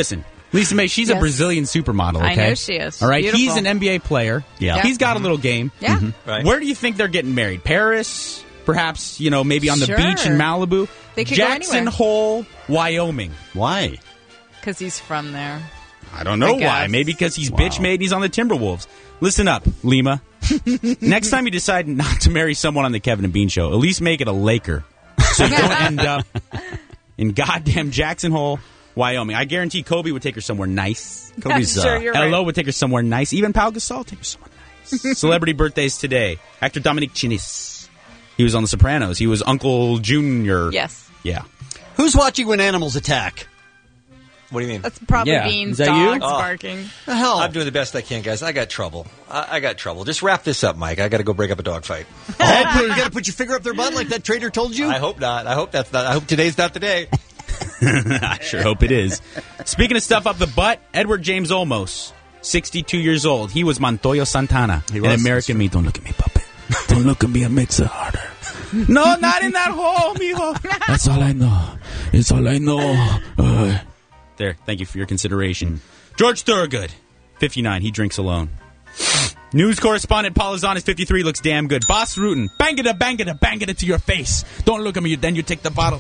Lisa May, she's a Brazilian supermodel, okay? I know she is. All right, Beautiful. he's an NBA player. Yeah. He's got a little game. Yeah. Right. Where do you think they're getting married? Paris? Perhaps, maybe on the Sure. beach in Malibu? They could go Jackson anywhere. Hole, Wyoming. Why? Because he's from there. I don't know why. Maybe because he's bitch made and he's on the Timberwolves. Listen up, Lima. Next time you decide not to marry someone on the Kevin and Bean Show, at least make it a Laker. So you don't end up in goddamn Jackson Hole, Wyoming. I guarantee Kobe would take her somewhere nice. Kobe's Sure, you're right. LO would take her somewhere nice. Even Pau Gasol would take her somewhere nice. Celebrity birthdays today. Actor Dominic Chinis. He was on The Sopranos. He was Uncle Junior. Yes. Yeah. Who's watching when animals attack? What do you mean? That's probably Yeah. Beans, Is that you? dogs Oh. barking. The hell? I'm doing the best I can, guys. I got trouble. I got trouble. Just wrap this up, Mike. I got to go break up a dog fight. Oh, you got to put your finger up their butt like that trader told you? I hope not. I hope that's not. I hope today's not the day. I sure hope it is. Speaking of stuff up the butt, Edward James Olmos, 62 years old. He was Montoya Santana in American Me. Don't look at me, puppet. Don't look at me. It makes it harder. No, not in that hole, mijo. That's all I know. It's all I know. There. Thank you for your consideration. George Thorogood, 59. He drinks alone. News correspondent Paul Azanis, 53, looks damn good. Boss Rutan, bang it to your face. Don't look at me, then you take the bottle.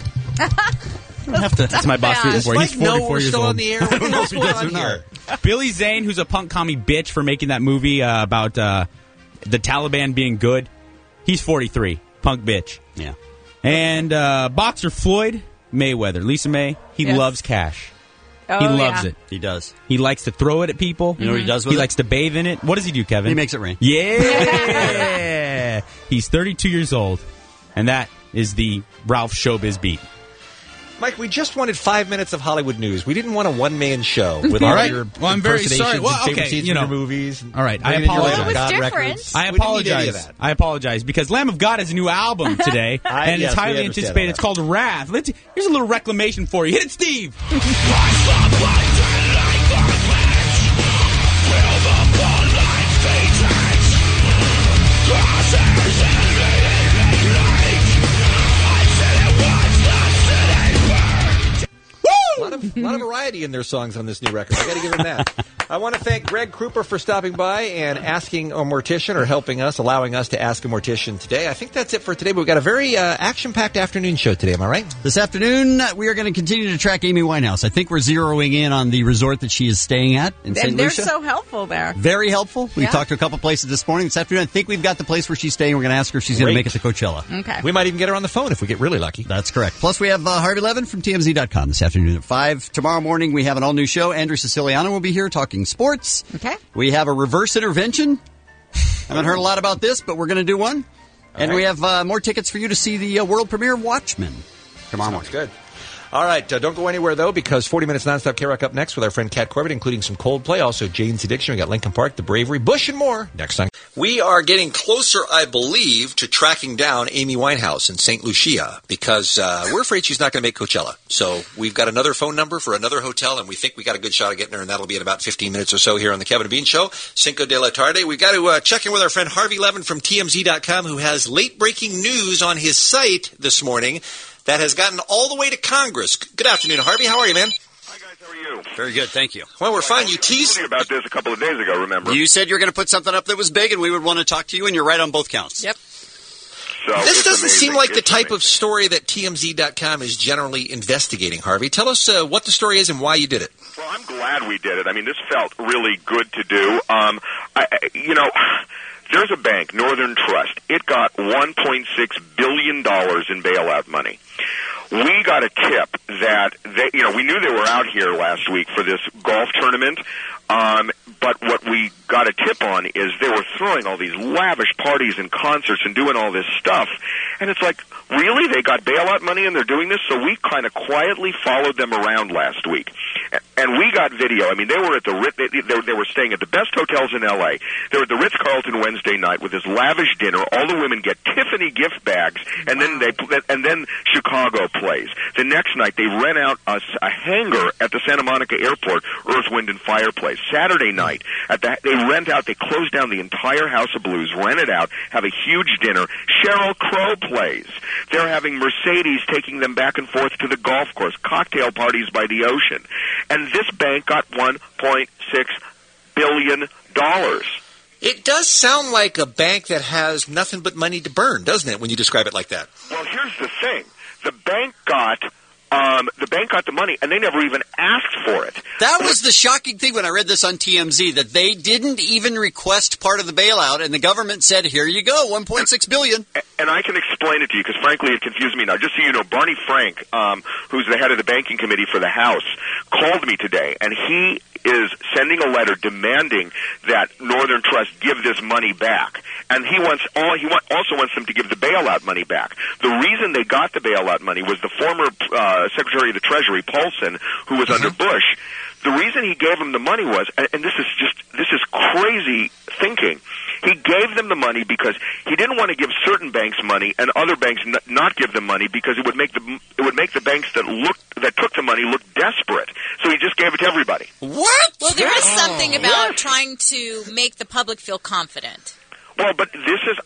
That's my boss Rutan for you. He's 44 years still old. on the air. I don't know what's going on here. Billy Zane, who's a punk commie bitch for making that movie about the Taliban being good, he's 43. Punk bitch. Yeah. And boxer Floyd Mayweather, Lisa May, he Yes. loves cash. Oh, He loves yeah. it. He does. He likes to throw it at people. You know what he does with He it? likes to bathe in it. What does he do, Kevin? He makes it rain. Yeah. He's 32 years old. And that is the Ralph Showbiz beat. Mike, we just wanted 5 minutes of Hollywood news. We didn't want a one-man show with all right. your Well, I'm very impersonations sorry. Well, and favorite okay, scenes you from know. your movies. All right, I Bringing in your apologize. Lamb of It was God different. records. I We didn't need any apologize. of that. I apologize because Lamb of God has a new album today, and yes, it's we highly understand anticipated. all It's called Wrath. Here's a little reclamation for you. Hit it, Steve. A lot of variety in their songs on this new record. I got to give them that. I want to thank Greg Kruper for stopping by and asking a mortician, or helping us, allowing us to ask a mortician today. I think that's it for today. But we've got a very action-packed afternoon show today. Am I right? This afternoon, we are going to continue to track Amy Winehouse. I think we're zeroing in on the resort that she is staying at in St. And they're Lucia. so helpful there. Very helpful. We Yeah. talked to a couple places this morning. This afternoon, I think we've got the place where she's staying. We're going to ask her if she's going to Great. make it to Coachella. Okay. We might even get her on the phone if we get really lucky. That's correct. Plus, we have Harvey Levin from TMZ.com this afternoon at 5. Tomorrow morning, we have an all-new show. Andrew Siciliano will be here talking sports. Okay. We have a reverse intervention. Haven't heard a lot about this, but we're going to do one. And we have more tickets for you to see the world premiere of Watchmen tomorrow morning. Good. All right, don't go anywhere, though, because 40 Minutes Nonstop K-Rock up next with our friend Kat Corbett, including some Coldplay, also Jane's Addiction. We got Linkin Park, The Bravery, Bush, and more next time. We are getting closer, I believe, to tracking down Amy Winehouse in St. Lucia, because we're afraid she's not going to make Coachella. So we've got another phone number for another hotel, and we think we got a good shot of getting her, and that'll be in about 15 minutes or so here on the Kevin and Bean Show, Cinco de la Tarde. We've got to check in with our friend Harvey Levin from TMZ.com, who has late-breaking news on his site this morning that has gotten all the way to Congress. Good afternoon, Harvey. How are you, man? Hi, guys. How are you? Very good. Thank you. Well, we're fine. You I teased told you about this a couple of days ago, remember? You said you were going to put something up that was big, and we would want to talk to you, and you're right on both counts. Yep. So This it's doesn't amazing. seem like the It's type amazing. of story that TMZ.com is generally investigating, Harvey. Tell us what the story is and why you did it. Well, I'm glad we did it. I mean, this felt really good to do. There's a bank, Northern Trust. It got $1.6 billion in bailout money. We got a tip that we knew they were out here last week for this golf tournament. But what we got a tip on is they were throwing all these lavish parties and concerts and doing all this stuff. And it's like, really? They got bailout money and they're doing this? So we kind of quietly followed them around last week. And we got video. I mean, they were at the Ritz. They were staying at the best hotels in L.A. They were at the Ritz-Carlton Wednesday night with this lavish dinner. All the women get Tiffany gift bags, and then Chicago plays. The next night, they rent out a hangar at the Santa Monica Airport, Earth, Wind, and Fire place. Saturday night, they rent out. They close down the entire House of Blues, rent it out, have a huge dinner. Sheryl Crow plays. They're having Mercedes taking them back and forth to the golf course, cocktail parties by the ocean. And this bank got $1.6 billion. It does sound like a bank that has nothing but money to burn, doesn't it, when you describe it like that? Well, here's the thing. The bank got the money, and they never even asked for it. That was the shocking thing when I read this on TMZ, that they didn't even request part of the bailout, and the government said, here you go, $1.6 billion. And I can explain it to you, because frankly it confused me. Now, just so you know, Barney Frank, who's the head of the banking committee for the House, called me today, and he is sending a letter demanding that Northern Trust give this money back. And he also wants them to give the bailout money back. The reason they got the bailout money was the former Secretary of the Treasury, Paulson, who was under Bush. The reason he gave them the money was, and this is crazy thinking, he gave them the money because he didn't want to give certain banks money and other banks not give them money, because it would make the banks that took the money look desperate. So he just gave it to everybody. What? Well, there is something about trying to make the public feel confident. Well, but this is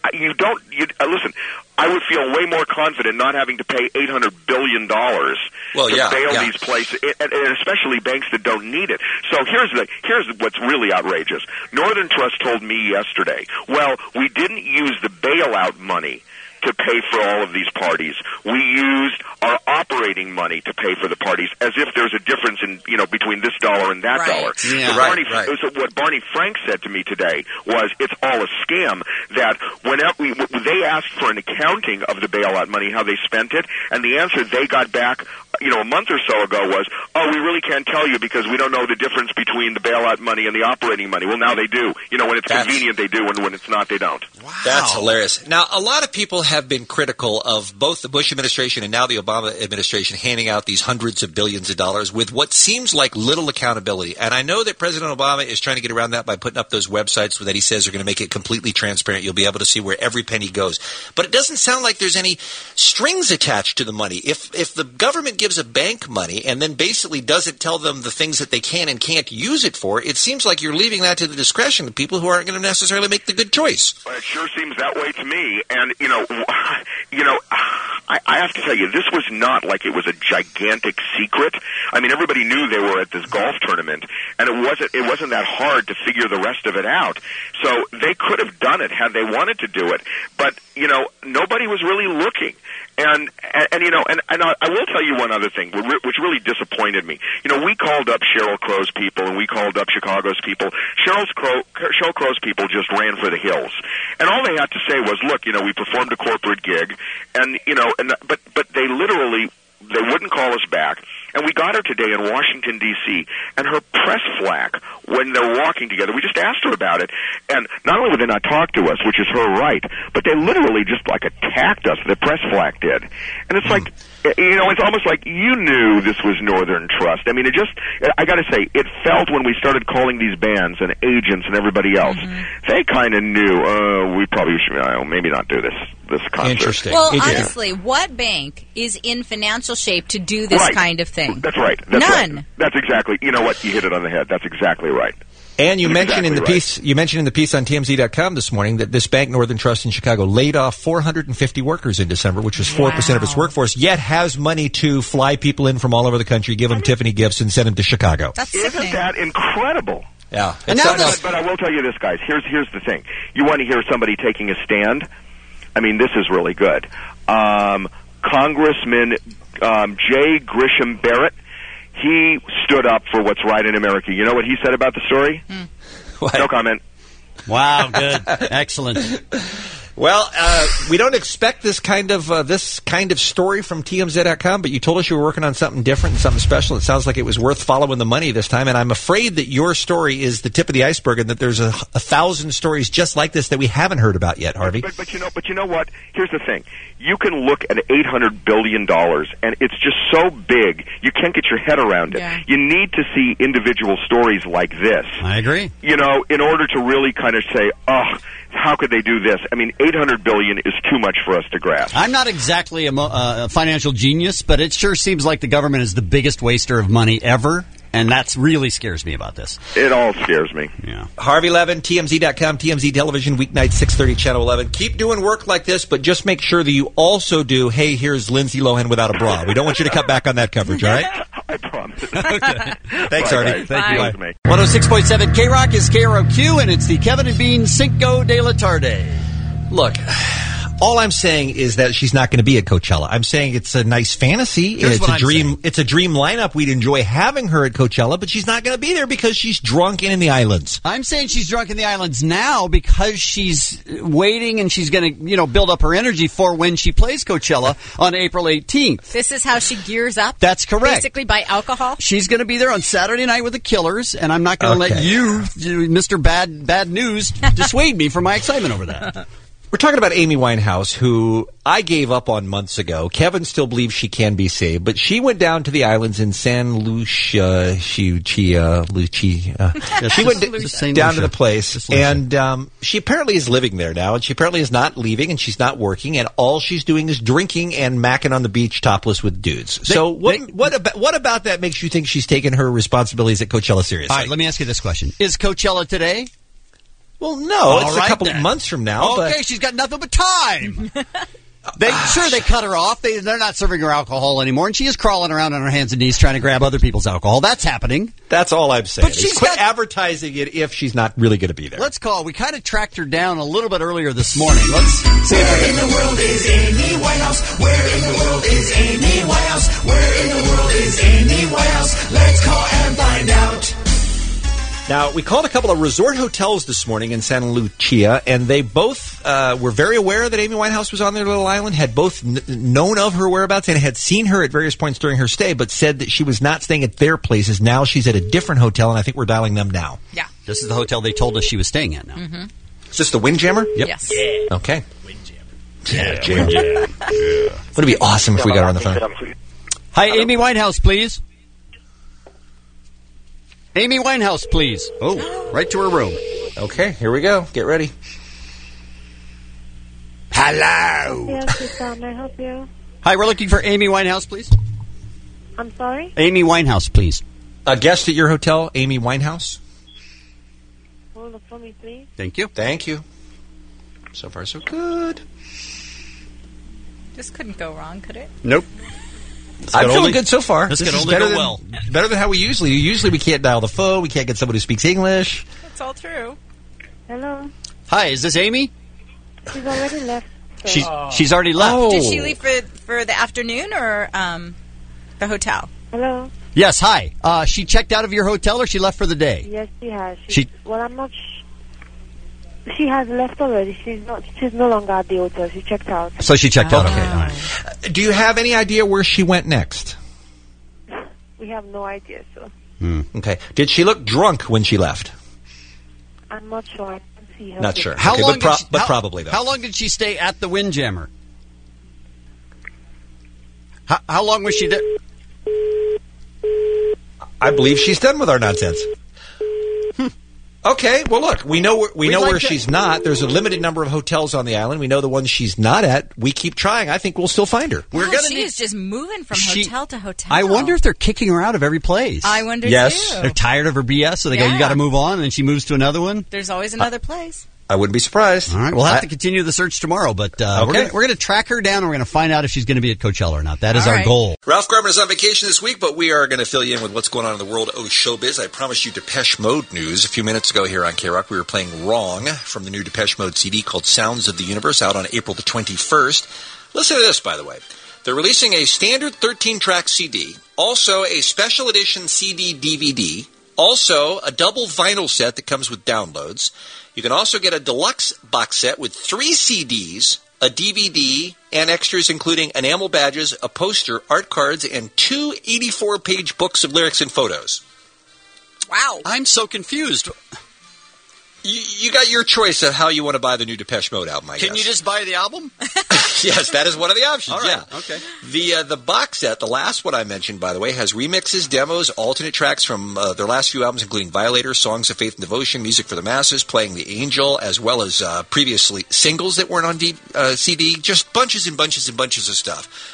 listen. I would feel way more confident not having to pay $800 billion to bail these places, and especially banks that don't need it. So here's what's really outrageous. Northern Trust told me yesterday, well, we didn't use the bailout money to pay for all of these parties. We used our operating money to pay for the parties, as if there's a difference in between this dollar and that dollar. Yeah. So what Barney Frank said to me today was, it's all a scam. That whenever they asked for an accounting of the bailout money, how they spent it, and the answer they got back a month or so ago was, we really can't tell you because we don't know the difference between the bailout money and the operating money. Well, now they do. When it's convenient, they do, and when it's not, they don't. Wow. That's hilarious. Now, a lot of people have been critical of both the Bush administration and now the Obama administration handing out these hundreds of billions of dollars with what seems like little accountability. And I know that President Obama is trying to get around that by putting up those websites that he says are going to make it completely transparent. You'll be able to see where every penny goes. But it doesn't sound like there's any strings attached to the money. If the government gives a bank money and then basically doesn't tell them the things that they can and can't use it for, it seems like you're leaving that to the discretion of people who aren't going to necessarily make the good choice. Well, it sure seems that way to me. And, I have to tell you, this was not like it was a gigantic secret. I mean, everybody knew they were at this golf tournament, and it wasn't that hard to figure the rest of it out. So they could have done it had they wanted to do it, but nobody was really looking. And I will tell you one other thing, which really disappointed me. We called up Sheryl Crow's people, and we called up Chicago's people. Sheryl Crow's people just ran for the hills, and all they had to say was, "Look, we performed a corporate gig, and but they wouldn't call us back." And we got her today in Washington, D.C., and her press flack, when they're walking together, we just asked her about it, and not only would they not talk to us, which is her right, but they literally just, attacked us, the press flack did. And it's like, it's almost like you knew this was Northern Trust. I mean, I gotta say, it felt when we started calling these bands and agents and everybody else, they kind of knew, we probably should, maybe not do this concert. Interesting. Well, honestly, what bank is in financial shape to do this kind of thing? That's right. None. Right. That's exactly. You know what? You hit it on the head. That's exactly right. And you mentioned in the piece, on TMZ.com this morning that this bank, Northern Trust in Chicago, laid off 450 workers in December, which was 4% of its workforce, yet has money to fly people in from all over the country, give them Tiffany gifts, and send them to Chicago. Isn't that incredible? Yeah. But I will tell you this, guys. Here's the thing. You want to hear somebody taking a stand? I mean, this is really good. Congressman Jay Grisham Barrett, he stood up for what's right in America. You know what he said about the story? No comment. Wow, good. Excellent. Well, we don't expect this kind of story from TMZ.com, but you told us you were working on something different and something special. It sounds like it was worth following the money this time, and I'm afraid that your story is the tip of the iceberg and that there's 1,000 stories just like this that we haven't heard about yet, Harvey. But you know what? Here's the thing. You can look at $800 billion, and it's just so big, you can't get your head around it. Yeah. You need to see individual stories like this. I agree. In order to really kind of say, how could they do this? I mean, $800 billion is too much for us to grasp. I'm not exactly a financial genius, but it sure seems like the government is the biggest waster of money ever. And that really scares me about this. It all scares me. Yeah. Harvey Levin, TMZ.com, TMZ Television, weeknight 6:30, Channel 11. Keep doing work like this, but just make sure that you also do, hey, here's Lindsay Lohan without a bra. We don't want you to cut back on that coverage, all right? I promise. Okay. Thanks, Harvey. Thank you. Bye. 106.7 K-Rock is KROQ, and it's the Kevin and Bean Cinco de la Tarde. Look, all I'm saying is that she's not going to be at Coachella. I'm saying it's a nice fantasy. Here's It's what a I'm dream. saying. It's a dream lineup. We'd enjoy having her at Coachella, but she's not going to be there because she's drunk and in the islands. I'm saying she's drunk in the islands now because she's waiting and she's going to, build up her energy for when she plays Coachella on April 18th. This is how she gears up? That's correct. Basically by alcohol? She's going to be there on Saturday night with the Killers, and I'm not going to let you, Mr. Bad News, dissuade me from my excitement over that. We're talking about Amy Winehouse, who I gave up on months ago. Kevin still believes she can be saved, but she went down to the islands in San Lucia. She went down to the place, and she apparently is living there now, and she apparently is not leaving, and she's not working, and all she's doing is drinking and macking on the beach topless with dudes. What about that makes you think she's taking her responsibilities at Coachella seriously? All right, let me ask you this question. Is Coachella today? Well, no, it's a couple of months from now. Okay, she's got nothing but time. They cut her off. They're not serving her alcohol anymore, and she is crawling around on her hands and knees trying to grab other people's alcohol. That's happening. That's all I'm saying. But she's quit advertising it if she's not really going to be there. Let's call. We kind of tracked her down a little bit earlier this morning. Let's see if Where in the world is Amy Winehouse? Where in the world is Amy Winehouse? Where in the world is Amy Winehouse? Let's call and find out. Now, we called a couple of resort hotels this morning in Santa Lucia, and they both were very aware that Amy Winehouse was on their little island, had both known of her whereabouts, and had seen her at various points during her stay, but said that she was not staying at their places. Now she's at a different hotel, and I think we're dialing them now. Yeah. This is the hotel they told us she was staying at now. Mm-hmm. Is this the Windjammer? Yep. Yes. Yeah. Okay. Windjammer. Yeah. Would it be awesome if we got her on the phone? Hi, Amy Winehouse, please. Amy Winehouse, please. Oh, right to her room. Okay, here we go. Get ready. Hello. Yes, may I help you? Hi, we're looking for Amy Winehouse, please. I'm sorry? Amy Winehouse, please. A guest at your hotel, Amy Winehouse. Hold on for me, please. Thank you. Thank you. So far, so good. This couldn't go wrong, could it? Nope. I'm feeling good so far. This is could only better go than, well. Better than how we usually do. Usually we can't dial the phone. We can't get somebody who speaks English. That's all true. Hello? Hi, is this Amy? She's already left. sir. She's already left. Did she leave for the afternoon or the hotel? Hello? Yes, hi. She checked out of your hotel or she left for the day? Yes, she has. She- Well, I'm not... She has left already. She's no longer at the hotel. She checked out. So she checked out. Okay, all right. Do you have any idea where she went next? We have no idea, so... Okay. Did she look drunk when she left? I'm not sure. I can't see her. Not sure. How Okay, long? but probably though. How long did she stay at the Windjammer? How long was she there? I believe she's done with our nonsense. Okay, well, look, we know where she's not. There's a limited number of hotels on the island. We know the ones she's not at. We keep trying. I think we'll still find her. She is just moving from hotel to hotel. I wonder if they're kicking her out of every place. I wonder too. They're tired of her BS, so they go, "You got to move on," and then she moves to another one. There's always another place. I wouldn't be surprised. All right, we'll have to continue the search tomorrow, but we're going to track her down and we're going to find out if she's going to be at Coachella or not. That is our goal. Ralph Garman is on vacation this week, but we are going to fill you in with what's going on in the world of showbiz. I promised you Depeche Mode news a few minutes ago here on K-Rock. We were playing Wrong from the new Depeche Mode CD called Sounds of the Universe, out on April the 21st. Listen to this, by the way. They're releasing a standard 13-track CD, also a special edition CD-DVD, also a double vinyl set that comes with downloads. You can also get a deluxe box set with 3 CDs, a DVD, and extras including enamel badges, a poster, art cards, and 2 84-page books of lyrics and photos. Wow. I'm so confused. You got your choice of how you want to buy the new Depeche Mode album, I guess. Can you just buy the album? Yes, that is one of the options, All right, yeah. okay. The box set, the last one I mentioned, by the way, has remixes, demos, alternate tracks from their last few albums, including Violator, Songs of Faith and Devotion, Music for the Masses, Playing the Angel, as well as previously singles that weren't on CD, just bunches and bunches and bunches of stuff.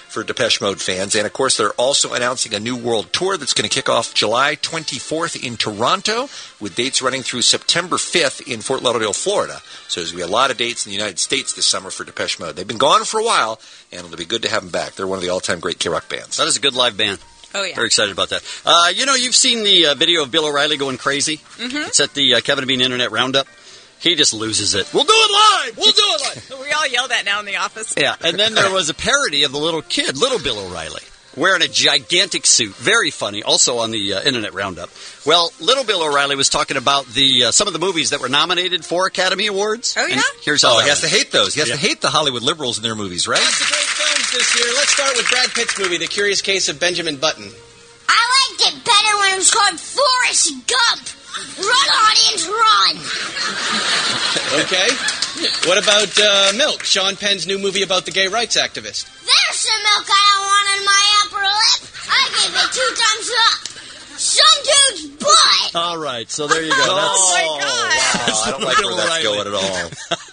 for Depeche Mode fans. And, of course, they're also announcing a new world tour that's going to kick off July 24th in Toronto, with dates running through September 5th in Fort Lauderdale, Florida. So there's going to be a lot of dates in the United States this summer for Depeche Mode. They've been gone for a while, and it'll be good to have them back. They're one of the all-time great K-Rock bands. That is a good live band. Oh, yeah. Very excited about that. You've seen the video of Bill O'Reilly going crazy? Mm-hmm. It's at the Kevin and Bean Internet Roundup. He just loses it. We'll do it live! We'll do it live! We all yell that now in the office. Yeah, and then there was a parody of the little kid, little Bill O'Reilly, wearing a gigantic suit. Very funny, also on the Internet Roundup. Well, little Bill O'Reilly was talking about some of the movies that were nominated for Academy Awards. Oh, yeah? And here's how he has to hate those. He has to hate the Hollywood liberals in their movies, right? Lots of great films this year. Let's start with Brad Pitt's movie, The Curious Case of Benjamin Button. I liked it better when it was called Forrest Gump. Run, audience, run! Okay. What about Milk, Sean Penn's new movie about the gay rights activist? There's some milk I don't want in my upper lip. I gave it 2 thumbs up. Some dude's butt. All right, so there you go. Oh, my God. Wow, I don't like where that's going at all.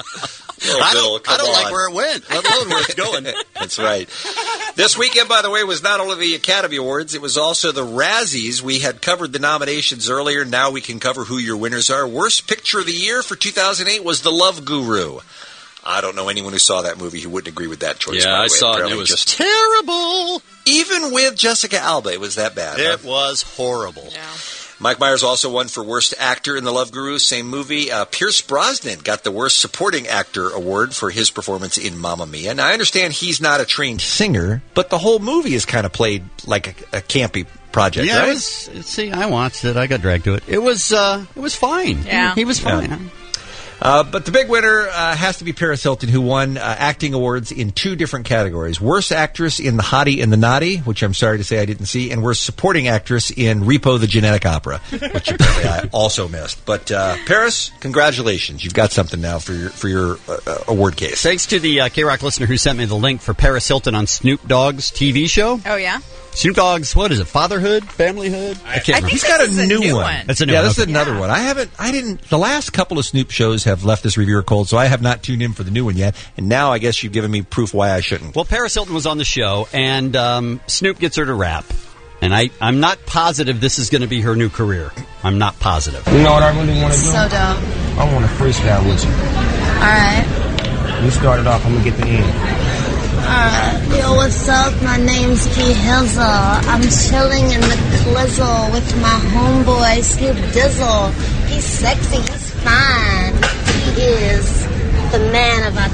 I don't like where it went, let alone where it's going. That's right. This weekend, by the way, was not only the Academy Awards, it was also the Razzies. We had covered the nominations earlier. Now we can cover who your winners are. Worst Picture of the Year for 2008 was The Love Guru. I don't know anyone who saw that movie who wouldn't agree with that choice. Yeah, I saw it. It was just terrible. Even with Jessica Alba, it was that bad. It was horrible. Yeah. Mike Myers also won for Worst Actor in The Love Guru, same movie. Pierce Brosnan got the Worst Supporting Actor award for his performance in Mamma Mia. Now, I understand he's not a trained singer, but the whole movie is kind of played like a campy project, yeah, right? I watched it. I got dragged to it. It was fine. Yeah. He was fine. Yeah. But the big winner has to be Paris Hilton, who won acting awards in 2 different categories. Worst Actress in The Hottie and the Naughty, which I'm sorry to say I didn't see, and Worst Supporting Actress in Repo the Genetic Opera, which apparently I also missed. But Paris, congratulations. You've got something now for your award case. Thanks to the K-Rock listener who sent me the link for Paris Hilton on Snoop Dogg's TV show. Oh, yeah? Snoop Dogg's, what is it, Fatherhood? Familyhood? I can't remember. He's got a new one. That's a new one. one. This is another one. The last couple of Snoop shows have left this reviewer cold, so I have not tuned in for the new one yet. And now I guess you've given me proof why I shouldn't. Well, Paris Hilton was on the show, and Snoop gets her to rap. And I'm not positive this is going to be her new career. I'm not positive. You know what I really want to do? So dope. I want to freestyle with you. All right. You start it off, I'm going to get the end. Alright, yo, what's up? My name's P. Hizzle. I'm chilling in the Clizzle with my homeboy, Snoop Dizzle. He's sexy, he's fine. He is the man of our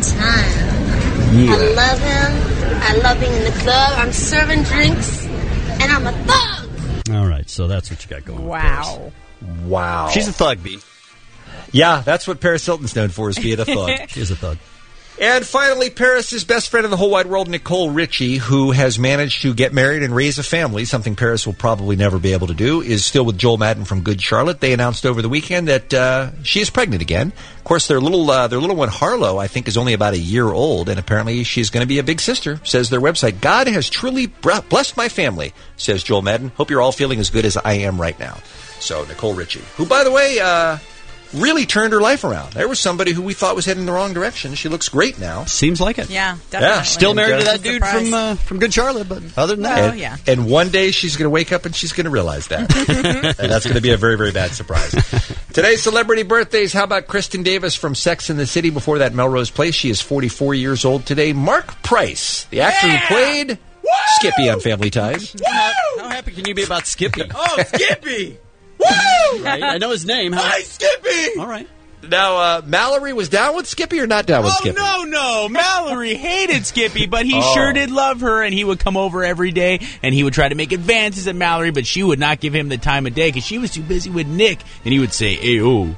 time. Yeah. I love him. I love being in the club. I'm serving drinks, and I'm a thug. All right, so that's what you got going. Wow. Wow. She's a thug, B. Yeah, that's what Paris Hilton's known for, is being a thug. She's a thug. And finally, Paris' best friend in the whole wide world, Nicole Richie, who has managed to get married and raise a family, something Paris will probably never be able to do, is still with Joel Madden from Good Charlotte. They announced over the weekend that she is pregnant again. Of course, their little one, Harlow, I think is only about a year old, and apparently she's going to be a big sister, says their website. God has truly blessed my family, says Joel Madden. Hope you're all feeling as good as I am right now. So, Nicole Richie, who, by the way, really turned her life around. There was somebody who we thought was heading the wrong direction. She looks great now. Seems like it. Yeah, definitely. Yeah. Still married to that dude from Good Charlotte, but other than that. And, yeah. And one day she's going to wake up and she's going to realize that. And that's going to be a very, very bad surprise. Today's celebrity birthdays. How about Kristen Davis from Sex and the City? Before that, Melrose Place. She is 44 years old today. Mark Price, the actor who played Skippy on Family Ties. How happy can you be about Skippy? Oh, Skippy! Woo! Right? I know his name. Hi, Skippy! All right. Now, Mallory was down with Skippy or not down with Skippy? No. Mallory hated Skippy, but he sure did love her, and he would come over every day, and he would try to make advances at Mallory, but she would not give him the time of day because she was too busy with Nick, and he would say, "Ayo."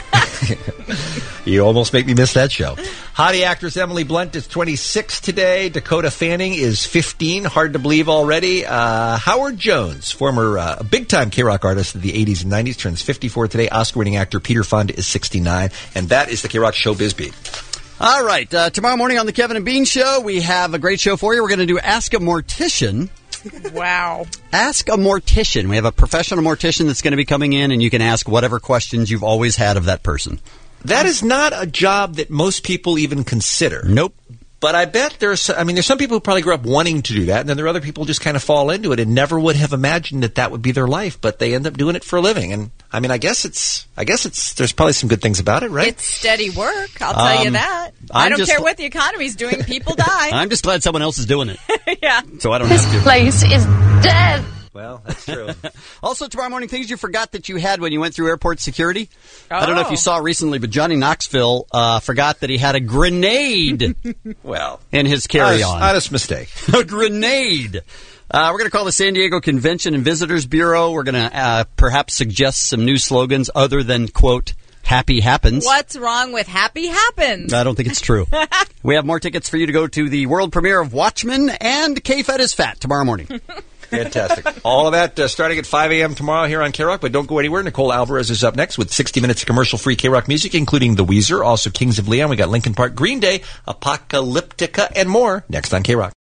You almost make me miss that show. Hottie actress Emily Blunt is 26 today. Dakota Fanning is 15. Hard to believe already. Howard Jones, former big-time K-Rock artist of the 80s and 90s, turns 54 today. Oscar-winning actor Peter Fonda is 69. And that is the K-Rock Showbiz Beat. All right. Tomorrow morning on the Kevin and Bean Show, we have a great show for you. We're going to do Ask a Mortician. Wow. Ask a Mortician. We have a professional mortician that's going to be coming in, and you can ask whatever questions you've always had of that person. That is not a job that most people even consider. Nope. But I bet there's some people who probably grew up wanting to do that, and then there are other people who just kind of fall into it and never would have imagined that would be their life, but they end up doing it for a living. And I mean, I guess there's probably some good things about it, right? It's steady work, I'll tell you that. I don't care what the economy's doing, people die. I'm just glad someone else is doing it. Yeah. So I don't have to. This place is dead. Well, that's true. Also, tomorrow morning, things you forgot that you had when you went through airport security. I don't know if you saw recently, but Johnny Knoxville forgot that he had a grenade in his carry-on. Honest mistake. A grenade. We're going to call the San Diego Convention and Visitors Bureau. We're going to perhaps suggest some new slogans other than, quote, Happy Happens. What's wrong with Happy Happens? I don't think it's true. We have more tickets for you to go to the world premiere of Watchmen and K-Fed is Fat tomorrow morning. Fantastic. All of that starting at 5 a.m. tomorrow here on K-Rock, but don't go anywhere. Nicole Alvarez is up next with 60 minutes of commercial-free K-Rock music, including The Weezer, also Kings of Leon. We got Linkin Park, Green Day, Apocalyptica, and more next on K-Rock.